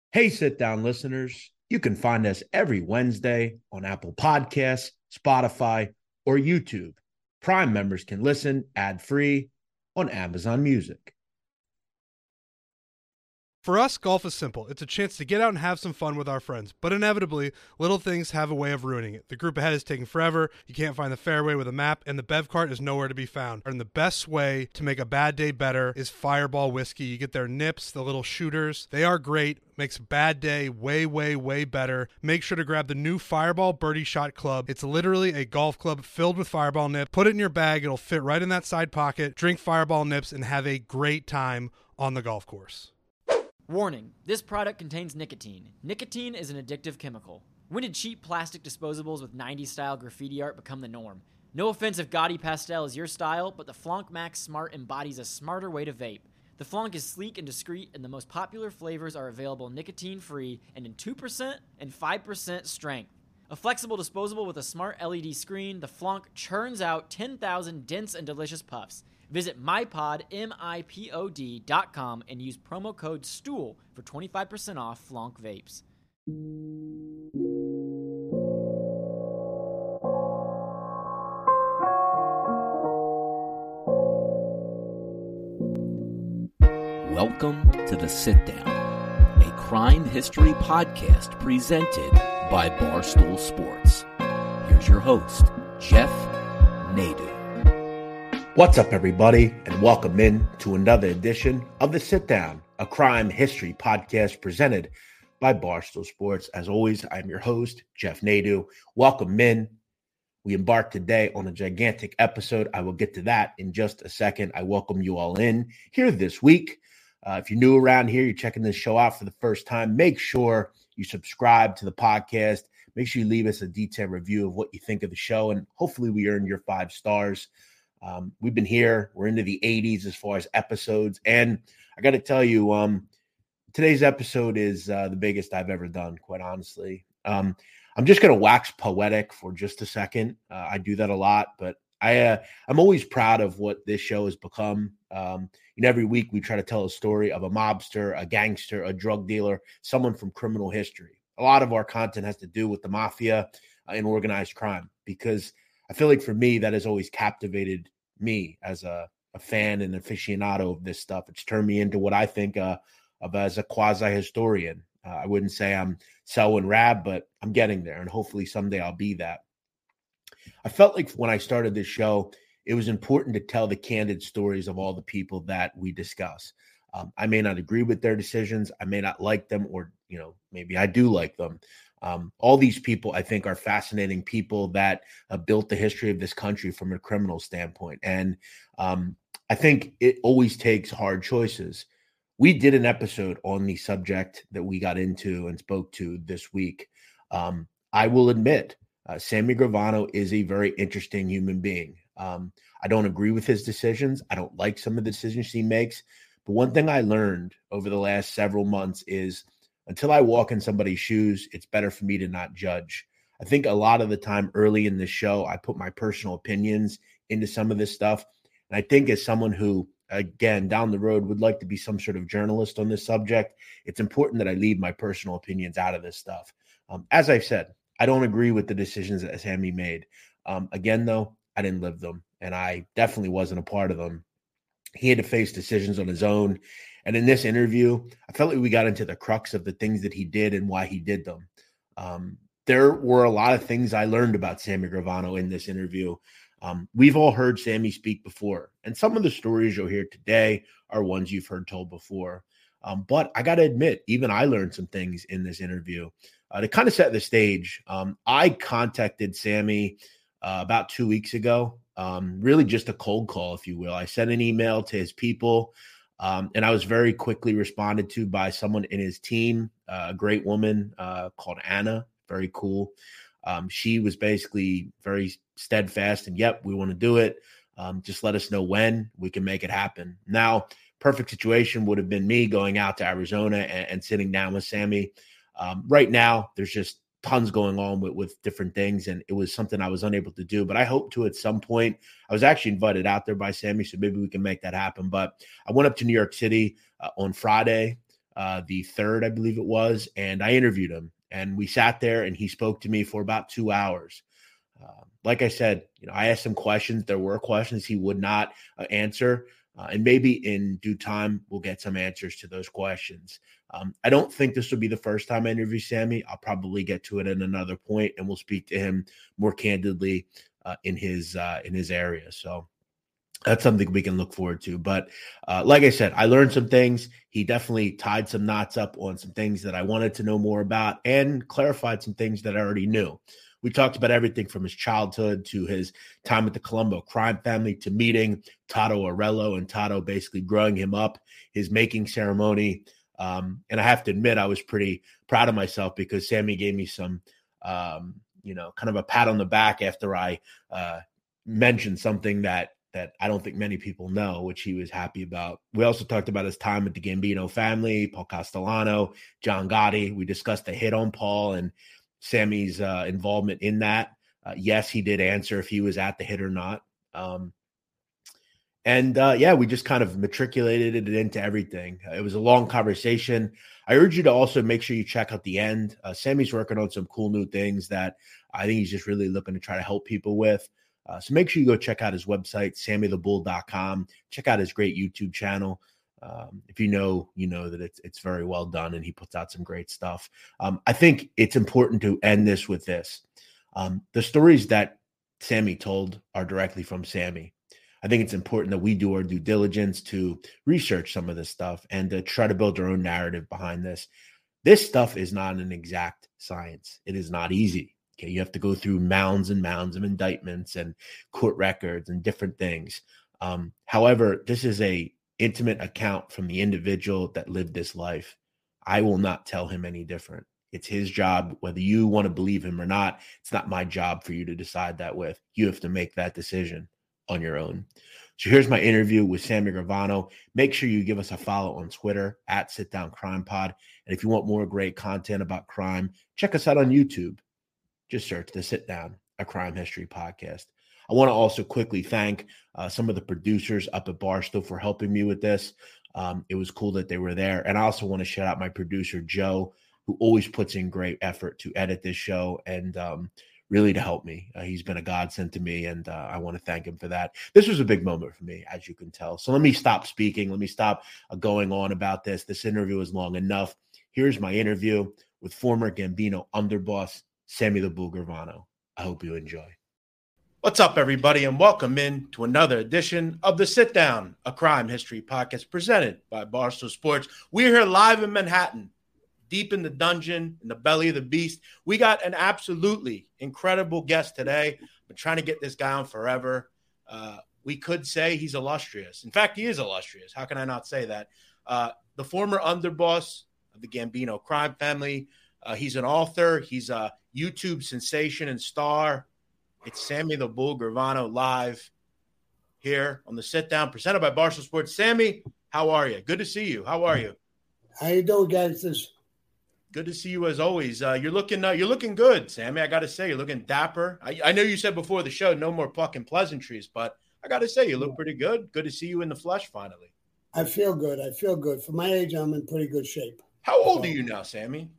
Hey, sit down listeners. You can find us every Wednesday on Apple Podcasts, Spotify, or YouTube. Prime members can listen ad free on Amazon Music. For us, golf is simple. It's a chance to get out and have some fun with our friends. But inevitably, little things have a way of ruining it. The group ahead is taking forever, you can't find the fairway with a map, and the bev cart is nowhere to be found. And the best way to make a bad day better is Fireball Whiskey. You get their nips, the little shooters. They are great. Makes a bad day way, way, way better. Make sure to grab the new Fireball Birdie Shot Club. It's literally a golf club filled with Fireball nips. Put it in your bag. It'll fit right in that side pocket. Drink Fireball nips and have a great time on the golf course. Warning, this product contains nicotine. Nicotine is an addictive chemical. When did cheap plastic disposables with 90s style graffiti art become the norm? No offense if gaudy pastel is your style, but the Flonk Max Smart embodies a smarter way to vape. The Flonk is sleek and discreet, and the most popular flavors are available nicotine-free and in 2% and 5% strength. A flexible disposable with a smart LED screen, the Flonk churns out 10,000 dense and delicious puffs. Visit MyPod, MIPOD.com and use promo code STOOL for 25% off Flonk vapes. Welcome to The Sit Down, a crime history podcast presented by Barstool Sports. Here's your host, Jeff Nadeau. What's up, everybody, and welcome in to another edition of The Sit Down, a crime history podcast presented by Barstool Sports. As always, I'm your host, Jeff Nadeau. Welcome in. We embark today on a gigantic episode. I will get to that in just a second. I welcome you all in here this week. If you're new around here, you're checking this show out for the first time, make sure you subscribe to the podcast. Make sure you leave us a detailed review of what you think of the show, and hopefully we earn your 5 stars. We've been here. We're into the 80s as far as episodes. And I got to tell you, today's episode is the biggest I've ever done, quite honestly. I'm just going to wax poetic for just a second. I do that a lot, but I'm always proud of what this show has become. Every week we try to tell a story of a mobster, a gangster, a drug dealer, someone from criminal history. A lot of our content has to do with the mafia and organized crime, because I feel like for me, that has always captivated me as a fan and aficionado of this stuff. It's turned me into what I think of as a quasi-historian. I wouldn't say I'm Selwyn Rabb, but I'm getting there, and hopefully someday I'll be that. I felt like when I started this show, it was important to tell the candid stories of all the people that we discuss. I may not agree with their decisions. I may not like them, or, maybe I do like them. All these people, I think, are fascinating people that built the history of this country from a criminal standpoint. And I think it always takes hard choices. We did an episode on the subject that we got into and spoke to this week. I will admit, Sammy Gravano is a very interesting human being. I don't agree with his decisions. I don't like some of the decisions he makes. But one thing I learned over the last several months is, until I walk in somebody's shoes, it's better for me to not judge. I think a lot of the time early in this show, I put my personal opinions into some of this stuff. And I think as someone who, again, down the road would like to be some sort of journalist on this subject, it's important that I leave my personal opinions out of this stuff. As I've said, I don't agree with the decisions that Sammy made. Again, though, I didn't live them, and I definitely wasn't a part of them. He had to face decisions on his own. And in this interview, I felt like we got into the crux of the things that he did and why he did them. There were a lot of things I learned about Sammy Gravano in this interview. We've all heard Sammy speak before, and some of the stories you'll hear today are ones you've heard told before. But I got to admit, even I learned some things in this interview. To kind of set the stage, I contacted Sammy about 2 weeks ago, really just a cold call, if you will. I sent an email to his people, and I was very quickly responded to by someone in his team, a great woman called Anna, very cool. She was basically very steadfast and, yep, we want to do it. Just let us know when we can make it happen. Now, perfect situation would have been me going out to Arizona and sitting down with Sammy. Right now, there's just tons going on with different things, and it was something I was unable to do, but I hope to at some point. I was actually invited out there by Sammy, so maybe we can make that happen. But I went up to New York City on Friday. the 3rd, I believe it was, and I interviewed him. And we sat there, and he spoke to me for about 2 hours. Like I said, I asked him questions. There were questions he would not answer. And maybe in due time, we'll get some answers to those questions. I don't think this will be the first time I interview Sammy. I'll probably get to it at another point, and we'll speak to him more candidly in his area. So that's something we can look forward to. But like I said, I learned some things. He definitely tied some knots up on some things that I wanted to know more about and clarified some things that I already knew. We talked about everything from his childhood to his time at the Colombo crime family to meeting Tato Arello and Tato basically growing him up, his making ceremony. And I have to admit, I was pretty proud of myself because Sammy gave me some, kind of a pat on the back after I mentioned something that I don't think many people know, which he was happy about. We also talked about his time with the Gambino family, Paul Castellano, John Gotti. We discussed the hit on Paul and Sammy's involvement in that. Yes, he did answer if he was at the hit or not. We just kind of matriculated it into everything. It was a long conversation. I urge you to also make sure you check out the end. Sammy's working on some cool new things that I think he's just really looking to try to help people with. So make sure you go check out his website, SammyTheBull.com. Check out his great YouTube channel. If you know that it's very well done and he puts out some great stuff. I think it's important to end this with this. The stories that Sammy told are directly from Sammy. I think it's important that we do our due diligence to research some of this stuff and to try to build our own narrative behind this. This stuff is not an exact science. It is not easy. Okay, you have to go through mounds and mounds of indictments and court records and different things. However, this is a intimate account from the individual that lived this life. I will not tell him any different. It's his job, whether you want to believe him or not. It's not my job for you to decide that with. You have to make that decision on your own. So here's my interview with Sammy Gravano. Make sure you give us a follow on Twitter at SitDownCrimePod. And if you want more great content about crime, check us out on YouTube. Just search the Sit Down, a crime history podcast. I want to also quickly thank some of the producers up at Barstool for helping me with this. It was cool that they were there. And I also want to shout out my producer, Joe, who always puts in great effort to edit this show and really to help me. He's been a godsend to me, and I want to thank him for that. This was a big moment for me, as you can tell. So let me stop speaking. Let me stop going on about this. This interview is long enough. Here's my interview with former Gambino underboss, Sammy the Bull Gravano. I hope you enjoy. What's up, everybody, and welcome in to another edition of the Sit Down, a crime history podcast presented by Barstool Sports. We're here live in Manhattan, deep in the dungeon, in the belly of the beast. We got an absolutely incredible guest today. Been trying to get this guy on forever. We could say he's illustrious. In fact, he is illustrious. How can I not say that? The former underboss of the Gambino crime family. He's an author. He's a YouTube sensation and star. It's Sammy the Bull Gravano live here on the Sit Down, presented by Barstool Sports. Sammy, how are you? Good to see you. How are you? How you doing, guys? Good to see you as always. You're looking good, Sammy. I got to say, you're looking dapper. I know you said before the show, no more plucking pleasantries, but I got to say, you look pretty good. Good to see you in the flesh finally. I feel good. For my age, I'm in pretty good shape. How old are you now, Sammy?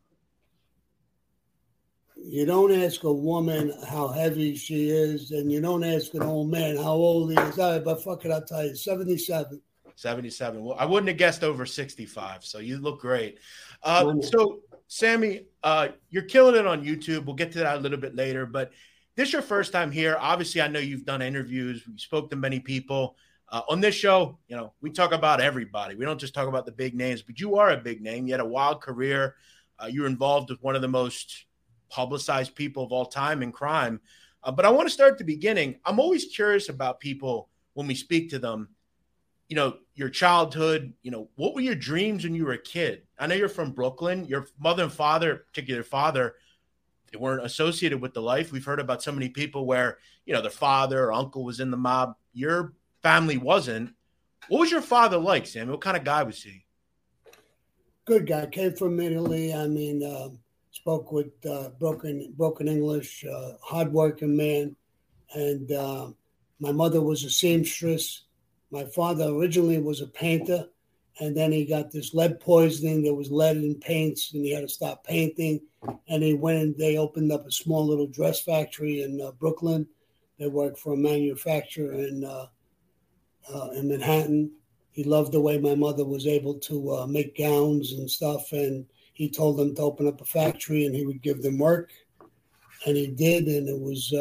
You don't ask a woman how heavy she is, and you don't ask an old man how old he is. All right, but fuck it, I'll tell you, 77. 77. Well, I wouldn't have guessed over 65, so you look great. So, Sammy, you're killing it on YouTube. We'll get to that a little bit later, but this is your first time here. Obviously, I know you've done interviews. We spoke to many people. On this show, we talk about everybody. We don't just talk about the big names, but you are a big name. You had a wild career. You're involved with one of the most publicized people of all time in crime. But I want to start at the beginning. I'm always curious about people when we speak to them, your childhood, what were your dreams when you were a kid? I know you're from Brooklyn. Your mother and father, particularly father, they weren't associated with the life. We've heard about so many people where, their father or uncle was in the mob. Your family wasn't. What was your father like, Sam? What kind of guy was he? Good guy. Came from Italy. Spoke with broken English, hardworking man. And my mother was a seamstress. My father originally was a painter, And then he got this lead poisoning. There was lead in paints, and he had to stop painting. And he went and they opened up a small little dress factory in Brooklyn. They worked for a manufacturer in Manhattan. He loved the way my mother was able to make gowns and stuff. And he told them to open up a factory, and he would give them work. And he did. And it was,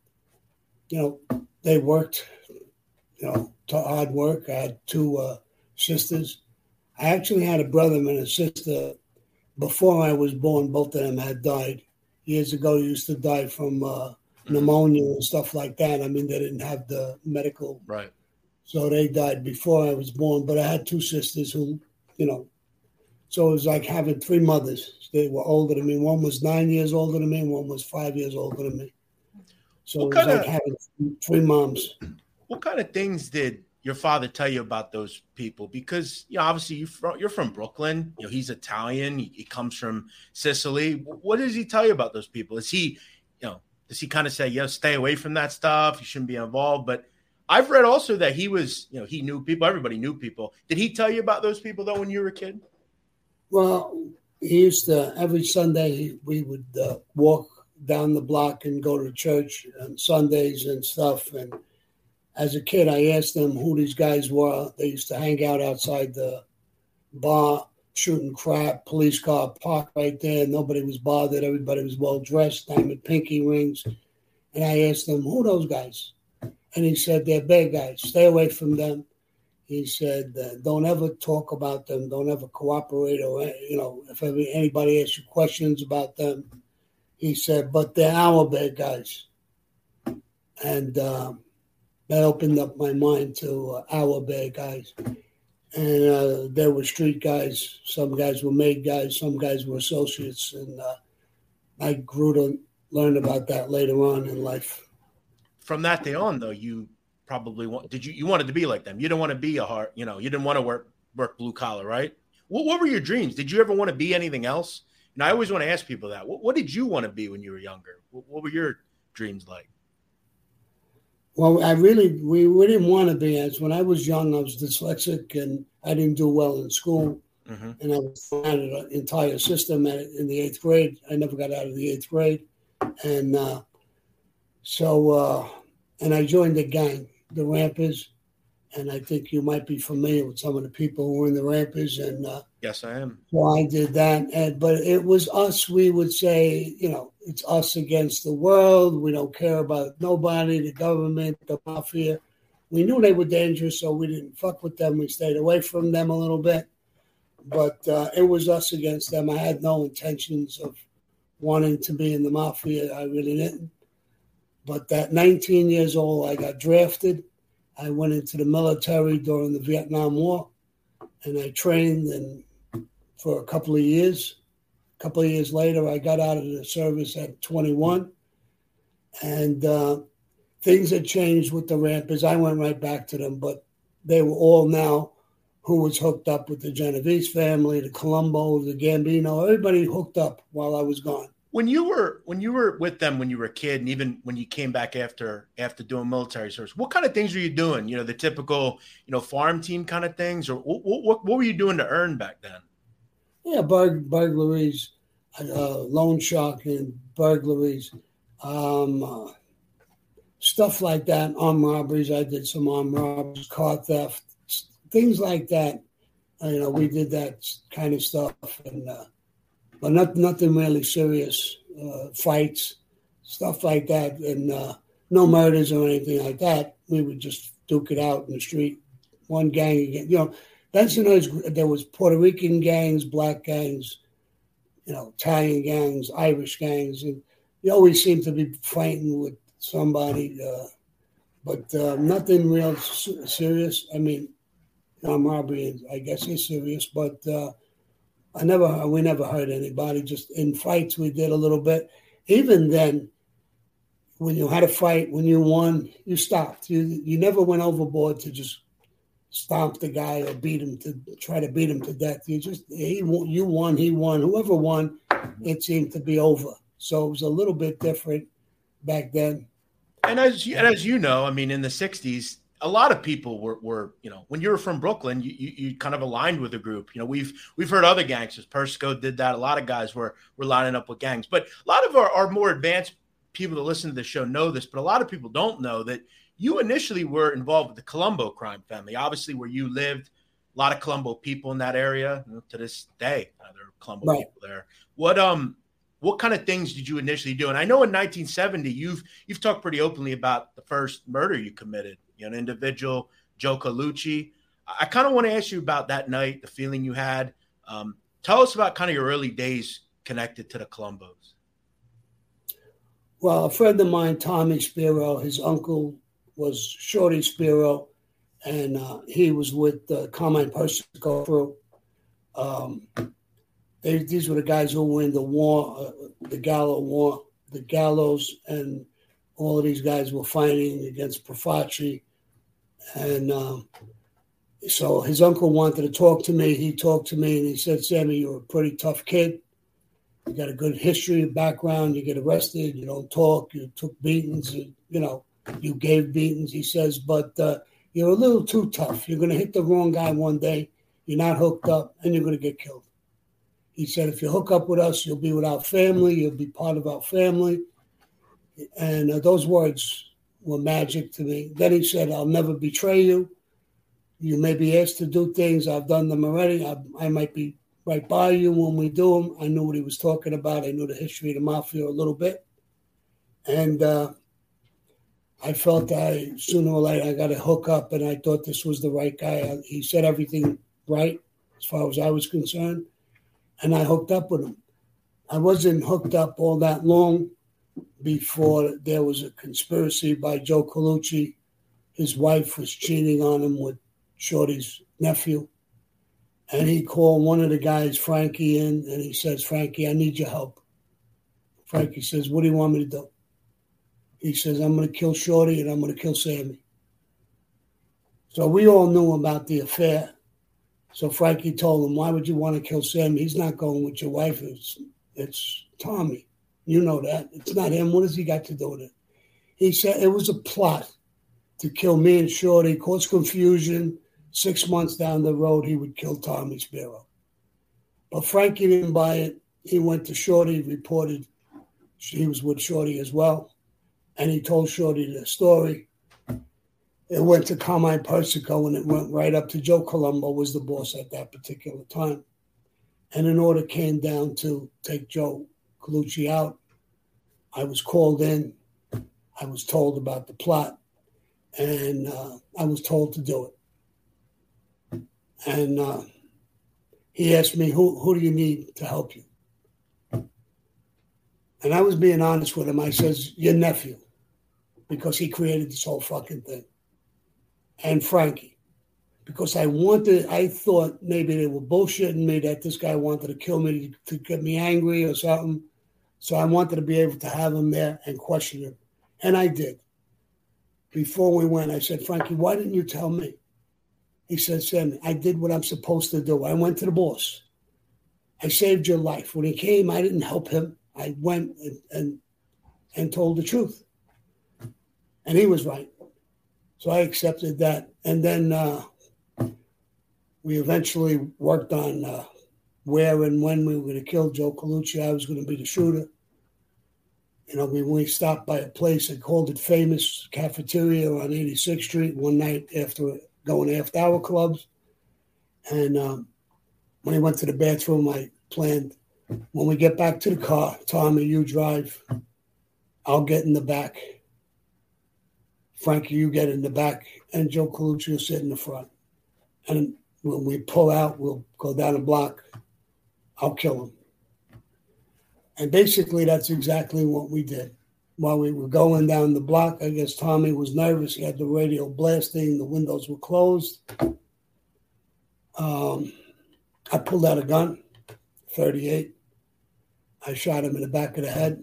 they worked, to hard work. I had two sisters. I actually had a brother and a sister before I was born. Both of them had died. Years ago, used to die from pneumonia and stuff like that. I mean, they didn't have the medical. Right. So they died before I was born. But I had two sisters who, so it was like having three mothers. They were older than me. One was 9 years older than me, and one was 5 years older than me. So it was like having three moms. What kind of things did your father tell you about those people? Because obviously you're from Brooklyn. He's Italian. He comes from Sicily. What does he tell you about those people? Is he, does he kind of say, stay away from that stuff? You shouldn't be involved. But I've read also that he was, he knew people. Everybody knew people. Did he tell you about those people though when you were a kid? Well, he used to every Sunday we would walk down the block and go to church on Sundays and stuff. And as a kid, I asked them who these guys were. They used to hang out outside the bar, shooting crap, police car parked right there. Nobody was bothered. Everybody was well-dressed, diamond pinky rings. And I asked them, who are those guys? And he said, they're bad guys. Stay away from them. He said, don't ever talk about them. Don't ever cooperate. Or, if anybody asks you questions about them, he said, but they're our bad guys. And that opened up my mind to our bad guys. And there were street guys. Some guys were made guys. Some guys were associates. And I grew to learn about that later on in life. From that day on, though, you probably you wanted to be like them. You didn't want to be you didn't want to work blue collar, right? What were your dreams? Did you ever want to be anything else? And I always want to ask people that. What did you want to be when you were younger? What were your dreams like? Well, we didn't want to be as when I was young. I was dyslexic and I didn't do well in school, and I was out of the entire system in the 8th grade. I never got out of the 8th grade, and and I joined the gang, the Rampers, and I think you might be familiar with some of the people who were in the Rampers. And yes, I am. Well, I did that, but it was us. We would say, it's us against the world. We don't care about nobody, the government, the mafia. We knew they were dangerous, so we didn't fuck with them. We stayed away from them a little bit. But it was us against them. I had no intentions of wanting to be in the mafia. I really didn't. But at 19 years old, I got drafted. I went into the military during the Vietnam War, and I trained for a couple of years. A couple of years later, I got out of the service at 21, and things had changed with the Rampers. I went right back to them, but they were all now who was hooked up with the Genovese family, the Colombo, the Gambino. Everybody hooked up while I was gone. When you were with them when you were a kid, and even when you came back after doing military service, what kind of things were you doing? The typical farm team kind of things, or what were you doing to earn back then? Yeah, burglaries, loan sharking, burglaries, stuff like that. Armed robberies. I did some armed robberies, car theft, things like that. We did that kind of stuff, and but nothing really serious. Fights, stuff like that, and no murders or anything like that. We would just duke it out in the street. One gang again. There was Puerto Rican gangs, black gangs, Italian gangs, Irish gangs, and you always seem to be fighting with somebody, but nothing real serious. I mean, armed robbery, I guess, is serious, but we never hurt anybody. Just in fights, we did a little bit. Even then, when you had a fight, when you won, you stopped. You never went overboard to just stomp the guy or try to beat him to death. You won, he won. Whoever won, it seemed to be over. So it was a little bit different back then. And as you know, I mean, in the 60s, a lot of people were, when you were from Brooklyn, you kind of aligned with the group. We've heard other gangsters. Persico did that. A lot of guys were lining up with gangs. But a lot of our more advanced people that listen to the show know this, but a lot of people don't know that you initially were involved with the Colombo crime family, obviously where you lived. A lot of Colombo people in that area. To this day, there are Colombo people there. What kind of things did you initially do? And I know in 1970, you've talked pretty openly about the first murder you committed. An individual, Joe Colucci. I kind of want to ask you about that night, the feeling you had. Tell us about kind of your early days connected to the Colombos. Well, a friend of mine, Tommy Spiro, his uncle was Shorty Spiro, and he was with Carmine Persico through. These were the guys who were in the war, the Gallo War. The Gallos and all of these guys were fighting against Profaci. And so his uncle wanted to talk to me. He talked to me and he said, Sammy, you're a pretty tough kid. You got a good history, background. You get arrested. You don't talk. You took beatings. You gave beatings, he says, but you're a little too tough. You're going to hit the wrong guy one day. You're not hooked up and you're going to get killed. He said, if you hook up with us, you'll be with our family. You'll be part of our family. And those words were magic to me. Then he said, I'll never betray you. You may be asked to do things. I've done them already. I might be right by you when we do them. I knew what he was talking about. I knew the history of the mafia a little bit. And I felt sooner or later I got to hook up, and I thought this was the right guy. He said everything right as far as I was concerned, and I hooked up with him. I wasn't hooked up all that long before there was a conspiracy by Joe Colucci. His wife was cheating on him with Shorty's nephew. And he called one of the guys, Frankie, in, and he says, Frankie, I need your help. Frankie says, what do you want me to do? He says, I'm going to kill Shorty and I'm going to kill Sammy. So we all knew about the affair. So Frankie told him, why would you want to kill Sammy? He's not going with your wife. It's Tommy. You know that. It's not him. What has he got to do with it? He said it was a plot to kill me and Shorty, cause confusion. 6 months down the road, he would kill Tommy Spiro. But Frankie didn't buy it. He went to Shorty, reported he was with Shorty as well. And he told Shorty the story. It went to Carmine Persico, and it went right up to Joe Colombo, was the boss at that particular time. And an order came down to take Joe Colucci out. I was called in. I was told about the plot, and I was told to do it. And he asked me, who do you need to help you? And I was being honest with him. I says, your nephew, because he created this whole fucking thing. And Frankie, because I thought maybe they were bullshitting me, that this guy wanted to kill me to get me angry or something. So I wanted to be able to have him there and question him. And I did. Before we went, I said, Frankie, why didn't you tell me? He said, Sammy, I did what I'm supposed to do. I went to the boss. I saved your life. When he came, I didn't help him. I went and told the truth. And he was right. So I accepted that. And then we eventually worked on where and when we were going to kill Joe Colucci. I was going to be the shooter. We stopped by a place. They called it Famous Cafeteria on 86th Street one night after going after our clubs. And when I went to the bathroom, I planned, when we get back to the car, Tommy, you drive. I'll get in the back. Frankie, you get in the back. And Joe Colucci will sit in the front. And when we pull out, we'll go down the block. I'll kill him. And basically, that's exactly what we did. While we were going down the block, I guess Tommy was nervous. He had the radio blasting. The windows were closed. I pulled out a gun, 38. I shot him in the back of the head.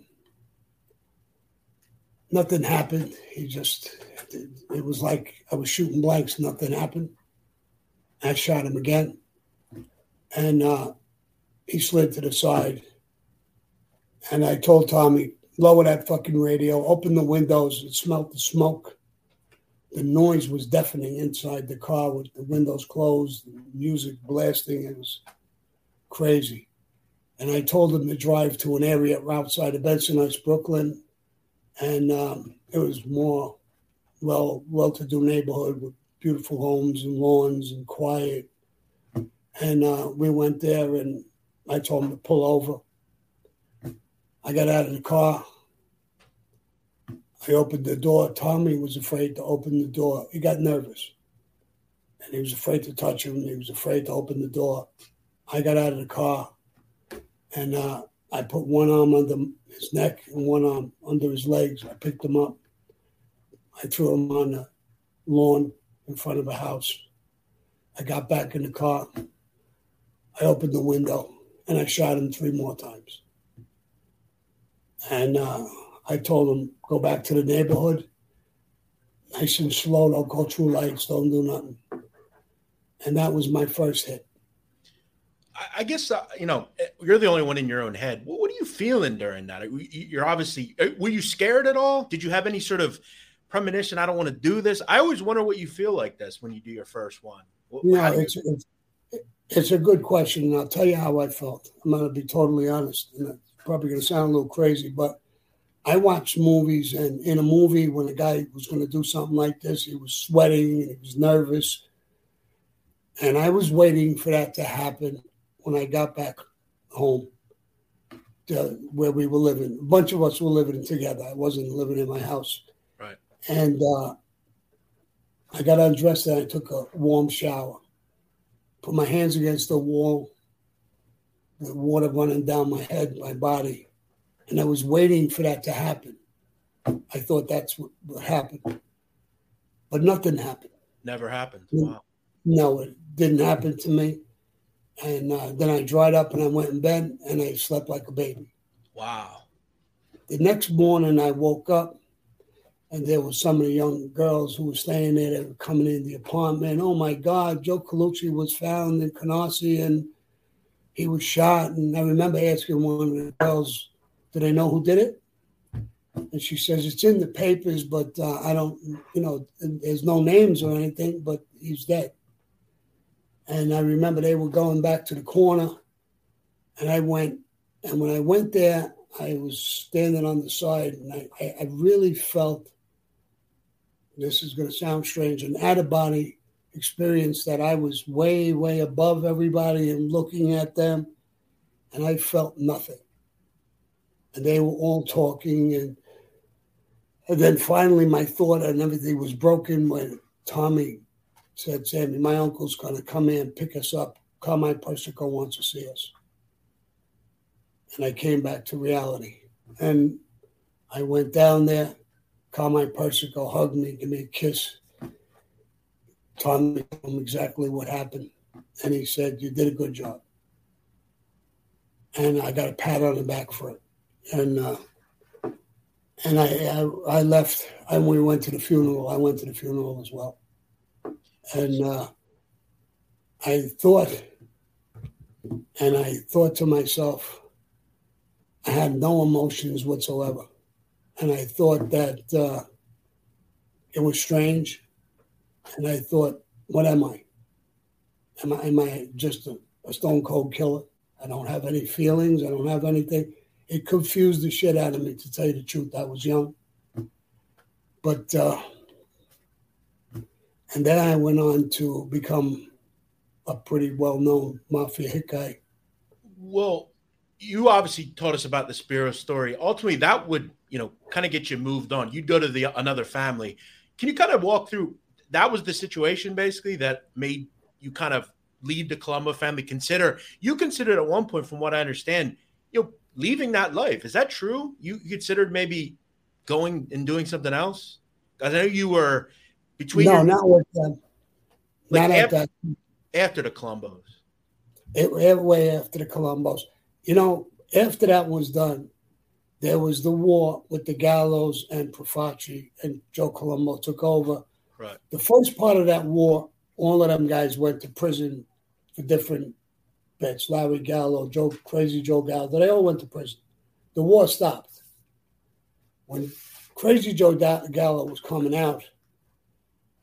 Nothing happened. It was like I was shooting blanks. Nothing happened. I shot him again. And he slid to the side. And I told Tommy, lower that fucking radio, open the windows. It smelled the smoke. the noise was deafening inside the car with the windows closed, music blasting. It was crazy. And I told him to drive to an area outside of Bensonhurst, Brooklyn. And it was more well-to-do neighborhood with beautiful homes and lawns and quiet. And we went there, and I told him to pull over. I got out of the car. I opened the door. Tommy was afraid to open the door. He got nervous. And he was afraid to touch him. He was afraid to open the door. I got out of the car, and I put one arm under his neck and one arm under his legs. I picked him up. I threw him on the lawn in front of a house. I got back in the car. I opened the window, and I shot him 3 more times. And I told him, go back to the neighborhood. Nice and slow. Don't go through lights. Don't do nothing. And that was my first hit. I guess, you're the only one in your own head. What are you feeling during that? You're obviously, were you scared at all? Did you have any sort of premonition? I don't want to do this. I always wonder what you feel like this when you do your first one. It's a good question, and I'll tell you how I felt. I'm going to be totally honest, and it's probably going to sound a little crazy, but I watched movies, and in a movie, when a guy was going to do something like this, he was sweating and he was nervous. And I was waiting for that to happen when I got back home to where we were living. A bunch of us were living together. I wasn't living in my house. Right. And I got undressed and I took a warm shower. Put my hands against the wall, the water running down my head, my body. And I was waiting for that to happen. I thought that's what happened. But nothing happened. Never happened. Wow. No, it didn't happen to me. And then I dried up and I went in bed and I slept like a baby. Wow. The next morning I woke up and there were some of the young girls who were staying there. They were coming in the apartment. Oh, my God, Joe Colucci was found in Canarsie and he was shot. And I remember asking one of the girls, do they know who did it? And she says, it's in the papers, but I don't, there's no names or anything, but he's dead. And I remember they were going back to the corner, and I went. And when I went there, I was standing on the side, and I really felt, this is going to sound strange, an out-of-body experience that I was way, way above everybody and looking at them, and I felt nothing. And they were all talking, and then finally my thought and everything was broken when Tommy said, Sammy, my uncle's going to come in, pick us up. Carmine Persico wants to see us. And I came back to reality. And I went down there. Carmine Persico hugged me, gave me a kiss. Tommy told him exactly what happened. And he said, you did a good job. And I got a pat on the back for it. And I left, and we went to the funeral. I went to the funeral as well. And I thought to myself, I had no emotions whatsoever. And I thought that it was strange. And I thought, what am I? Am I just a stone cold killer? I don't have any feelings. I don't have anything. It confused the shit out of me, to tell you the truth. I was young. But and then I went on to become a pretty well-known mafia hit guy. Well, you obviously taught us about the Spiro story. Ultimately, that would, kind of get you moved on. You'd go to another family. Can you kind of walk through, that was the situation basically that made you kind of leave the Colombo family? You considered at one point, from what I understand, leaving that life. Is that true? You considered maybe going and doing something else? Because I know you were between. No, not with them. Like not after, after the Colombos. Way after the Colombos. After that was done, there was the war with the Gallows and Profaci, and Joe Colombo took over. Right. The first part of that war, all of them guys went to prison for different bits. Larry Gallo, Crazy Joe Gallo, they all went to prison. The war stopped. When Crazy Joe Gallo was coming out,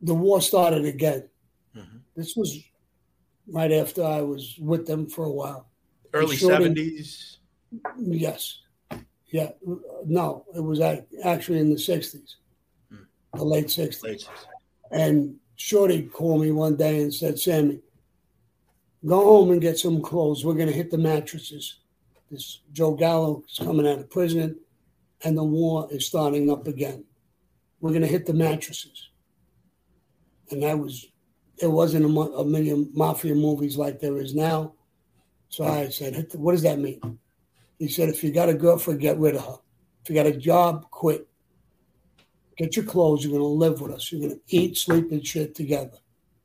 the war started again. Mm-hmm. This was right after I was with them for a while. Early 70s? Yes. Yeah. No, it was actually in the 60s, the late 60s. And Shorty called me one day and said, Sammy, go home and get some clothes. We're going to hit the mattresses. This Joe Gallo is coming out of prison, and the war is starting up again. We're going to hit the mattresses. And there wasn't a million mafia movies like there is now. So I said, what does that mean? He said, if you got a girlfriend, get rid of her. If you got a job, quit. Get your clothes. You're going to live with us. You're going to eat, sleep, and shit together.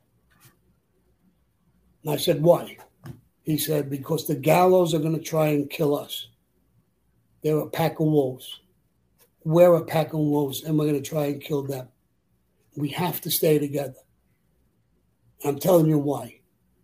And I said, why? He said, because the Gallows are going to try and kill us. They're a pack of wolves. We're a pack of wolves, and we're going to try and kill them. We have to stay together. I'm telling you why.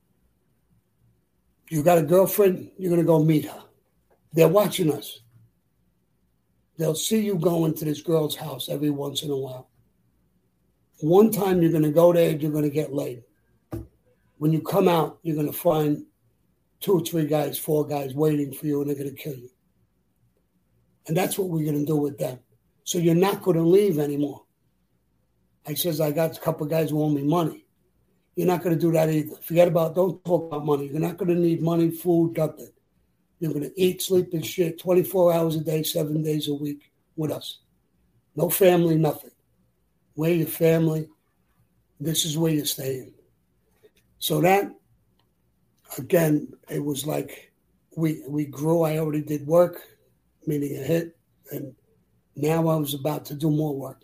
You got a girlfriend, you're going to go meet her. They're watching us. They'll see you going to this girl's house every once in a while. One time you're going to go there, you're going to get laid. When you come out, you're going to find 2 or 3 guys, 4 guys waiting for you, and they're going to kill you. And that's what we're going to do with them. So you're not going to leave anymore. I says, I got a couple of guys who owe me money. You're not going to do that either. Don't talk about money. You're not going to need money, food, nothing. You're going to eat, sleep, and shit 24 hours a day, 7 days a week with us. No family, nothing. We're your family. This is where you're staying. So that, again, it was like we grew. I already did work, meaning a hit, and now I was about to do more work.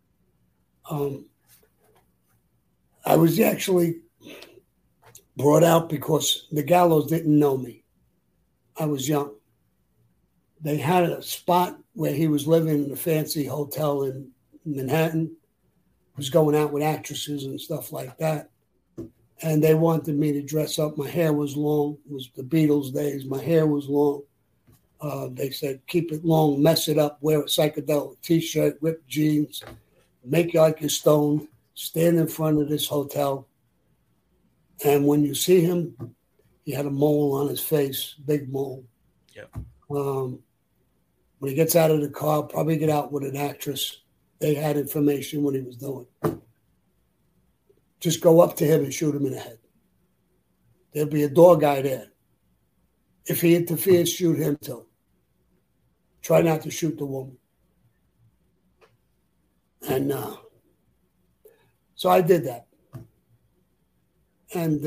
I was actually brought out because the Gallows didn't know me. I was young. They had a spot where he was living in a fancy hotel in Manhattan. He was going out with actresses and stuff like that. And they wanted me to dress up. My hair was long. It was the Beatles days. My hair was long. They said, keep it long, mess it up, wear a psychedelic T-shirt, ripped jeans, make you like you're stoned, stand in front of this hotel. And when you see him, he had a mole on his face, big mole. Yeah. When he gets out of the car, probably get out with an actress. They had information what he was doing. Just go up to him and shoot him in the head. There'll be a door guy there. If he interferes, shoot him too. Try not to shoot the woman. And so I did that. And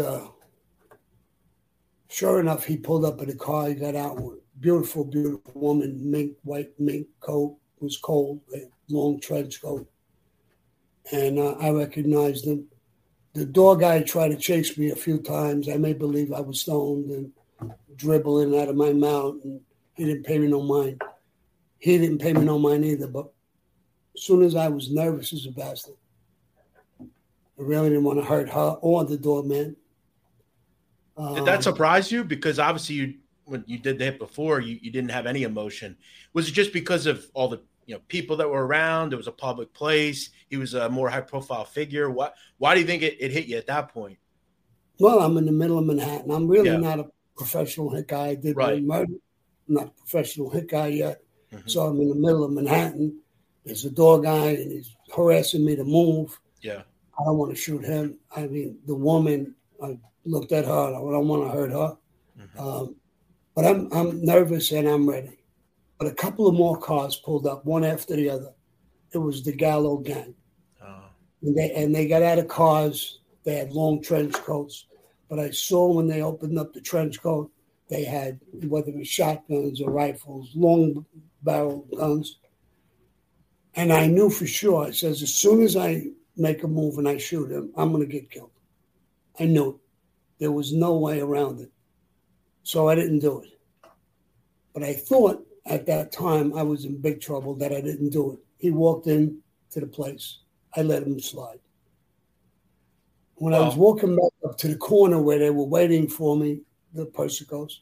sure enough, he pulled up in the car. He got out with a beautiful, beautiful woman, white mink coat. It was cold, a long trench coat. And I recognized him. The door guy tried to chase me a few times. I made believe I was stoned and dribbling out of my mouth, and he didn't pay me no mind. He didn't pay me no mind either, but as soon as I was nervous as a bastard, I really didn't want to hurt her or the doorman. Did that surprise you? Because obviously when you did the hit before, you didn't have any emotion. Was it just because of all the people that were around? It was a public place. He was a more high-profile figure. Why do you think it hit you at that point? Well, I'm in the middle of Manhattan. I'm really not a professional hit guy. I did murder. I'm not a professional hit guy yet. Mm-hmm. So I'm in the middle of Manhattan. There's a door guy, and he's harassing me to move. Yeah. I don't want to shoot him. I mean, the woman, I looked at her. I don't want to hurt her. Mm-hmm. But I'm nervous and I'm ready. But a couple of more cars pulled up, one after the other. It was the Gallo gang. Oh. And they got out of cars. They had long trench coats. But I saw when they opened up the trench coat, they had, whether it was shotguns or rifles, long barrel guns. And I knew for sure, it says, as soon as I make a move and I shoot him, I'm going to get killed. I knew it. There was no way around it. So I didn't do it. But I thought at that time I was in big trouble that I didn't do it. He walked in to the place. I let him slide. When I was walking back up to the corner where they were waiting for me, the Persicos,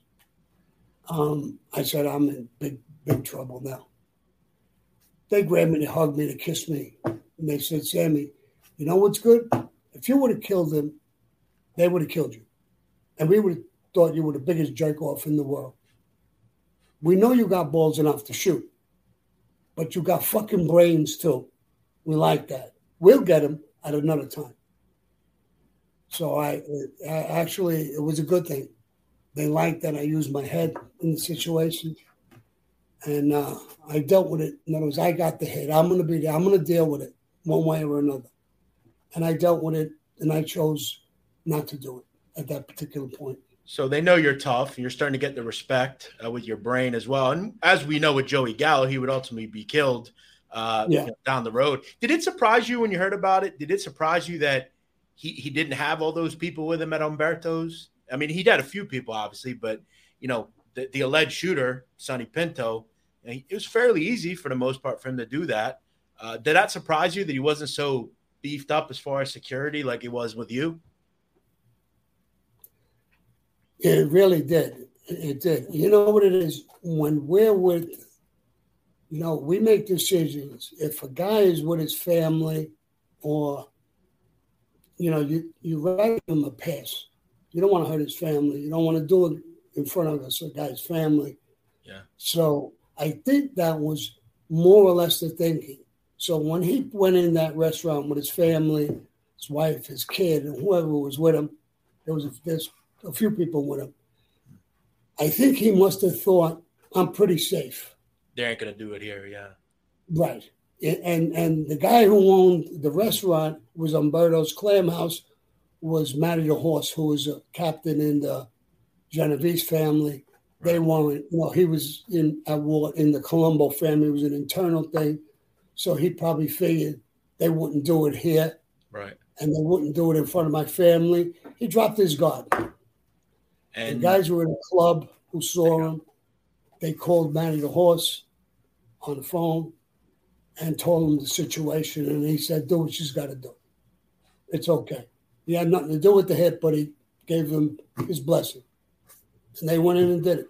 I said, I'm in big, big trouble now. They grabbed me, they hugged me, they kissed me. And they said, Sammy, You know what's good? If you would have killed him, they would have killed you. And we would have thought you were the biggest jerk-off in the world. We know you got balls enough to shoot, but you got fucking brains too. We like that. We'll get him at another time. So I actually, it was a good thing. They liked that I used my head in the situation. And I dealt with it. In other words, I got the hit. I'm going to be there. I'm going to deal with it one way or another. And I dealt with it, and I chose not to do it at that particular point. So they know you're tough. You're starting to get the respect with your brain as well. And as we know with Joey Gallo, he would ultimately be killed down the road. Did it surprise you when you heard about it? Did it surprise you that he didn't have all those people with him at Umberto's? I mean, he'd had a few people, obviously, but, you know, the alleged shooter, Sonny Pinto, it was fairly easy for the most part for him to do that. Did that surprise you that he wasn't so beefed up as far as security like he was with you? It really did. It did. You know what it is? When we're with, you know, we make decisions. If a guy is with his family or, you know, you write him a pass. You don't want to hurt his family. You don't want to do it in front of a guy's family. Yeah. So I think that was more or less the thinking. So when he went in that restaurant with his family, his wife, his kid, and whoever was with him, there's a few people with him. I think he must have thought, I'm pretty safe. They ain't going to do it here, yeah. Right. And the guy who owned the restaurant was Umberto's Clam House, was Matty the Horse, who was a captain in the Genovese family. Right. They weren't, you know, he was in the Colombo family. It was an internal thing. So he probably figured they wouldn't do it here. Right. And they wouldn't do it in front of my family. He dropped his guard. And the guys were in a club who saw him. They called Matty the Horse on the phone and told him the situation. And he said, do what she's got to do. It's okay. He had nothing to do with the hit, but he gave them his blessing. And they went in and did it.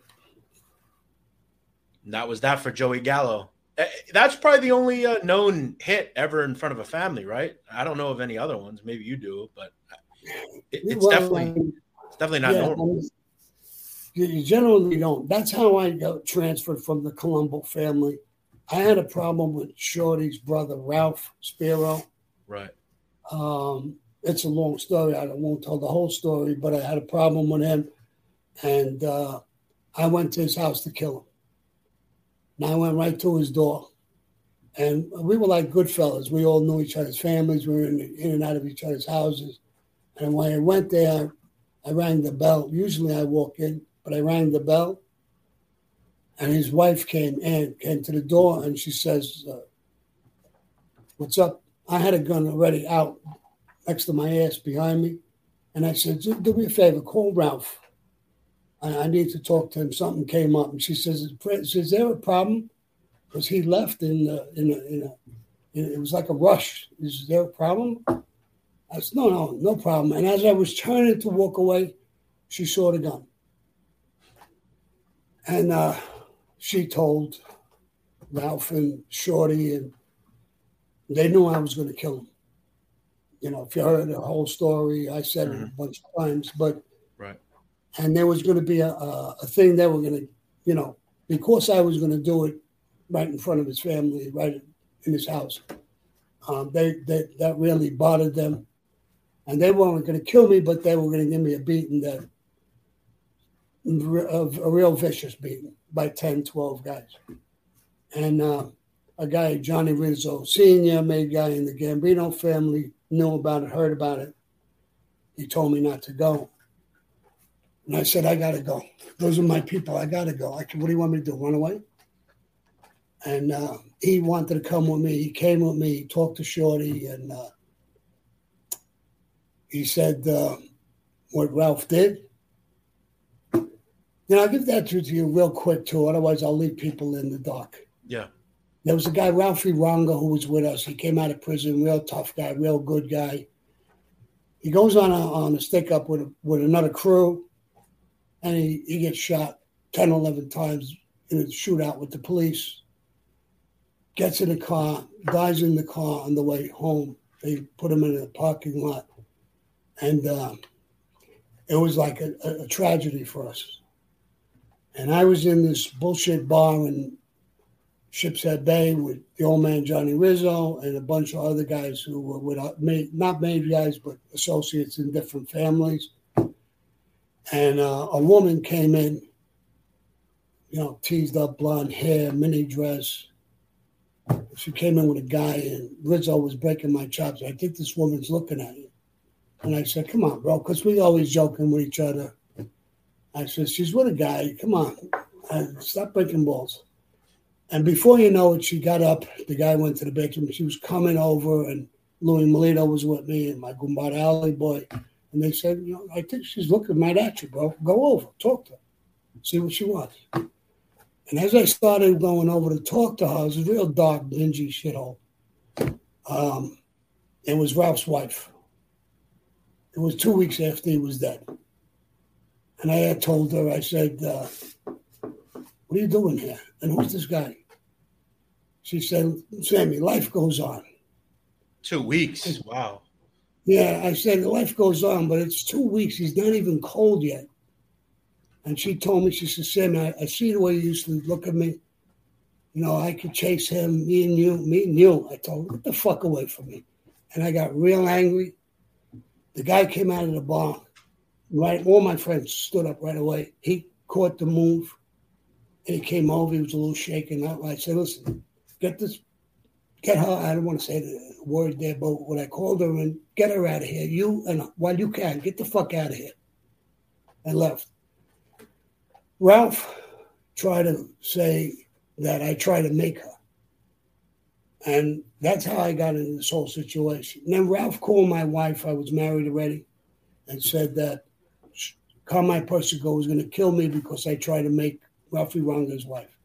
And that was that for Joey Gallo. That's probably the only known hit ever in front of a family, right? I don't know of any other ones. Maybe you do, but it's definitely not normal. You generally don't. That's how I got transferred from the Colombo family. I had a problem with Shorty's brother, Ralph Spiro. Right. It's a long story. I won't tell the whole story, but I had a problem with him. And I went to his house to kill him. And I went right to his door. And we were like good fellas. We all knew each other's families. We were in and out of each other's houses. And when I went there, I rang the bell. Usually I walk in, but I rang the bell. And his wife came to the door, and she says, what's up? I had a gun already out next to my ass behind me. And I said, do me a favor, call Ralph. I need to talk to him. Something came up. And she says, is there a problem? Because he left it was like a rush. Is there a problem? I said, no problem. And as I was turning to walk away, she saw the gun. And she told Ralph and Shorty, and they knew I was going to kill him. You know, if you heard the whole story, I said it a bunch of times, but right. And there was going to be a thing they were going to, you know, because I was going to do it right in front of his family, right in his house. That really bothered them. And they weren't going to kill me, but they were going to give me a beating, a real vicious beating by 10, 12 guys. And a guy, Johnny Rizzo Sr., made guy in the Gambino family, knew about it, heard about it. He told me not to go. And I said, I got to go. Those are my people. I got to go. What do you want me to do, run away? And he wanted to come with me. He came with me. He talked to Shorty, and he said what Ralph did. You know, I'll give that to you real quick, too. Otherwise, I'll leave people in the dark. Yeah. There was a guy, Ralphie Ronga, who was with us. He came out of prison, real tough guy, real good guy. He goes on a stick-up with another crew, and he gets shot 10, 11 times in a shootout with the police. Gets in a car, dies in the car on the way home. They put him in a parking lot. And it was like a tragedy for us. And I was in this bullshit bar in Shipshead Bay with the old man Johnny Rizzo and a bunch of other guys who were with not made guys, but associates in different families. And a woman came in, teased up, blonde hair, mini dress. She came in with a guy, and Rizzo was breaking my chops. I think this woman's looking at you. And I said, come on, bro, because we always joking with each other. I said, she's with a guy. Come on. Stop breaking balls. And before you know it, she got up. The guy went to the bedroom. She was coming over, and Louis Melito was with me and my Gumbada Alley boy. And they said, I think she's looking right at you, bro. Go over, talk to her, see what she wants. And as I started going over to talk to her, it was a real dark, dingy shithole. It was Ralph's wife. It was 2 weeks after he was dead. And I had told her, I said, what are you doing here? And who's this guy? She said, Sammy, life goes on. 2 weeks. Wow. Yeah, I said, life goes on, but it's 2 weeks. He's not even cold yet. And she told me, she said, Sammy, I see the way you used to look at me. I could chase him, me and you. I told her, get the fuck away from me. And I got real angry. The guy came out of the bar. Right, all my friends stood up right away. He caught the move, and he came over. He was a little shaken up. I said, listen, get her, I don't want to say the word there, but when I called her and get her out of here, while you can, get the fuck out of here. I left. Ralph tried to say that I tried to make her. And that's how I got into this whole situation. And then Ralph called my wife, I was married already, and said that Carmine Persico was going to kill me because I tried to make Ralphie Ranga's wife.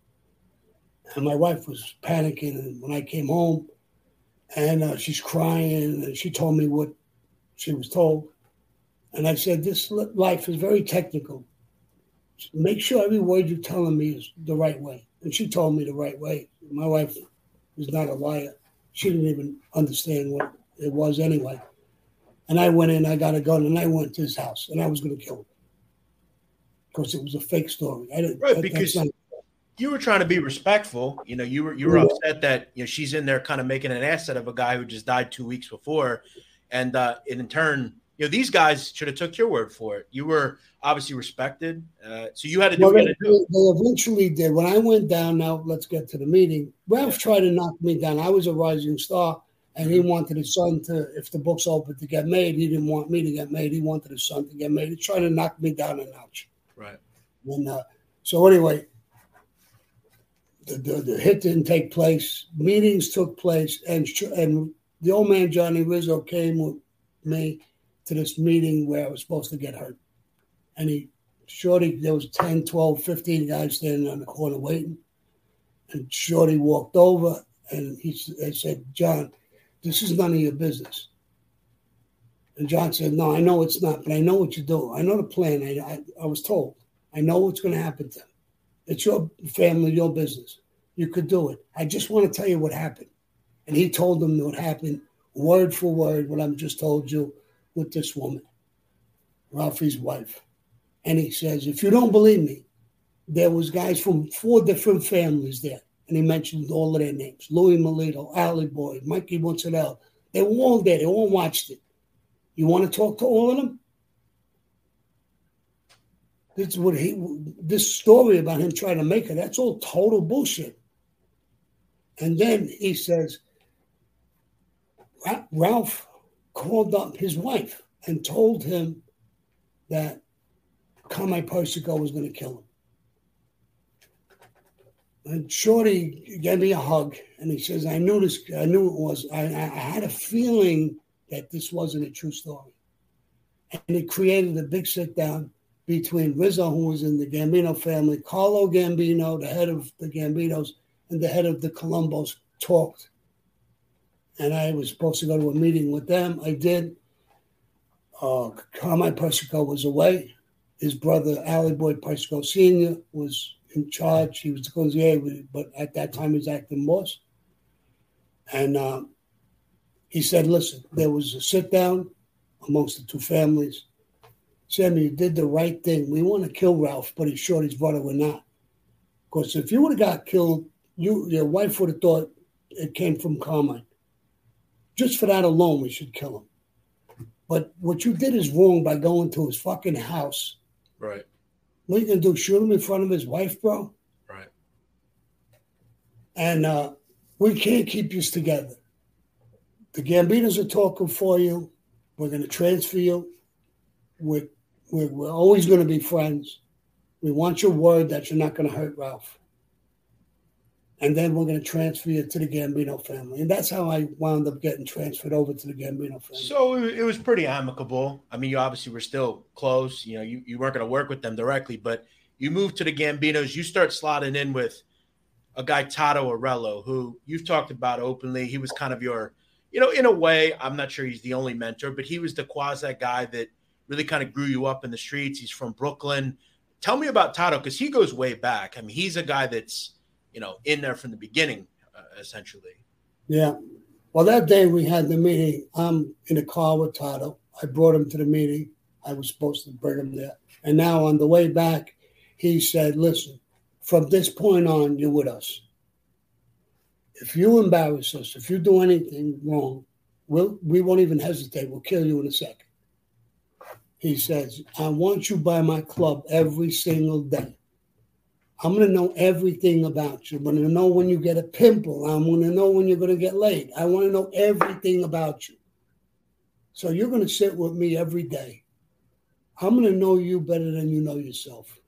And my wife was panicking when I came home, and she's crying, and she told me what she was told. And I said, this life is very technical. Make sure every word you're telling me is the right way. And she told me the right way. My wife was not a liar. She didn't even understand what it was anyway. And I went in, I got a gun, and I went to his house, and I was going to kill him. Because it was a fake story. Because you were trying to be respectful. You were upset that she's in there kind of making an ass out of a guy who just died 2 weeks before. And in turn, these guys should have took your word for it. You were obviously respected. So you had to do what you had to do. They eventually did. When I went down, now let's get to the meeting. Ralph tried to knock me down. I was a rising star, and he wanted his son to, if the book's open, to get made. He didn't want me to get made. He wanted his son to get made. He tried to knock me down a notch. Right. And so anyway, the hit didn't take place. Meetings took place, and the old man Johnny Rizzo came with me to this meeting where I was supposed to get hurt. And there was 10, 12, 15 guys standing on the corner waiting. And Shorty walked over, and he said, John, this is none of your business. And John said, no, I know it's not, but I know what you do. I know the plan. I was told. I know what's going to happen to them. It's your family, your business. You could do it. I just want to tell you what happened. And he told them what happened, word for word, what I've just told you with this woman, Ralphie's wife. And he says, if you don't believe me, there was guys from 4 different families there. And he mentioned all of their names. Louis Melito, Alley Boy, Mikey Mozzarella. They were all there. They all watched it. You want to talk to all of them? This story about him trying to make it, that's all total bullshit. And then he says, Ralph called up his wife and told him that Carmine Persico was going to kill him. And Shorty gave me a hug, and he says, I knew it was. I had a feeling that this wasn't a true story. And it created a big sit-down between Rizzo, who was in the Gambino family, Carlo Gambino, the head of the Gambinos, and the head of the Colombos talked. And I was supposed to go to a meeting with them. I did. Carmine Persico was away. His brother, Alley Boy Persico Sr., was in charge. He was the consigliere, but at that time he was acting boss. And He said, listen, there was a sit-down amongst the two families. Sammy, you did the right thing. We want to kill Ralph, but he's Shorty's brother. We're not. Because if you would have got killed, your wife would have thought it came from Carmine. Just for that alone, we should kill him. But what you did is wrong by going to his fucking house. Right. What are you going to do, shoot him in front of his wife, bro? Right. And we can't keep this together. The Gambinos are talking for you. We're going to transfer you. We're always going to be friends. We want your word that you're not going to hurt Ralph. And then we're going to transfer you to the Gambino family. And that's how I wound up getting transferred over to the Gambino family. So it was pretty amicable. I mean, you obviously were still close. You know, you weren't going to work with them directly, but you moved to the Gambinos. You start slotting in with a guy, Tato Arello, who you've talked about openly. He was kind of your, you know, in a way, I'm not sure he's the only mentor, but he was the quasi guy that really kind of grew you up in the streets. He's from Brooklyn. Tell me about Tato, because he goes way back. I mean, he's a guy that's, you know, in there from the beginning, essentially. Yeah. Well, that day we had the meeting. I'm in a car with Tato. I brought him to the meeting. I was supposed to bring him there. And now on the way back, he said, listen, from this point on, you're with us. If you embarrass us, if you do anything wrong, we won't even hesitate. We'll kill you in a second. He says, I want you by my club every single day. I'm going to know everything about you. I'm going to know when you get a pimple. I'm going to know when you're going to get laid. I want to know everything about you. So you're going to sit with me every day. I'm going to know you better than you know yourself.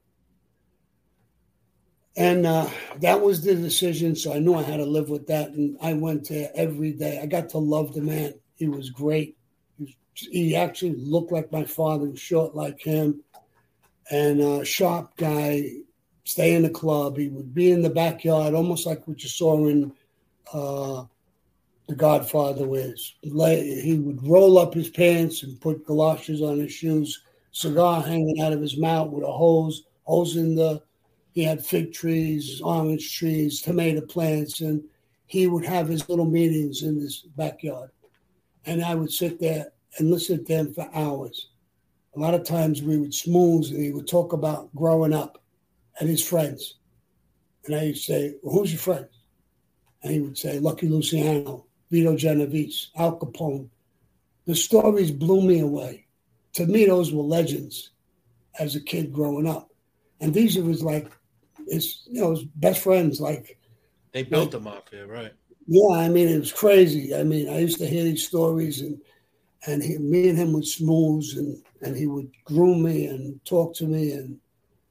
And that was the decision. So I knew I had to live with that. And I went there every day. I got to love the man. He was great. He actually looked like my father, short like him, and a sharp guy, stay in the club. He would be in the backyard, almost like what you saw in The Godfather, where he would roll up his pants and put galoshes on his shoes, cigar hanging out of his mouth with a hose in he had fig trees, orange trees, tomato plants, and he would have his little meetings in this backyard. And I would sit there and listen to him for hours. A lot of times we would smooth and he would talk about growing up and his friends. And I would say, well, who's your friends? And he would say, Lucky Luciano, Vito Genovese, Al Capone. The stories blew me away. To me, those were legends as a kid growing up. And these were his best friends. They built them up here, right? Yeah, I mean, it was crazy. I mean, I used to hear these stories and me and him would smooth and he would groom me and talk to me. And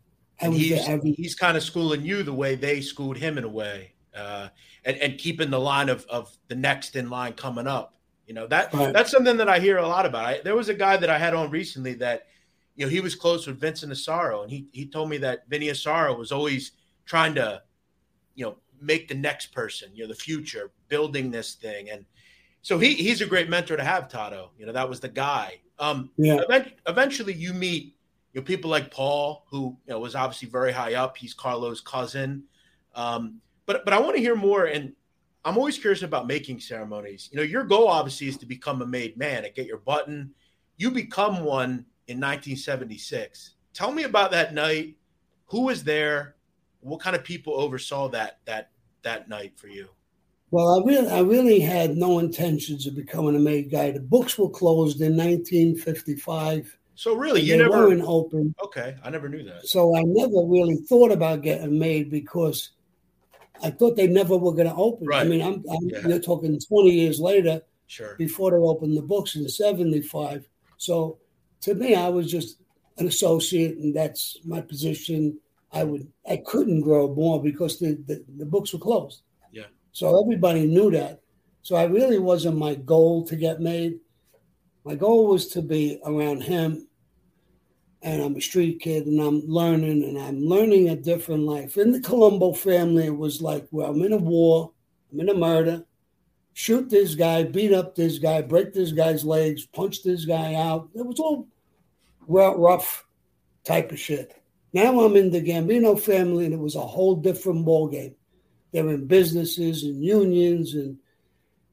he's kind of schooling you the way they schooled him in a way, and keeping the line of the next in line coming up. You know, that's something that I hear a lot about. There was a guy that I had on recently that, you know, he was close with Vincent Asaro, and he told me that Vinny Asaro was always trying to, you know, make the next person, you know, the future, building this thing. And so he's a great mentor to have, Tato. You know, that was the guy. Eventually you meet, you know, people like Paul, who, you know, was obviously very high up. He's Carlo's cousin. But I want to hear more. And I'm always curious about making ceremonies. You know, your goal obviously is to become a made man and get your button. You become one in 1976. Tell me about that night. Who was there? What kind of people oversaw that night for you? Well, I really had no intentions of becoming a made guy. The books were closed in 1955. So really, they weren't open. Okay, I never knew that. So I never really thought about getting made because I thought they never were going to open. Right. I mean, you're talking 20 years later, sure, before they opened the books in 75. So to me, I was just an associate, and that's my position. I couldn't grow more because the books were closed. Yeah. So everybody knew that. So I really wasn't my goal to get made. My goal was to be around him. And I'm a street kid, and I'm learning a different life. In the Colombo family, it was like, well, I'm in a war, I'm in a murder, shoot this guy, beat up this guy, break this guy's legs, punch this guy out. It was all rough type of shit. Now I'm in the Gambino family, and it was a whole different ballgame. They're in businesses and unions, and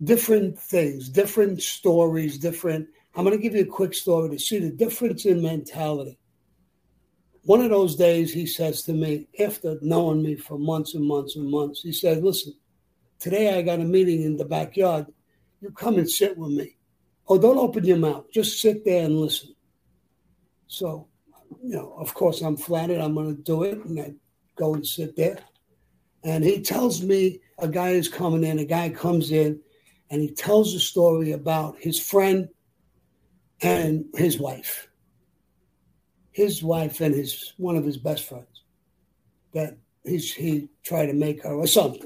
different things, different stories, I'm going to give you a quick story to see the difference in mentality. One of those days, he says to me, after knowing me for months and months and months, he said, listen, today I got a meeting in the backyard. You come and sit with me. Oh, don't open your mouth. Just sit there and listen. So, of course, I'm flattered. I'm going to do it. And I go and sit there. And he tells me a guy is coming in. A guy comes in, and he tells a story about his friend and his wife. His wife and one of his best friends. That he tried to make her or something.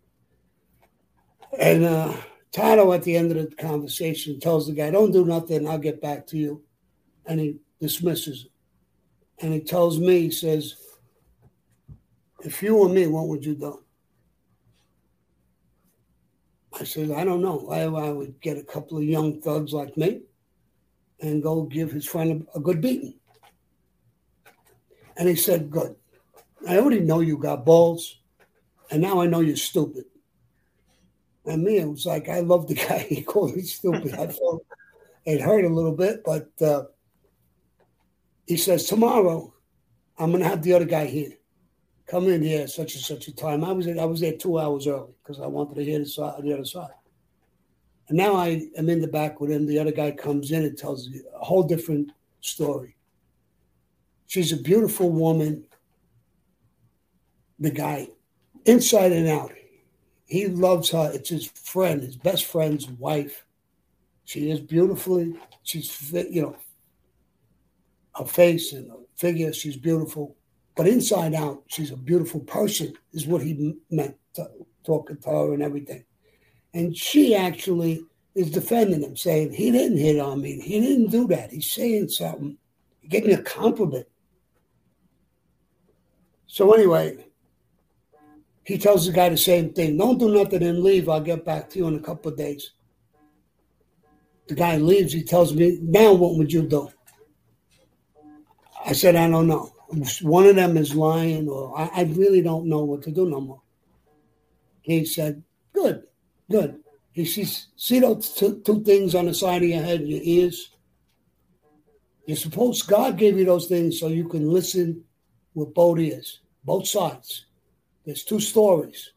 And Tato, at the end of the conversation, tells the guy, don't do nothing, I'll get back to you. And he dismisses him. And he tells me, he says, if you were me, what would you do? I said, I don't know. I would get a couple of young thugs like me and go give his friend a good beating. And he said, good. I already know you got balls, and now I know you're stupid. And me, it was like, I love the guy. He called me stupid. I felt it hurt a little bit, but he says, tomorrow, I'm going to have the other guy here. Come in here at such and such a time. I was there 2 hours early because I wanted to hear the other side. And now I am in the back with him. The other guy comes in and tells a whole different story. She's a beautiful woman. The guy, inside and out, he loves her. It's his friend, his best friend's wife. She is beautifully. She's, her face and her figure, she's beautiful. But inside out, she's a beautiful person, is what he meant, talking to her and everything. And she actually is defending him, saying, he didn't hit on me. He didn't do that. He's saying something. He gave me a compliment. So anyway, he tells the guy the same thing. Don't do nothing and leave. I'll get back to you in a couple of days. The guy leaves. He tells me, now what would you do? I said, I don't know. One of them is lying, or I really don't know what to do no more. He said, good. He says, see those two things on the side of your head, your ears? You're supposed, God gave you those things so you can listen with both ears, both sides. There's two stories.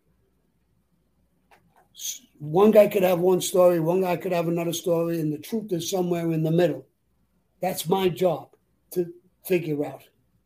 One guy could have one story, one guy could have another story, and the truth is somewhere in the middle. That's my job to figure out.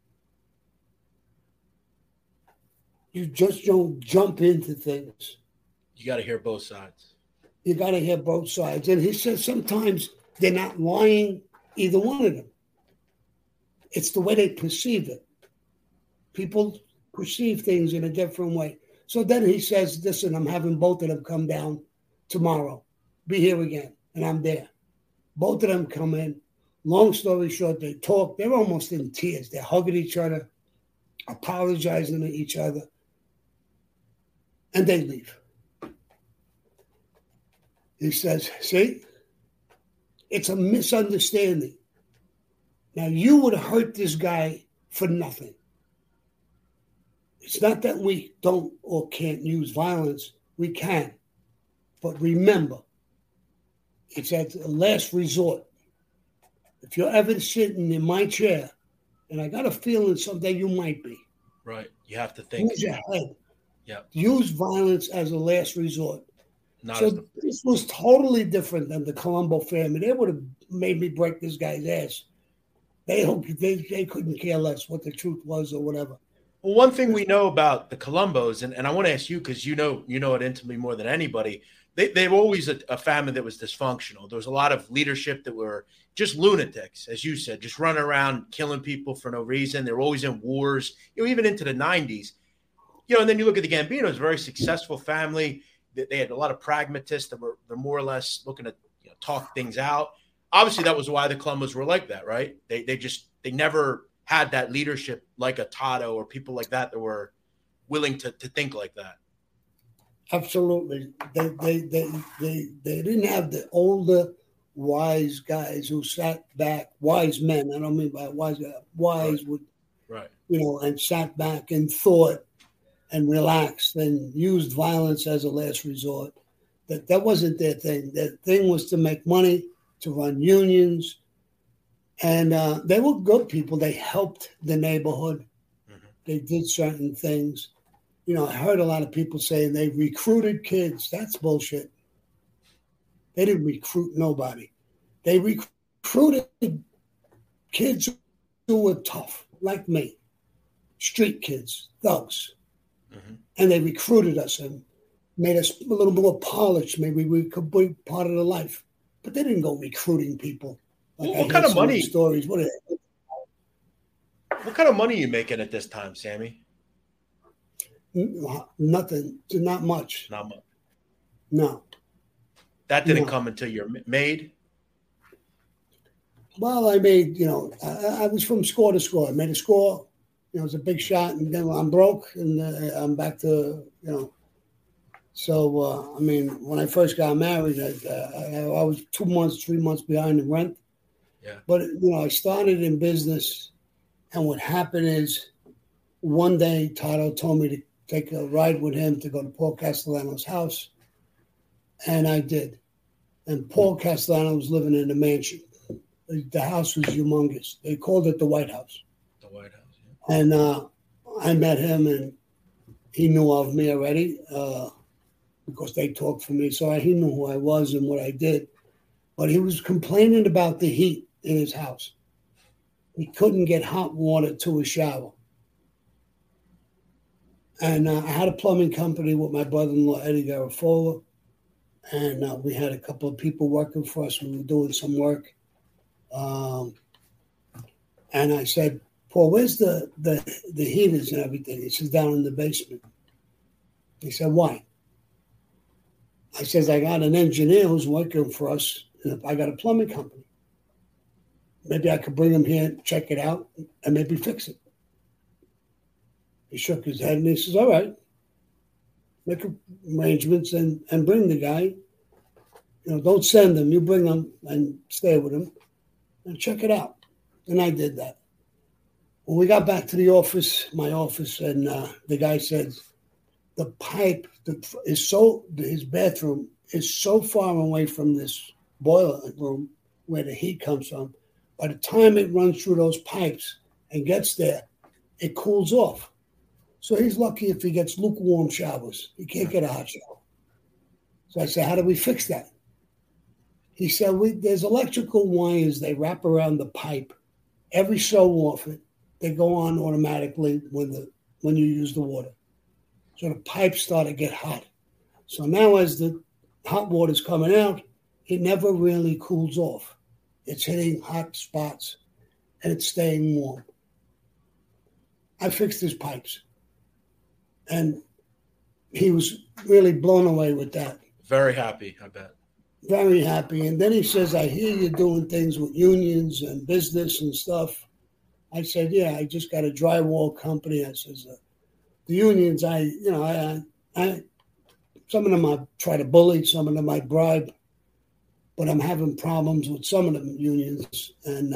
You just don't jump into things. You got to hear both sides. You got to hear both sides. And he says sometimes they're not lying, either one of them. It's the way they perceive it. People perceive things in a different way. So then he says, listen, I'm having both of them come down tomorrow. Be here again. And I'm there. Both of them come in. Long story short, they talk. They're almost in tears. They're hugging each other, apologizing to each other. And they leave. He says, see, it's a misunderstanding. Now, you would hurt this guy for nothing. It's not that we don't or can't use violence. We can. But remember, it's at the last resort. If you're ever sitting in my chair, and I got a feeling someday you might be. Right. You have to think. Use your head. Yeah. Use violence as a last resort. This was totally different than the Colombo family. They would have made me break this guy's ass. They couldn't care less what the truth was or whatever. Well, one thing we know about the Colombos, and I want to ask you because you know it intimately more than anybody, they were always a family that was dysfunctional. There was a lot of leadership that were just lunatics, as you said, just running around killing people for no reason. They were always in wars, even into the 90s. And then you look at the Gambinos, a very successful family. They had a lot of pragmatists that were more or less looking to talk things out. Obviously, that was why the Colombos were like that, right? They never had that leadership like a Tato or people like that were willing to think like that. Absolutely. They didn't have the older, wise guys who sat back, wise men. I don't mean by wise right. would, right. And sat back and thought and relaxed and used violence as a last resort. That wasn't their thing. Their thing was to make money, to run unions. And they were good people. They helped the neighborhood. Mm-hmm. They did certain things. You know, I heard a lot of people saying they recruited kids. That's bullshit. They didn't recruit nobody. They recruited kids who were tough, like me, street kids, thugs. Mm-hmm. And they recruited us and made us a little more polished. Maybe we could be part of the life. But they didn't go recruiting people. Like what kind of money? Stories. What kind of money are you making at this time, Sammy? Nothing. Not much. Not much. No. That didn't come until you're made? Well, I made, I was from score to score. I made a score. It was a big shot, and then I'm broke, and I'm back to, So, when I first got married, I was 2 months, 3 months behind the rent. Yeah. But, I started in business, and what happened is one day Tato told me to take a ride with him to go to Paul Castellano's house, and I did. And Paul Castellano was living in a mansion. The house was humongous. They called it the White House. The White House, yeah. And I met him, and he knew of me already because they talked for me. So he knew who I was and what I did. But he was complaining about the heat in his house. He couldn't get hot water to his shower. And I had a plumbing company with my brother-in-law, Eddie Garofalo. And we had a couple of people working for us. We were doing some work. And I said, Paul, where's the heaters and everything? He says, down in the basement. He said, why? I says, I got an engineer who's working for us, and I got a plumbing company. Maybe I could bring him here, check it out, and maybe fix it. He shook his head, and he says, all right. Make arrangements and bring the guy. Don't send him. You bring him and stay with him and check it out. And I did that. When we got back to the office, my office, and the guy said, the pipe his bathroom is so far away from this boiler room where the heat comes from. By the time it runs through those pipes and gets there, it cools off. So he's lucky if he gets lukewarm showers. He can't get a hot shower. So I said, how do we fix that? He said, there's electrical wires they wrap around the pipe. Every so often, they go on automatically when you use the water. So the pipes start to get hot. So now as the hot water's coming out, it never really cools off. It's hitting hot spots, and it's staying warm. I fixed his pipes. And he was really blown away with that. Very happy, I bet. Very happy. And then he says, I hear you're doing things with unions and business and stuff. I said, yeah, I just got a drywall company. I says, the unions, some of them I try to bully, some of them I bribe, but I'm having problems with some of them unions. And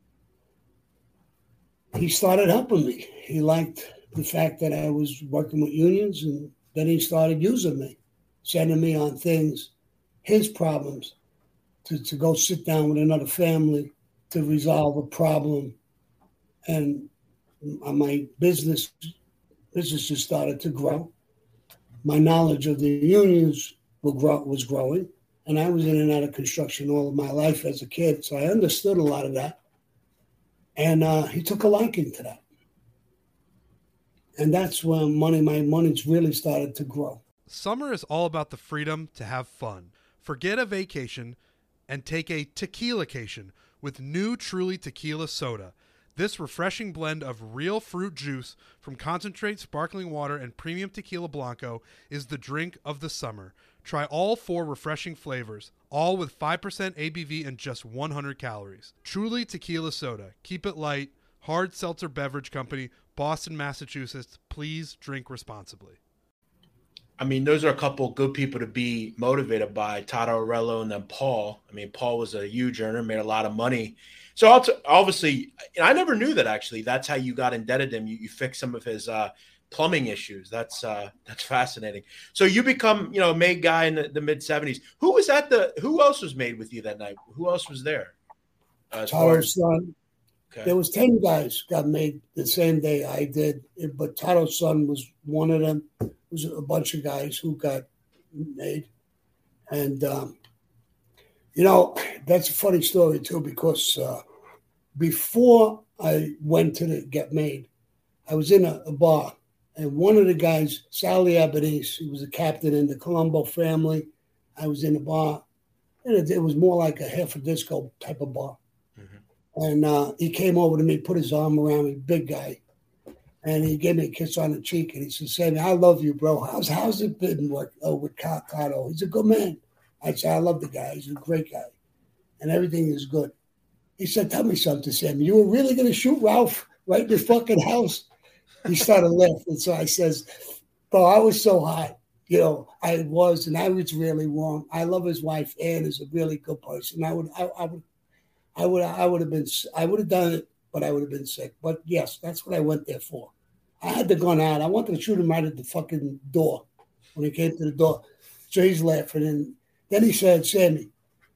he started helping me. He liked the fact that I was working with unions, and then he started using me, sending me on things, his problems, to go sit down with another family to resolve a problem. And my business just started to grow. My knowledge of the unions was growing, and I was in and out of construction all of my life as a kid, so I understood a lot of that. And he took a liking to that. And that's when my money's really started to grow. Summer is all about the freedom to have fun. Forget a vacation and take a tequila-cation with new Truly Tequila Soda. This refreshing blend of real fruit juice from concentrate sparkling water and premium tequila blanco is the drink of the summer. Try all 4 refreshing flavors, all with 5% ABV and just 100 calories. Truly Tequila Soda. Keep it light. Hard Seltzer Beverage Company, Boston, Massachusetts. Please drink responsibly. I mean, those are a couple good people to be motivated by, Tato Arello and then Paul. I mean, Paul was a huge earner, made a lot of money. So obviously, I never knew that, actually. That's how you got indebted to him. You fixed some of his plumbing issues. That's fascinating. So you become, a maid guy in the mid 70s. Who else was made with you that night? Who else was there? Tato's son. Okay. There was 10 guys got made the same day I did, but Tato's son was one of them. It was a bunch of guys who got made. And, that's a funny story too, because before I went to get made, I was in a bar, and one of the guys, Sally Albanese, he was a captain in the Colombo family. I was in the bar, and it was more like a half a disco type of bar. Mm-hmm. And he came over to me, put his arm around me, big guy, and he gave me a kiss on the cheek, and he said, "Sammy, I love you, bro. How's it been with Tato? He's a good man." I said, "I love the guy. He's a great guy, and everything is good." He said, "Tell me something, Sammy. You were really going to shoot Ralph right in the fucking house?" He started laughing. So I says, "Bro, I was so hot. I was, and I was really wrong. I love his wife. Ann is a really good person. I would have done it, but I would have been sick. But yes, that's what I went there for. I had the gun out. I wanted to shoot him right at the fucking door when he came to the door." So he's laughing. And then he said, "Sammy,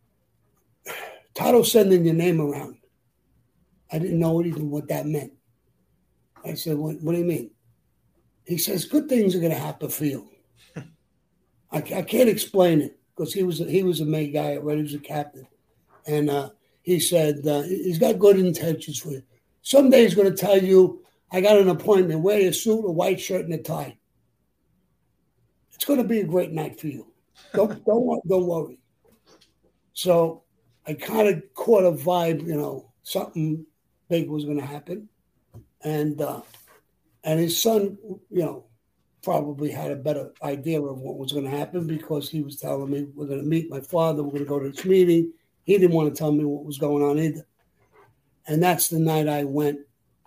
Tato's sending your name around." I didn't know even what that meant. I said, what do you mean? He says, "Good things are going to happen for you." I can't explain it, because he was a main guy already. He was a captain. And he said, he's got good intentions for you. Someday he's going to tell you, "I got an appointment. Wear a suit, a white shirt, and a tie. It's going to be a great night for you. Don't worry." So I kind of caught a vibe, something big was going to happen. And his son, probably had a better idea of what was going to happen, because he was telling me, "We're going to meet my father. We're going to go to this meeting." He didn't want to tell me what was going on either. And that's the night I went.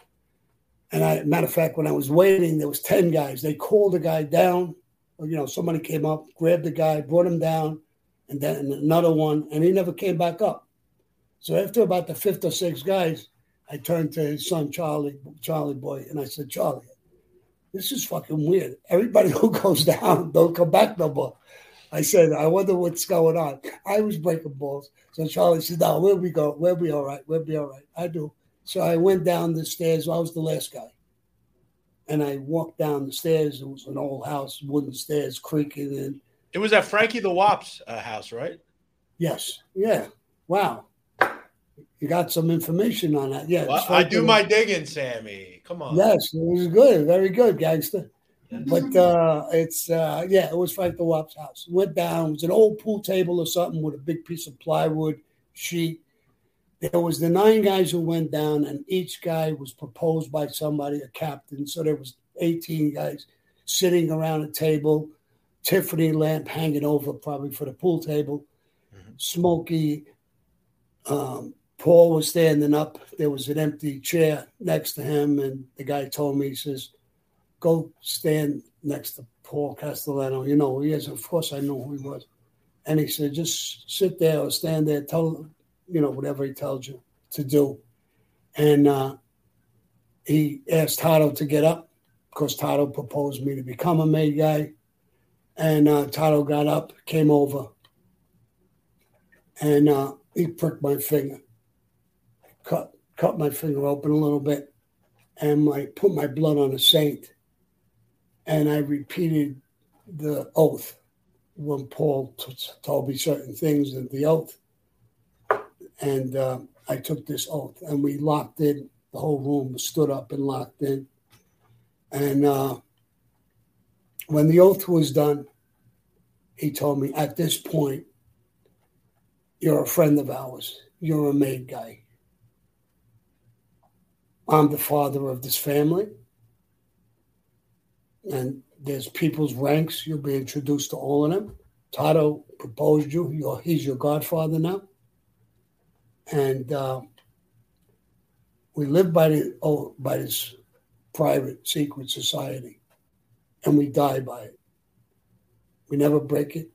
And matter of fact, when I was waiting, there was 10 guys. They called the guy down. Somebody came up, grabbed the guy, brought him down, and then another one, and he never came back up. So after about the 5th or 6th guys, I turned to his son, Charlie boy, and I said, "Charlie, this is fucking weird. Everybody who goes down don't come back no more." I said, "I wonder what's going on." I was breaking balls. So Charlie said, "No, where we go? We'll be all right. We'll be all right." I do. So I went down the stairs. I was the last guy. And I walked down the stairs. It was an old house, wooden stairs, creaking. And it was at Frankie the Wop's house, right? Yes. Yeah. Wow. You got some information on that. Yeah. Well, I do my digging, Sammy. Come on. Yes, it was good. Very good, gangster. Yes. But it was Frank the Wop's house. Went down. It was an old pool table or something with a big piece of plywood sheet. There was the 9 guys who went down, and each guy was proposed by somebody, a captain. So there was 18 guys sitting around a table, Tiffany lamp hanging over probably for the pool table, smoky. Paul was standing up. There was an empty chair next to him, and the guy told me, he says, "Go stand next to Paul Castellano. You know who he is." Of course, I know who he was. And he said, "Just sit there or stand there. Tell him, whatever he tells you to do." And he asked Tato to get up, because Tato proposed me to become a maid guy. And Tato got up, came over, and he pricked my finger. Cut my finger open a little bit, and put my blood on a saint. And I repeated the oath when Paul told me certain things in the oath. And I took this oath, and we locked in. The whole room stood up and locked in. And when the oath was done, he told me, "At this point, you're a friend of ours. You're a maid guy. I'm the father of this family. And there's people's ranks. You'll be introduced to all of them. Tato proposed you. He's your godfather now. And we live by this private secret society, and we die by it. We never break it."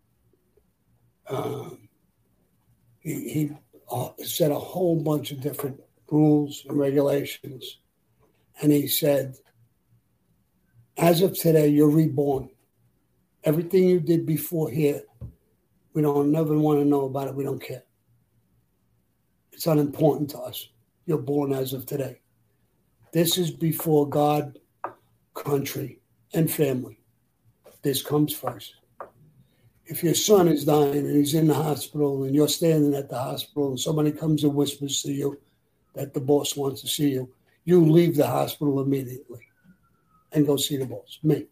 He said a whole bunch of different rules and regulations, and he said, As of today, you're reborn. Everything you did before here, we don't never want to know about it. We don't care. It's unimportant to us. You're born as of today. This is before God, country, and family. This comes first. If your son is dying and he's in the hospital and you're standing at the hospital and somebody comes and whispers to you that the boss wants to see you, you leave the hospital immediately and go see the boss, me.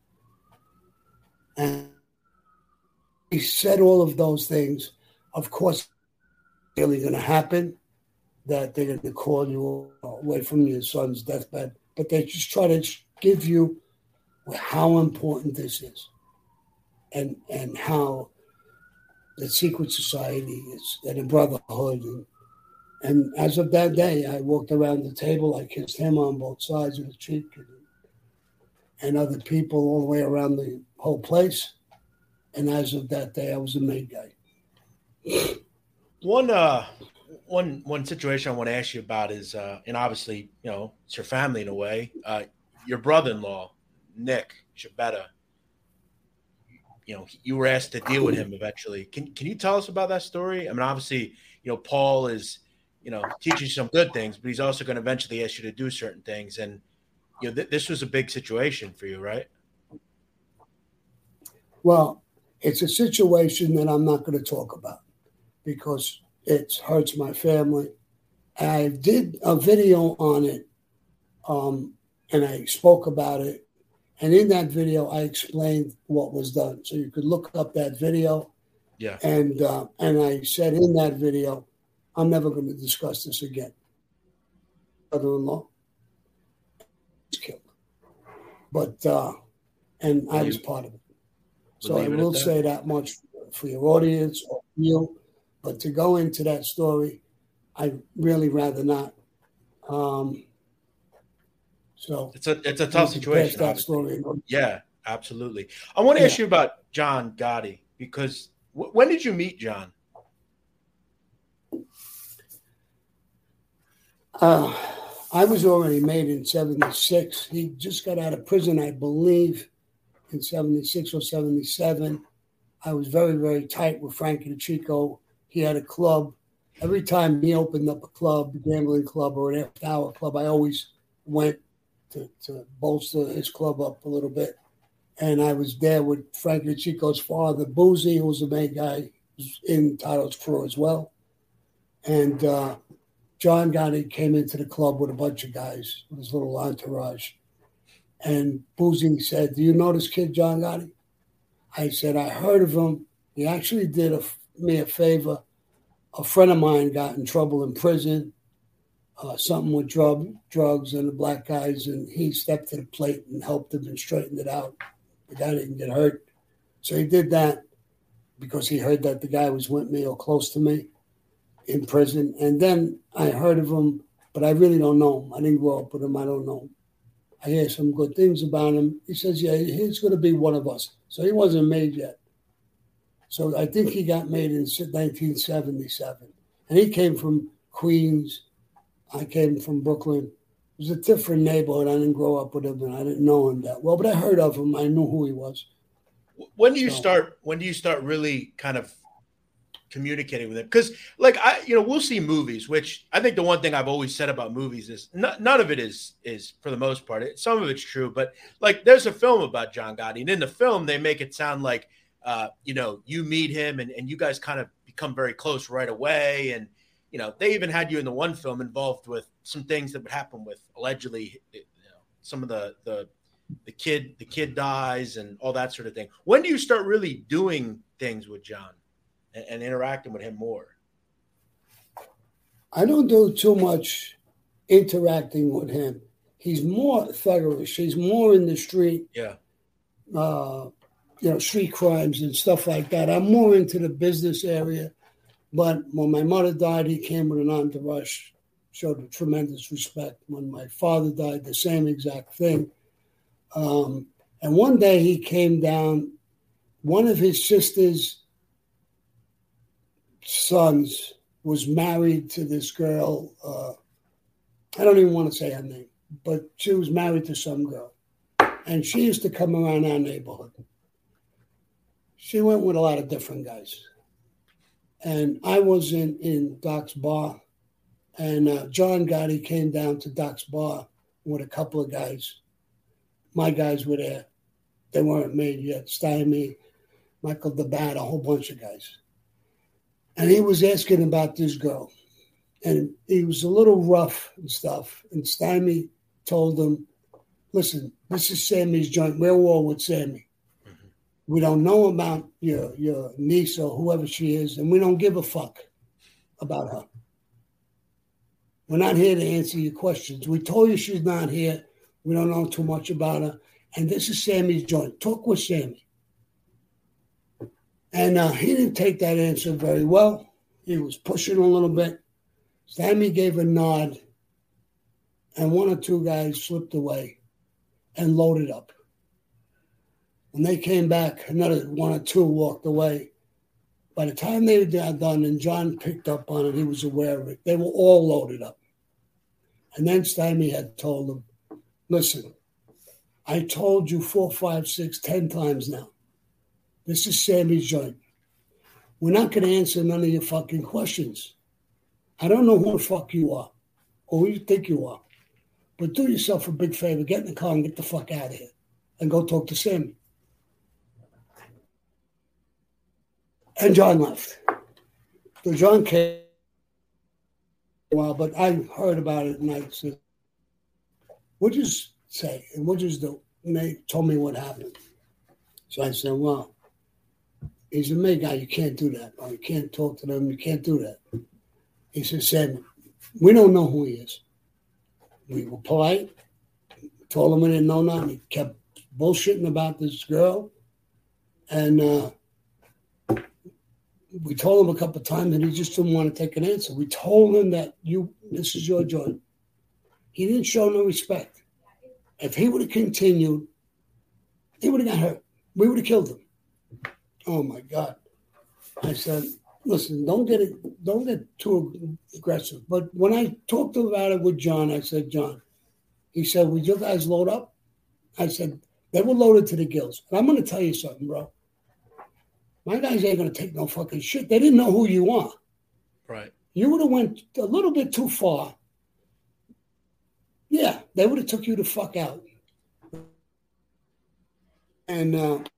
And he said all of those things. Of course, it's really going to happen that they're going to call you away from your son's deathbed, but they just try to give you how important this is and how the secret society is and a brotherhood. And as of that day, I walked around the table. I kissed him on both sides of the cheek and other people all the way around the whole place. And as of that day, I was a made guy. One situation I want to ask you about is, and obviously, it's your family in a way. Your brother-in-law, Nick Shabetta, you were asked to deal with him eventually. Can you tell us about that story? I mean, obviously, Paul is, teaching you some good things, but he's also going to eventually ask you to do certain things. And, this was a big situation for you, right? Well, it's a situation that I'm not going to talk about because it hurts my family. I did a video on it, and I spoke about it. And in that video, I explained what was done. So you could look up that video. Yeah. And I said in that video, I'm never going to discuss this again. Brother-in-law was killed. But, and I was part of it. So I will say that much for your audience or you. But to go into that story, I'd really rather not. So it's a tough situation. That story. Yeah, absolutely. I want to ask you about John Gotti because when did you meet John? I was already made in 76. He just got out of prison, I believe, in 76 or 77. I was very, very tight with Frankie DeChico. He had a club. Every time he opened up a club, a gambling club or an after-hour club, I always went to bolster his club up a little bit. And I was there with Frankie DeChico's father, Boozy, who was a main guy, was in Tito's crew as well. And John Gotti came into the club with a bunch of guys, with his little entourage. And Boozy said, "Do you know this kid, John Gotti?" I said, "I heard of him. He actually did me a favor. A friend of mine got in trouble in prison, something with drugs and the black guys, and he stepped to the plate and helped him and straightened it out. The guy didn't get hurt. So he did that because he heard that the guy was with me or close to me in prison. And then I heard of him, but I really don't know him. I didn't grow up with him. I don't know him. I hear some good things about him. He says, yeah, he's going to be one of us. So he wasn't made yet. So I think he got made in 1977. And he came from Queens. I came from Brooklyn. It was a different neighborhood. I didn't grow up with him, and I didn't know him that well. But I heard of him. I knew who he was. When do you start really kind of communicating with him? Because, we'll see movies, which I think the one thing I've always said about movies is none of it is for the most part. Some of it's true, but there's a film about John Gotti, and in the film they make it sound like you meet him and you guys kind of become very close right away, and they even had you in the one film involved with some things that would happen with allegedly some of the kid dies and all that sort of thing. When do you start really doing things with John and interacting with him more? I don't do too much interacting with him. He's more thuggerish. He's more in the street. Yeah. Street crimes and stuff like that. I'm more into the business area. But when my mother died, he came with an entourage, showed a tremendous respect. When my father died, the same exact thing. And one day he came down, one of his sister's sons was married to this girl. I don't even want to say her name, but she was married to some girl. And she used to come around our neighborhood. She went with a lot of different guys. And I was in Doc's bar, and John Gotti came down to Doc's bar with a couple of guys. My guys were there. They weren't made yet. Stymie, Michael DeBat, a whole bunch of guys. And he was asking about this girl. And he was a little rough and stuff. And Stymie told him, listen, this is Sammy's joint. We're all with Sammy. Mm-hmm. We don't know about your niece or whoever she is, and we don't give a fuck about her. We're not here to answer your questions. We told you she's not here. We don't know too much about her. And this is Sammy's joint. Talk with Sammy. And he didn't take that answer very well. He was pushing a little bit. Sammy gave a nod, and one or two guys slipped away and loaded up. When they came back, another one or two walked away. By the time they were done and John picked up on it, he was aware of it. They were all loaded up. And then Stymie had told them, listen, I told you 4, 5, 6, 10 times now. This is Sammy's joint. We're not going to answer none of your fucking questions. I don't know who the fuck you are or who you think you are. But do yourself a big favor. Get in the car and get the fuck out of here. And go talk to Sammy. And John left. So John came a while, but I heard about it and I said, what'd you say? And what'd you do? And they told me what happened. So I said, well, he's a May guy. You can't do that. Or you can't talk to them. You can't do that. He said, we don't know who he is. We were polite. Told him we didn't know nothing. He kept bullshitting about this girl. And we told him a couple of times and he just didn't want to take an answer. We told him that this is your joint. He didn't show no respect. If he would have continued, he would have got hurt. We would have killed him. Oh my God. I said, listen, don't get too aggressive. But when I talked about it with John, I said, John, he said, would you guys load up? I said, they were loaded to the gills. And I'm going to tell you something, bro. My guys ain't going to take no fucking shit. They didn't know who you are. Right. You would have went a little bit too far. Yeah, they would have took you the fuck out. And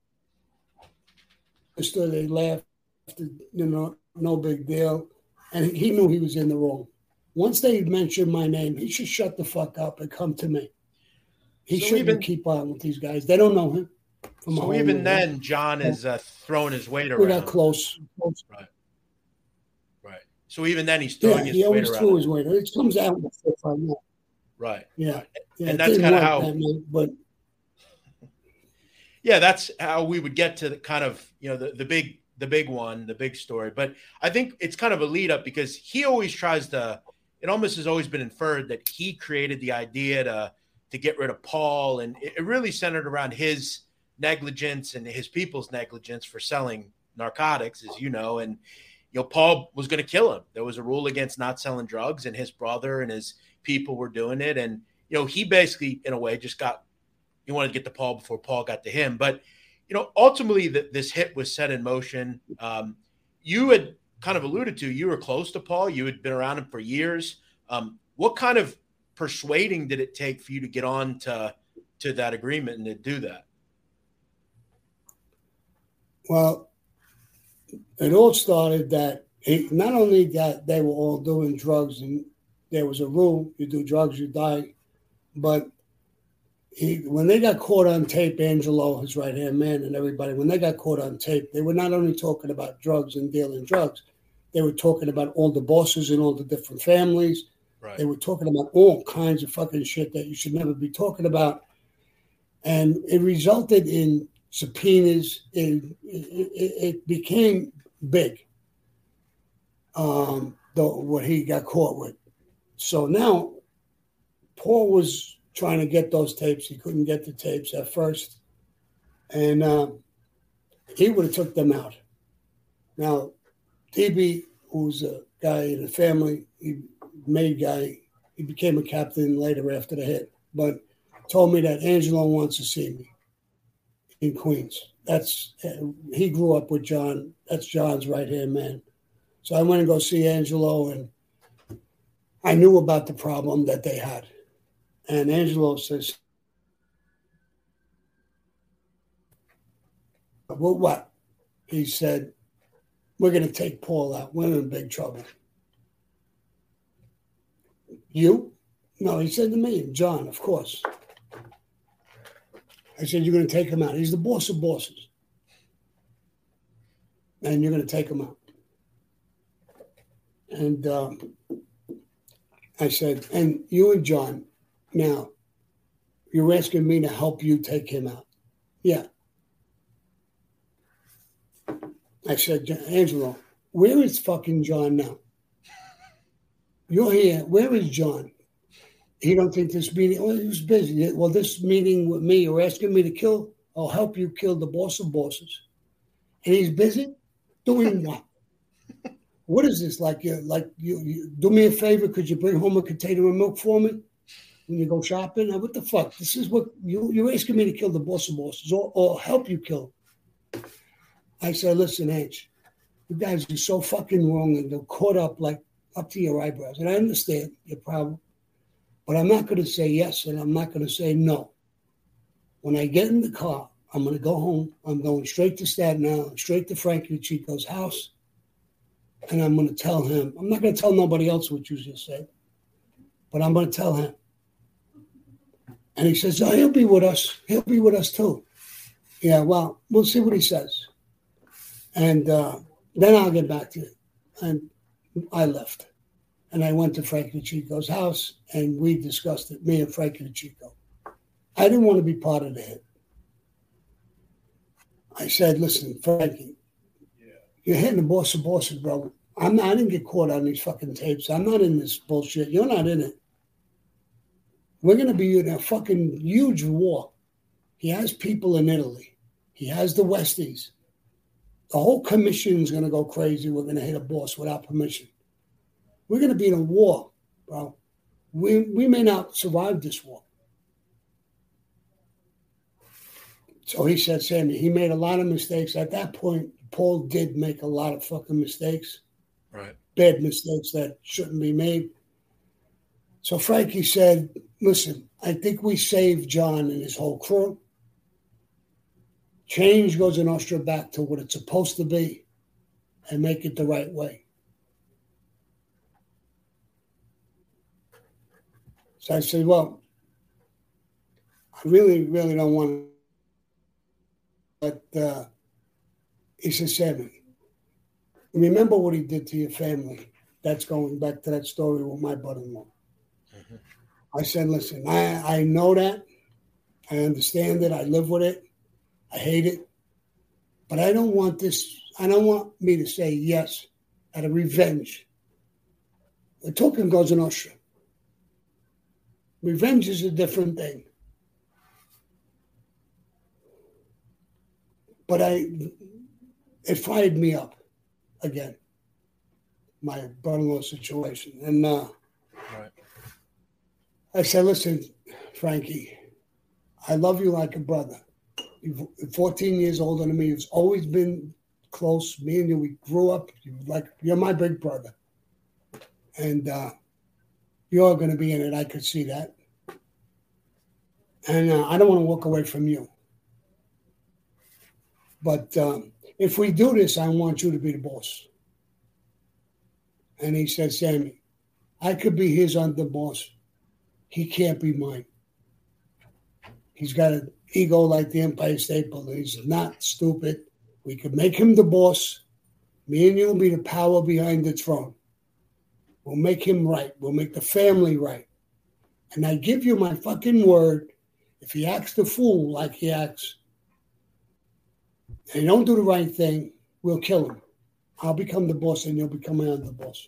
they laughed, no big deal. And he knew he was in the wrong. Once they mentioned my name, he should shut the fuck up and come to me. He shouldn't keep on with these guys. They don't know him. So even then, John is throwing his weight around. We got close. Right. So even then, he's throwing his weight around. He always threw his weight. It comes out with 4 5 minutes. Right. Yeah. Right. Yeah, and that's kind of how. But yeah, that's how we would get to the kind of the big one, the big story. But I think it's kind of a lead up because he always tries to. It almost has always been inferred that he created the idea to get rid of Paul, and it really centered around his negligence and his people's negligence for selling narcotics, as you know. And Paul was going to kill him. There was a rule against not selling drugs, and his brother and his people were doing it. And he basically, in a way, he wanted to get to Paul before Paul got to him. But ultimately, this hit was set in motion. You had kind of alluded to, you were close to Paul. You had been around him for years. What kind of persuading did it take for you to get on to that agreement and to do that? Well, it all started that not only that they were all doing drugs and there was a rule, you do drugs, you die, but when they got caught on tape, Angelo, his right-hand man, and everybody, when they got caught on tape, they were not only talking about drugs and dealing drugs, they were talking about all the bosses and all the different families. Right. They were talking about all kinds of fucking shit that you should never be talking about. And it resulted in subpoenas. It became big, what he got caught with. So now Paul was trying to get those tapes. He couldn't get the tapes at first. And he would have took them out. Now, TB, who's a guy in the family, he became a captain later after the hit. But told me that Angelo wants to see me in Queens. He grew up with John. That's John's right-hand man. So I went and go see Angelo, and I knew about the problem that they had. And Angelo says, well, what? He said, we're going to take Paul out. We're in big trouble. You? No, he said to me, John, of course. I said, you're going to take him out. He's the boss of bosses. And you're going to take him out. And I said, and you and John, now, you're asking me to help you take him out. Yeah. I said, Angelo, where is fucking John now? You're here. Where is John? He don't think this meeting, well, he was busy. Well, this meeting with me, you're asking me to kill, I'll help you kill the boss of bosses. And he's busy? Doing what? What is this? Like you do me a favor, could you bring home a container of milk for me when you go shopping? What the fuck? This is what you're asking me to kill the boss of bosses or help you kill. I said, listen, Ange, you guys are so fucking wrong and they're caught up up to your eyebrows. And I understand your problem, but I'm not going to say yes and I'm not going to say no. When I get in the car, I'm going to go home. I'm going straight to Staten Island, straight to Frankie Chico's house. And I'm going to tell him, I'm not going to tell nobody else what you just said, but I'm going to tell him. And he says, oh, he'll be with us. He'll be with us too. Yeah, well, we'll see what he says. And then I'll get back to you. And I left. And I went to Frankie Chico's house, and we discussed it, me and Frankie Chico. I didn't want to be part of the hit. I said, listen, Frankie, you're hitting the boss of bosses, bro. I didn't get caught on these fucking tapes. I'm not in this bullshit. You're not in it. We're going to be in a fucking huge war. He has people in Italy. He has the Westies. The whole commission is going to go crazy. We're going to hit a boss without permission. We're going to be in a war, bro. We may not survive this war. So he said, Sammy, he made a lot of mistakes. At that point, Paul did make a lot of fucking mistakes. Right. Bad mistakes that shouldn't be made. So Frankie said, listen, I think we saved John and his whole crew. Change goes in Austria back to what it's supposed to be and make it the right way. So I said, well, I really, really don't want to. But he said, Sammy, remember what he did to your family. That's going back to that story with my brother-in-law. Mm-hmm. I said, listen, I know that. I understand it. I live with it. I hate it. But I don't want this. I don't want me to say yes out of revenge. The token goes in Austria. Revenge is a different thing. But it fired me up again, my brother-in-law situation. And right. I said, listen, Frankie, I love you like a brother. You're 14 years older than me. You've always been close. Me and you, we grew up. You're my big brother. And you're going to be in it. I could see that. And I don't want to walk away from you. But if we do this, I want you to be the boss. And he said, Sammy, I could be his underboss. He can't be mine. He's got an ego like the Empire State Building. He's not stupid. We could make him the boss. Me and you will be the power behind the throne. We'll make him right. We'll make the family right. And I give you my fucking word, if he acts the fool like he acts, and he don't do the right thing, we'll kill him. I'll become the boss and you'll become my underboss.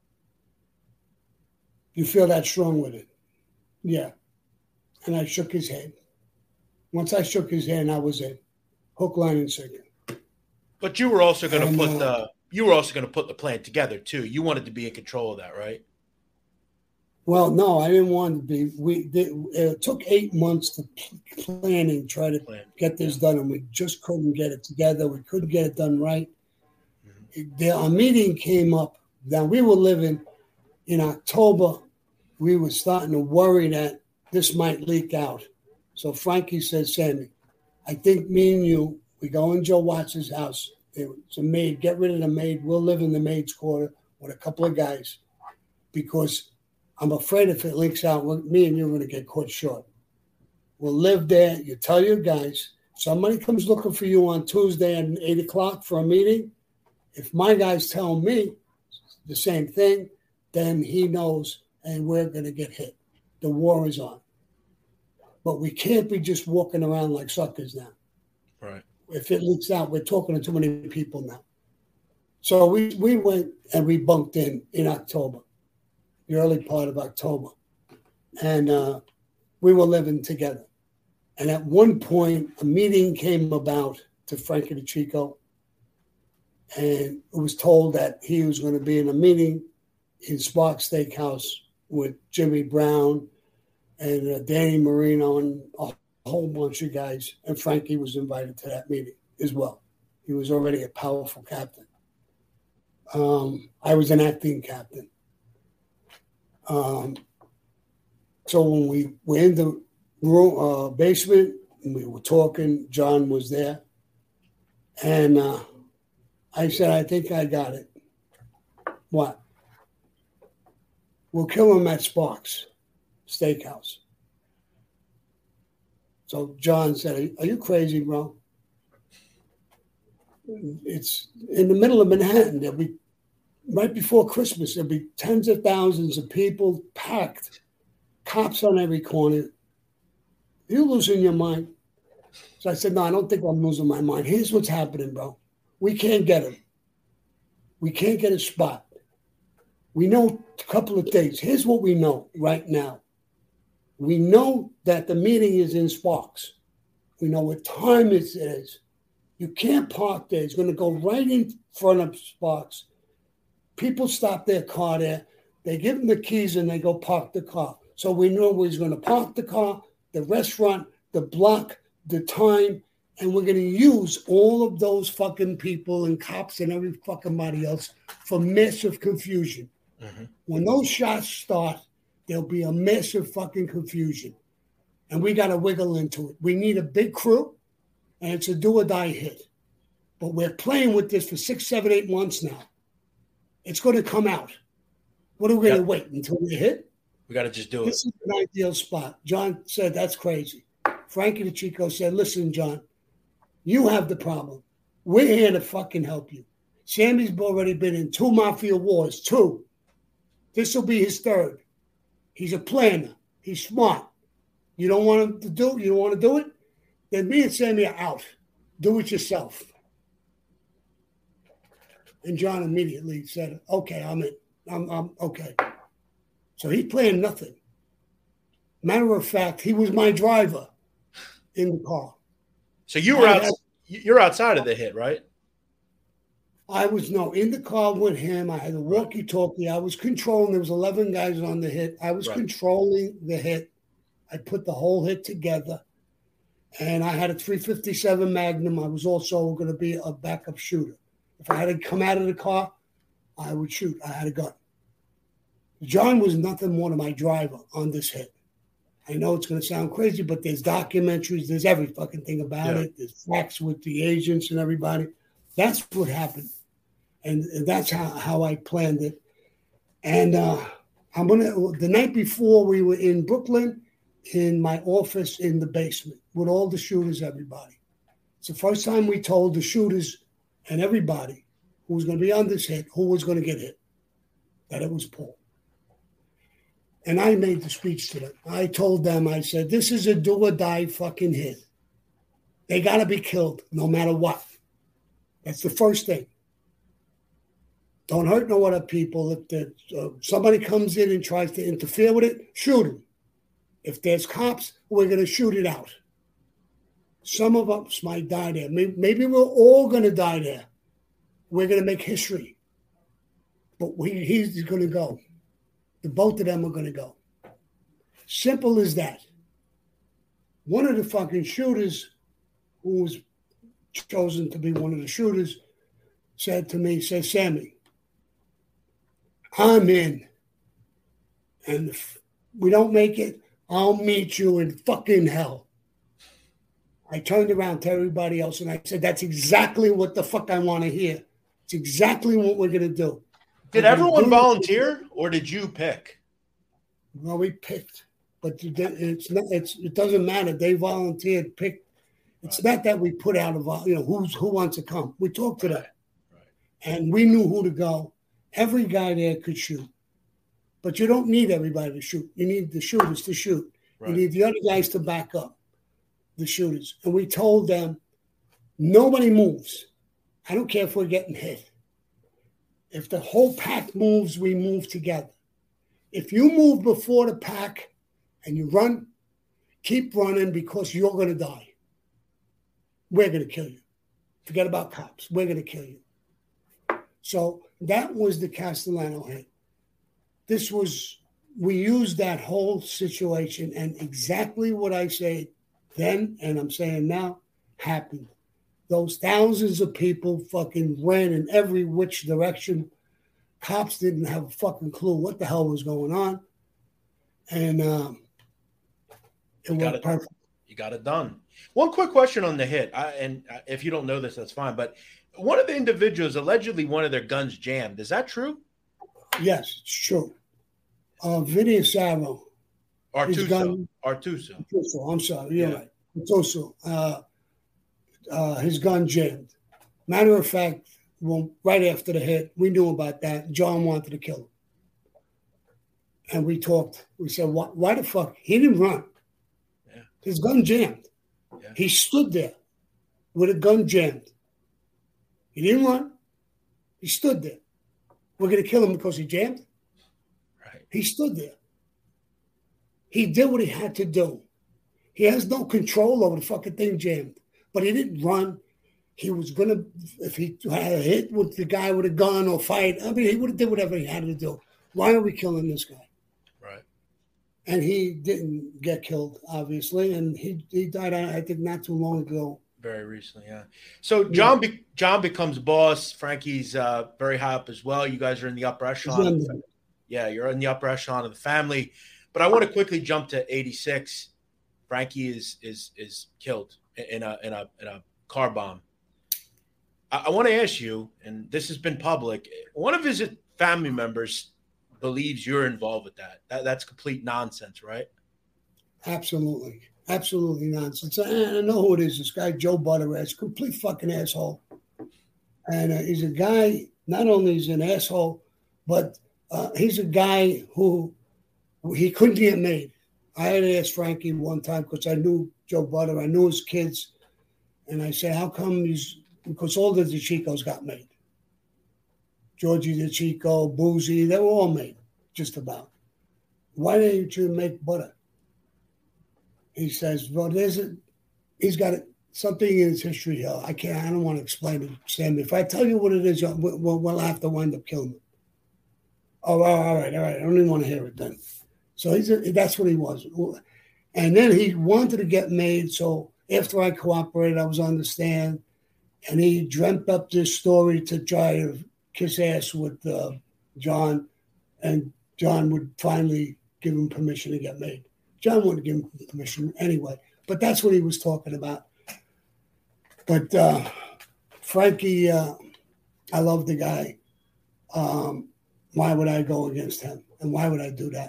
You feel that strong with it? Yeah. And I shook his head. Once I shook his hand, I was in. Hook, line, and sinker. But you were also going to put the plan together too. You wanted to be in control of that, right? Well, no, I didn't want to be. It took 8 months to planning, try to get this done, and we just couldn't get it together. We couldn't get it done right. A meeting came up. Now, we were living in October. We were starting to worry that this might leak out. So Frankie said, Sammy, I think me and you, we go in Joe Watts' house. It's a maid. Get rid of the maid. We'll live in the maid's quarter with a couple of guys because I'm afraid if it leaks out, me and you are going to get caught short. We'll live there. You tell your guys. Somebody comes looking for you on Tuesday at 8 o'clock for a meeting. If my guys tell me the same thing, then he knows and we're going to get hit. The war is on. But we can't be just walking around like suckers now. Right. If it leaks out, we're talking to too many people now. So we went and we bunked in October, the early part of October. And we were living together. And at one point, a meeting came about to Frankie DeCicco. And it was told that he was going to be in a meeting in Sparks Steakhouse with Jimmy Brown and Danny Marino and a whole bunch of guys. And Frankie was invited to that meeting as well. He was already a powerful captain. I was an acting captain. So when we were in the room, basement, and we were talking, John was there. And I said, I think I got it. What? We'll kill him at Sparks Steakhouse. So John said, are you crazy, bro? It's in the middle of Manhattan. There'll be, right before Christmas, there'll be tens of thousands of people packed, cops on every corner. You losing your mind? So I said, no, I don't think I'm losing my mind. Here's what's happening, bro. We can't get him. We can't get a spot. We know a couple of things. Here's what we know right now. We know that the meeting is in Sparks. We know what time it is. You can't park there. It's going to go right in front of Sparks. People stop their car there. They give them the keys and they go park the car. So we know where he's going to park the car, the restaurant, the block, the time, and we're going to use all of those fucking people and cops and every fucking body else for massive confusion. Mm-hmm. When those shots start, there'll be a massive fucking confusion. And we got to wiggle into it. We need a big crew, and it's a do-or-die hit. But we're playing with this for 6, 7, 8 months now. It's going to come out. What are we going to wait until we hit? We got to just do it. This is an ideal spot. John said, that's crazy. Frankie DeCicco said, listen, John, you have the problem. We're here to fucking help you. Sammy's already been in 2 mafia wars, 2. This will be his 3rd. He's a planner. He's smart. You don't want him to do it? You don't want to do it? Then me and Sammy are out. Do it yourself. And John immediately said, okay, I'm in. I'm okay. So he planned nothing. Matter of fact, he was my driver in the car. So you were you're outside of the hit, right? I was in the car with him. I had a walkie-talkie. I was controlling. There was 11 guys on the hit. I was controlling the hit. I put the whole hit together. And I had a .357 Magnum. I was also going to be a backup shooter. If I had to come out of the car, I would shoot. I had a gun. John was nothing more than my driver on this hit. I know it's going to sound crazy, but there's documentaries. There's every fucking thing about it. There's facts with the agents and everybody. That's what happened. And that's how I planned it. And the night before, we were in Brooklyn in my office in the basement with all the shooters, everybody. It's the first time we told the shooters and everybody who was going to be on this hit, who was going to get hit, that it was Paul. And I made the speech to them. I told them, I said, this is a do-or-die fucking hit. They got to be killed no matter what. That's the first thing. Don't hurt no other people. If somebody comes in and tries to interfere with it, shoot them. If there's cops, we're going to shoot it out. Some of us might die there. Maybe we're all going to die there. We're going to make history. But he's going to go. The both of them are going to go. Simple as that. One of the fucking shooters who was chosen to be one of the shooters said to me, Sammy, I'm in. And if we don't make it, I'll meet you in fucking hell. I turned around to everybody else and I said, that's exactly what the fuck I want to hear. It's exactly what we're going to do. Did everyone volunteer or did you pick? Well, we picked. But it doesn't matter. They volunteered, picked. It's not that we put out who wants to come. We talked to them. Right. And we knew who to go. Every guy there could shoot. But you don't need everybody to shoot. You need the shooters to shoot. Right. You need the other guys to back up the shooters. And we told them, nobody moves. I don't care if we're getting hit. If the whole pack moves, we move together. If you move before the pack and you run, keep running because you're going to die. We're going to kill you. Forget about cops. We're going to kill you. So that was the Castellano hit. We used that whole situation, and exactly what I said then, and I'm saying now, happened. Those thousands of people fucking ran in every which direction. Cops didn't have a fucking clue what the hell was going on. And it was perfect. You got it done. One quick question on the hit, if you don't know this, that's fine. But one of the individuals, allegedly one of their guns jammed. Is that true? Yes, it's true. Vinny Asaro. Artuso. I'm sorry. You're right. Artuso. His gun jammed. Matter of fact, right after the hit, we knew about that. John wanted to kill him. And we talked. We said, why the fuck? He didn't run. Yeah. His gun jammed. Yeah. He stood there with a gun jammed. He didn't run. He stood there. We're going to kill him because he jammed? Right. He stood there. He did what he had to do. He has no control over the fucking thing jammed. But he didn't run. He was going to, if he had a hit with the guy with a gun or fight, I mean, he would have did whatever he had to do. Why are we killing this guy? Right. And he didn't get killed, obviously. And he died, I think, not too long ago. Very recently, yeah. So John becomes boss. Frankie's very high up as well. You guys are in the upper echelon. Yeah, you're in the upper echelon of the family. But I want to quickly jump to 86. Frankie is killed in a car bomb. I want to ask you, and this has been public, one of his family members believes you're involved with that. That's complete nonsense, right? Absolutely. Absolutely nonsense. I know who it is, this guy, Joe Butterez, complete fucking asshole. And he's a guy, not only is he an asshole, but he's a guy who he couldn't get made. I had asked Frankie one time because I knew Joe Butter, I knew his kids, and I said, how come because all the DeChicos got made. Georgie DeChico, Boozy, they were all made, just about. Why didn't you make Butter? He says, well, he's got something in his history here. I don't want to explain it, Sam. If I tell you what it is, we'll have to wind up killing him. Oh, all right. I don't even want to hear it then. So that's what he was. And then he wanted to get made. So after I cooperated, I was on the stand. And he dreamt up this story to try to kiss ass with John. And John would finally give him permission to get made. John wouldn't give him permission anyway. But that's what he was talking about. But Frankie, I love the guy. Why would I go against him? And why would I do that?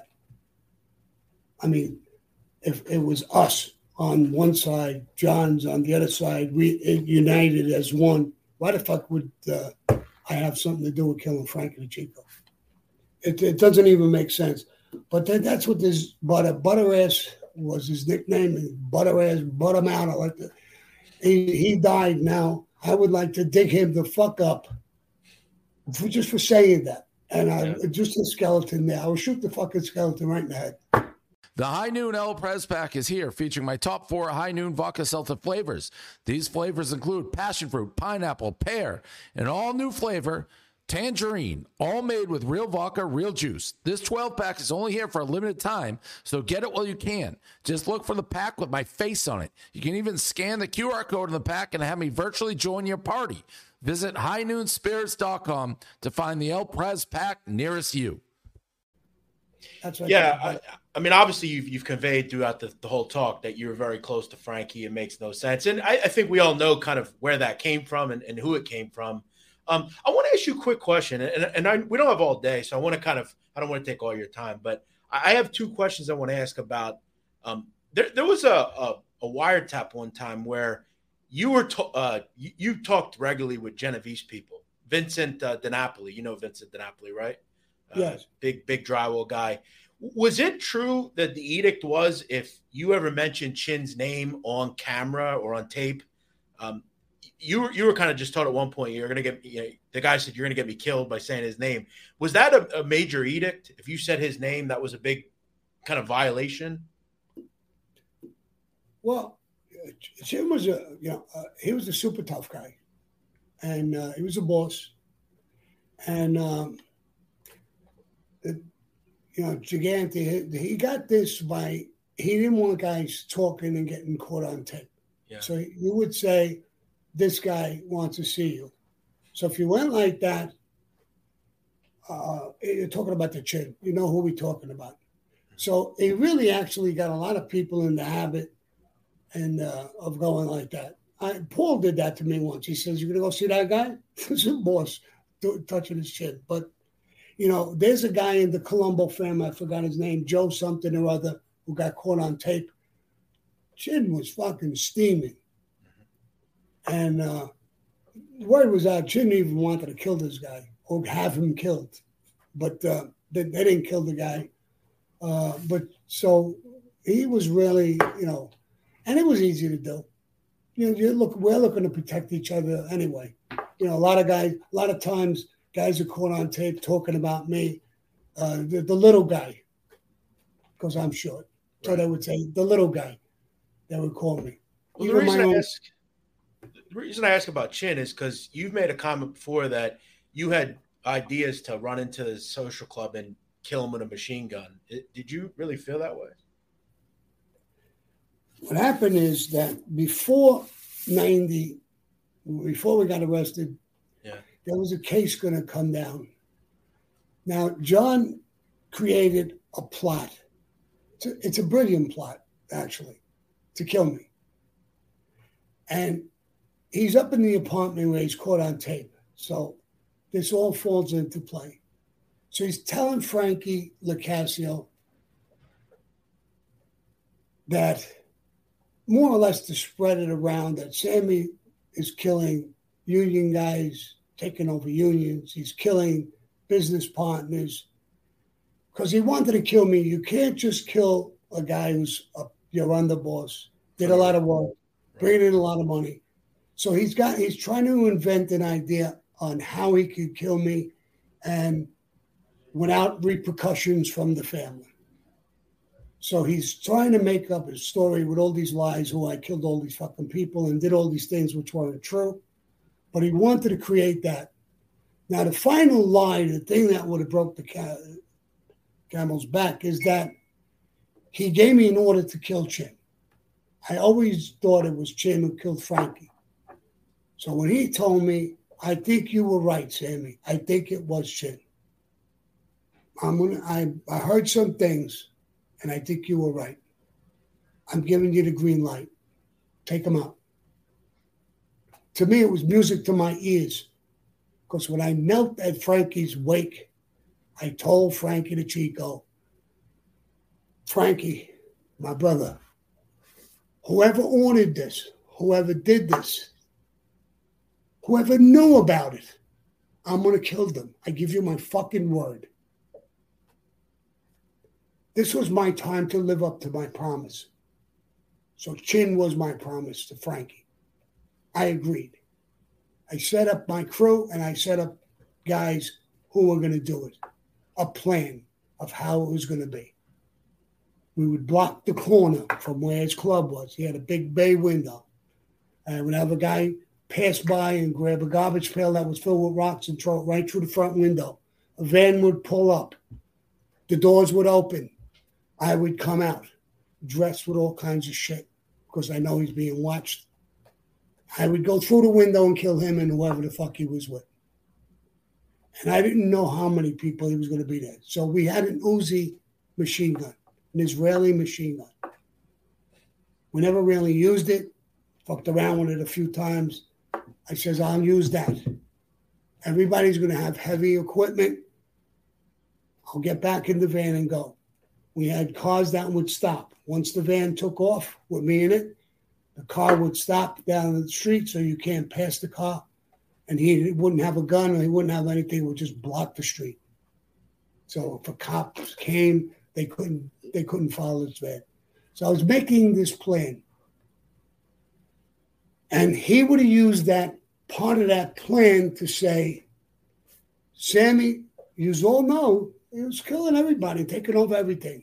I mean, if it was us on one side, John's on the other side, we united as one, why the fuck would I have something to do with killing Frankie DeChico? It doesn't even make sense. But that's what this Butterass was his nickname. Butterass, butt him out. I like that. He died now. I would like to dig him the fuck up just for saying that. And just a skeleton there. I would shoot the fucking skeleton right in the head. The High Noon El Press Pack is here, featuring my top 4 High Noon Vodka Seltzer flavors. These flavors include passion fruit, pineapple, pear, an all-new flavor, Tangerine, all made with real vodka, real juice. This 12-pack is only here for a limited time, so get it while you can. Just look for the pack with my face on it. You can even scan the QR code in the pack and have me virtually join your party. Visit highnoonspirits.com to find the El Pres pack nearest you. That's right. Yeah, I mean, obviously you've conveyed throughout the whole talk that you were very close to Frankie. It makes no sense. And I think we all know kind of where that came from and who it came from. I want to ask you a quick question, and we don't have all day, so I want to I don't want to take all your time, but I have two questions I want to ask about. There was a wiretap one time where you were you talked regularly with Genovese people, Vincent DiNapoli. You know Vincent DiNapoli, right? Yes. Big drywall guy. Was it true that the edict was if you ever mentioned Chin's name on camera or on tape, you were kind of just told at one point you're going to get, the guy said you're going to get me killed by saying his name. Was that a major edict? If you said his name, that was a big kind of violation? Well, Chin was he was a super tough guy, and he was a boss, and Gigante, he got this by, he didn't want guys talking and getting caught on tape. Yeah. So you would say, this guy wants to see you. So if you went like that, you're talking about the Chin. You know who we're talking about. So he really actually got a lot of people in the habit and of going like that. Paul did that to me once. He says, "You're going to go see that guy?" It's a boss touching his chin. But, there's a guy in the Colombo family, I forgot his name, Joe something or other, who got caught on tape. Chin was fucking steaming. And the word was out, Chin even wanted to kill this guy or have him killed. But they didn't kill the guy. But so he was really, and it was easy to do. We're looking to protect each other anyway. A lot of times guys are caught on tape talking about me, the little guy, because I'm short. So they would say, the little guy, they would call me. Well, the reason I ask about Chin is because you've made a comment before that you had ideas to run into the social club and kill him with a machine gun. Did you really feel that way? What happened is that before we got arrested, there was a case going to come down. Now, John created a plot. It's a brilliant plot, actually, to kill me. And he's up in the apartment where he's caught on tape. So this all falls into play. So he's telling Frankie LoCascio that more or less to spread it around that Sammy is killing union guys, taking over unions. He's killing business partners because he wanted to kill me. You can't just kill a guy who's your underboss, did a lot of work, bringing in a lot of money. So he's trying to invent an idea on how he could kill me and without repercussions from the family. So he's trying to make up a story with all these lies, who I killed all these fucking people and did all these things which weren't true. But he wanted to create that. Now, the final lie, the thing that would have broke the camel's back, is that he gave me an order to kill Chin. I always thought it was Chin who killed Frankie. So when he told me, I think you were right, Sammy. I think it was Chin. I heard some things, and I think you were right. I'm giving you the green light. Take him out. To me, it was music to my ears. Because when I knelt at Frankie's wake, I told Frankie the Chico, Frankie, my brother, whoever ordered this, whoever did this, whoever knew about it, I'm going to kill them. I give you my fucking word. This was my time to live up to my promise. So Chin was my promise to Frankie. I agreed. I set up my crew and I set up guys who were going to do it. A plan of how it was going to be. We would block the corner from where his club was. He had a big bay window. And we'd have a guy pass by and grab a garbage pail that was filled with rocks and throw it right through the front window. A van would pull up. The doors would open. I would come out, dressed with all kinds of shit, because I know he's being watched. I would go through the window and kill him and whoever the fuck he was with. And I didn't know how many people he was going to be there. So we had an Uzi machine gun, an Israeli machine gun. We never really used it. Fucked around with it a few times. I says, I'll use that. Everybody's going to have heavy equipment. I'll get back in the van and go. We had cars that would stop. Once the van took off with me in it, the car would stop down the street so you can't pass the car. And he wouldn't have a gun or he wouldn't have anything. It would just block the street. So if a cop came, they couldn't follow his van. So I was making this plan. And he would have used that part of that plan to say, Sammy, you all know he was killing everybody, taking over everything.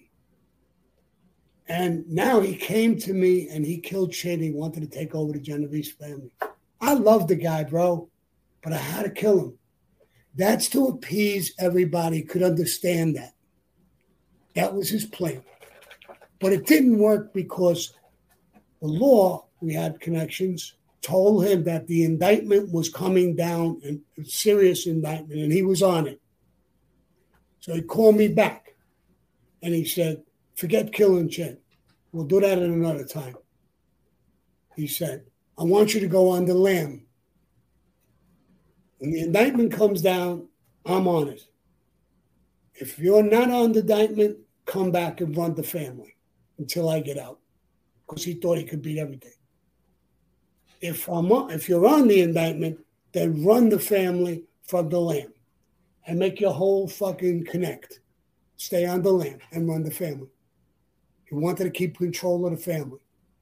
And now he came to me and he killed Chin. He wanted to take over the Genovese family. I love the guy, bro, but I had to kill him. That's to appease everybody, could understand that. That was his plan. But it didn't work because the law, we had connections, told him that the indictment was coming down, and a serious indictment, and he was on it. So he called me back, and he said, forget killing Chin. We'll do that at another time. He said, I want you to go on the lam. When the indictment comes down, I'm on it. If you're not on the indictment, come back and run the family until I get out. Because he thought he could beat everything. If you're on the indictment, then run the family from the lam and make your whole fucking connect. Stay on the lam and run the family. He wanted to keep control of the family.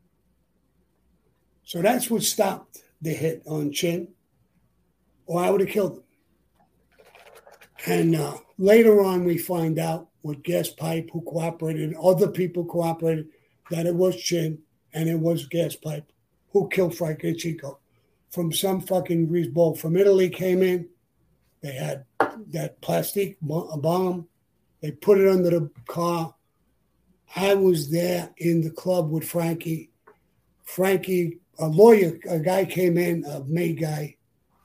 So that's what stopped the hit on Chin, or I would have killed him. And later on, we find out with Gas Pipe, who cooperated, and other people cooperated, that it was Chin and it was Gas Pipe who killed Frank and Chico. From some fucking greaseball from Italy came in. They had that plastic bomb. They put it under the car. I was there in the club with Frankie. Frankie, a lawyer, a guy came in, a May guy,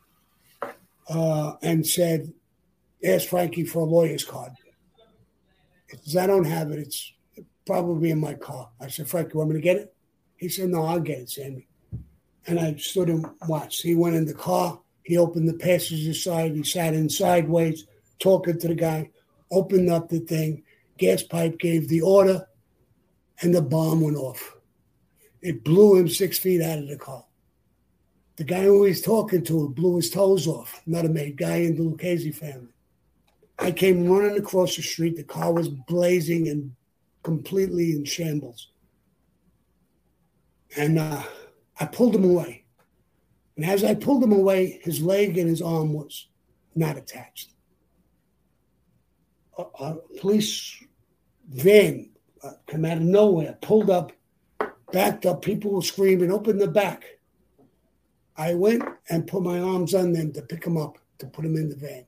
and said, ask Frankie for a lawyer's card. He says, I don't have it. It's probably in my car. I said, Frankie, you want me to get it? He said, no, I'll get it, Sammy. And I stood and watched. He went in the car. He opened the passenger side. He sat in sideways, talking to the guy, opened up the thing. Gas Pipe gave the order, and the bomb went off. It blew him 6 feet out of the car. The guy who he's talking to blew his toes off. Another mate, guy in the Lucchese family. I came running across the street. The car was blazing and completely in shambles. And I pulled him away. And as I pulled him away, his leg and his arm was not attached. A police van came out of nowhere, pulled up, backed up. People were screaming, open the back. I went and put my arms on them to pick him up, to put him in the van.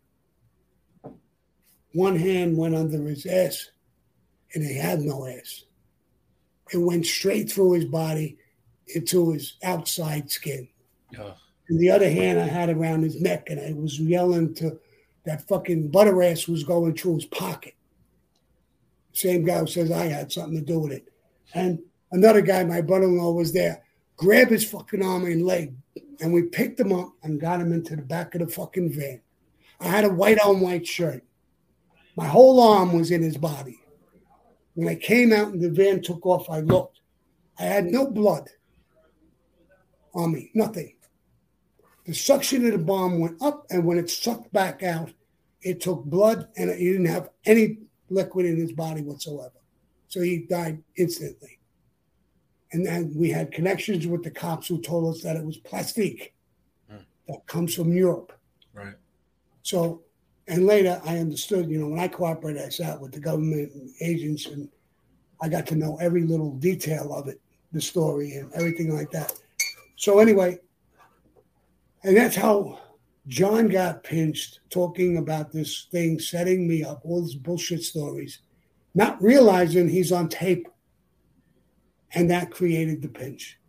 One hand went under his ass, and he had no ass. It went straight through his body into his outside skin. Oh. And the other hand I had around his neck, and I was yelling to that fucking butter ass was going through his pocket. Same guy who says I had something to do with it. And another guy, my brother-in-law, was there, grabbed his fucking arm and leg, and we picked him up and got him into the back of the fucking van. I had a white-on-white shirt. My whole arm was in his body. When I came out and the van took off, I looked. I had no blood on me, nothing. The suction of the bomb went up, and when it sucked back out, it took blood, and he didn't have any liquid in his body whatsoever. So he died instantly. And then we had connections with the cops who told us that it was plastique that comes from Europe. Right. So, and later I understood, when I cooperated, I sat with the government and agents, and I got to know every little detail of it, the story and everything like that. So anyway, And that's how John got pinched, talking about this thing, setting me up, all these bullshit stories, not realizing he's on tape. And that created the pinch.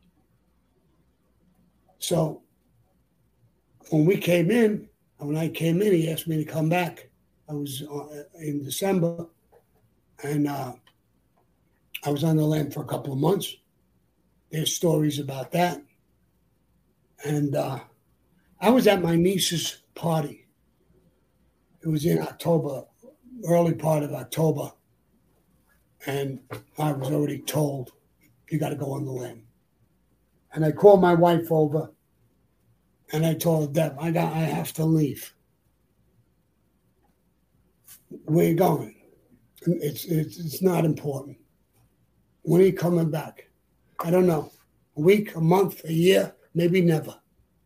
So when I came in, he asked me to come back. I was in December, and I was on the land for a couple of months. There's stories about that. And I was at my niece's party. It was in October, early part of October. And I was already told, you got to go on the lam. And I called my wife over, and I told her, Deb, I have to leave. Where you going? It's not important. When are you coming back? I don't know. A week, a month, a year, maybe never.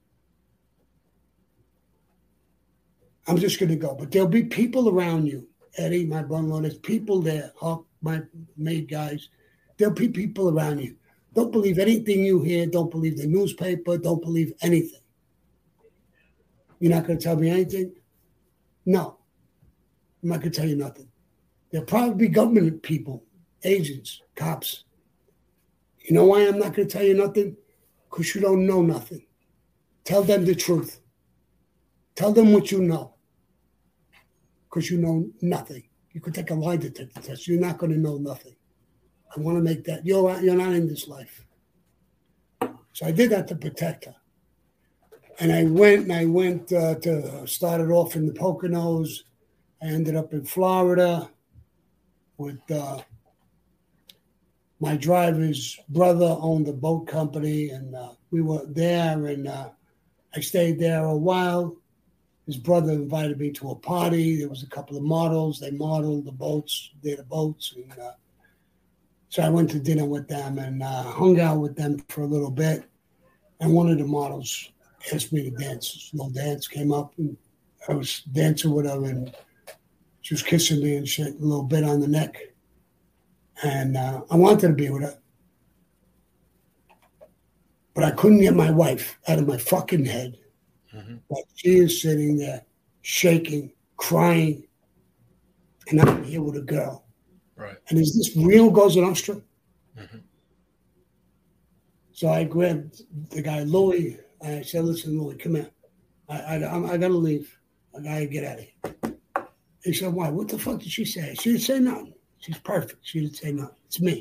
I'm just going to go. But there'll be people around you. Eddie, my brother-in-law, there's people there. Huck, my maid guys. There'll be people around you. Don't believe anything you hear. Don't believe the newspaper. Don't believe anything. You're not going to tell me anything? No. I'm not going to tell you nothing. There'll probably be government people, agents, cops. You know why I'm not going to tell you nothing? Because you don't know nothing. Tell them the truth. Tell them what you know. Because you know nothing. You could take a lie detector test. You're not going to know nothing. I want to make that. You're not in this life. So I did that to protect her. And I went to started off in the Poconos. I ended up in Florida with my driver's brother owned a boat company, and we were there, and I stayed there a while. His brother invited me to a party. There was a couple of models. They modeled the boats, did the boats. And so I went to dinner with them and hung out with them for a little bit. And one of the models asked me to dance. This little dance came up, and I was dancing with her, and she was kissing me and shit, a little bit on the neck. And I wanted to be with her. But I couldn't get my wife out of my fucking head. Mm-hmm. Like she is sitting there shaking, crying, and I'm here with a girl. Right. And is this real Cosa Nostra? Mm-hmm. So I grabbed the guy, Louis, and I said, listen, Louis, come here. I got to leave. I got to get out of here. He said, why? What the fuck did she say? She didn't say nothing. She's perfect. She didn't say nothing. It's me.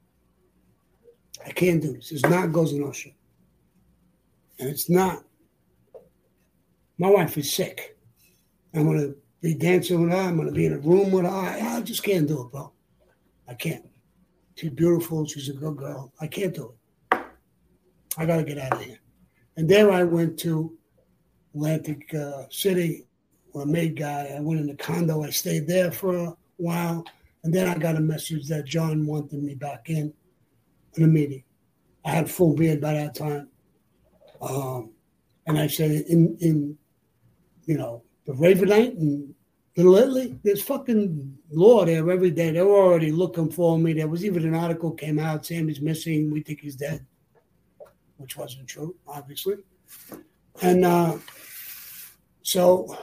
I can't do this. It's not Cosa Nostra. And it's not. My wife is sick. I'm going to be dancing with her. I'm going to be in a room with her. I just can't do it, bro. I can't. She's beautiful. She's a good girl. I can't do it. I got to get out of here. And there I went to Atlantic City with a maid guy. I went in the condo. I stayed there for a while. And then I got a message that John wanted me back in a meeting. I had full beard by that time. And I said, in the Ravenite and Little Italy, there's fucking law there every day. They were already looking for me. There was even an article came out, Sammy's missing, we think he's dead, which wasn't true, obviously. And so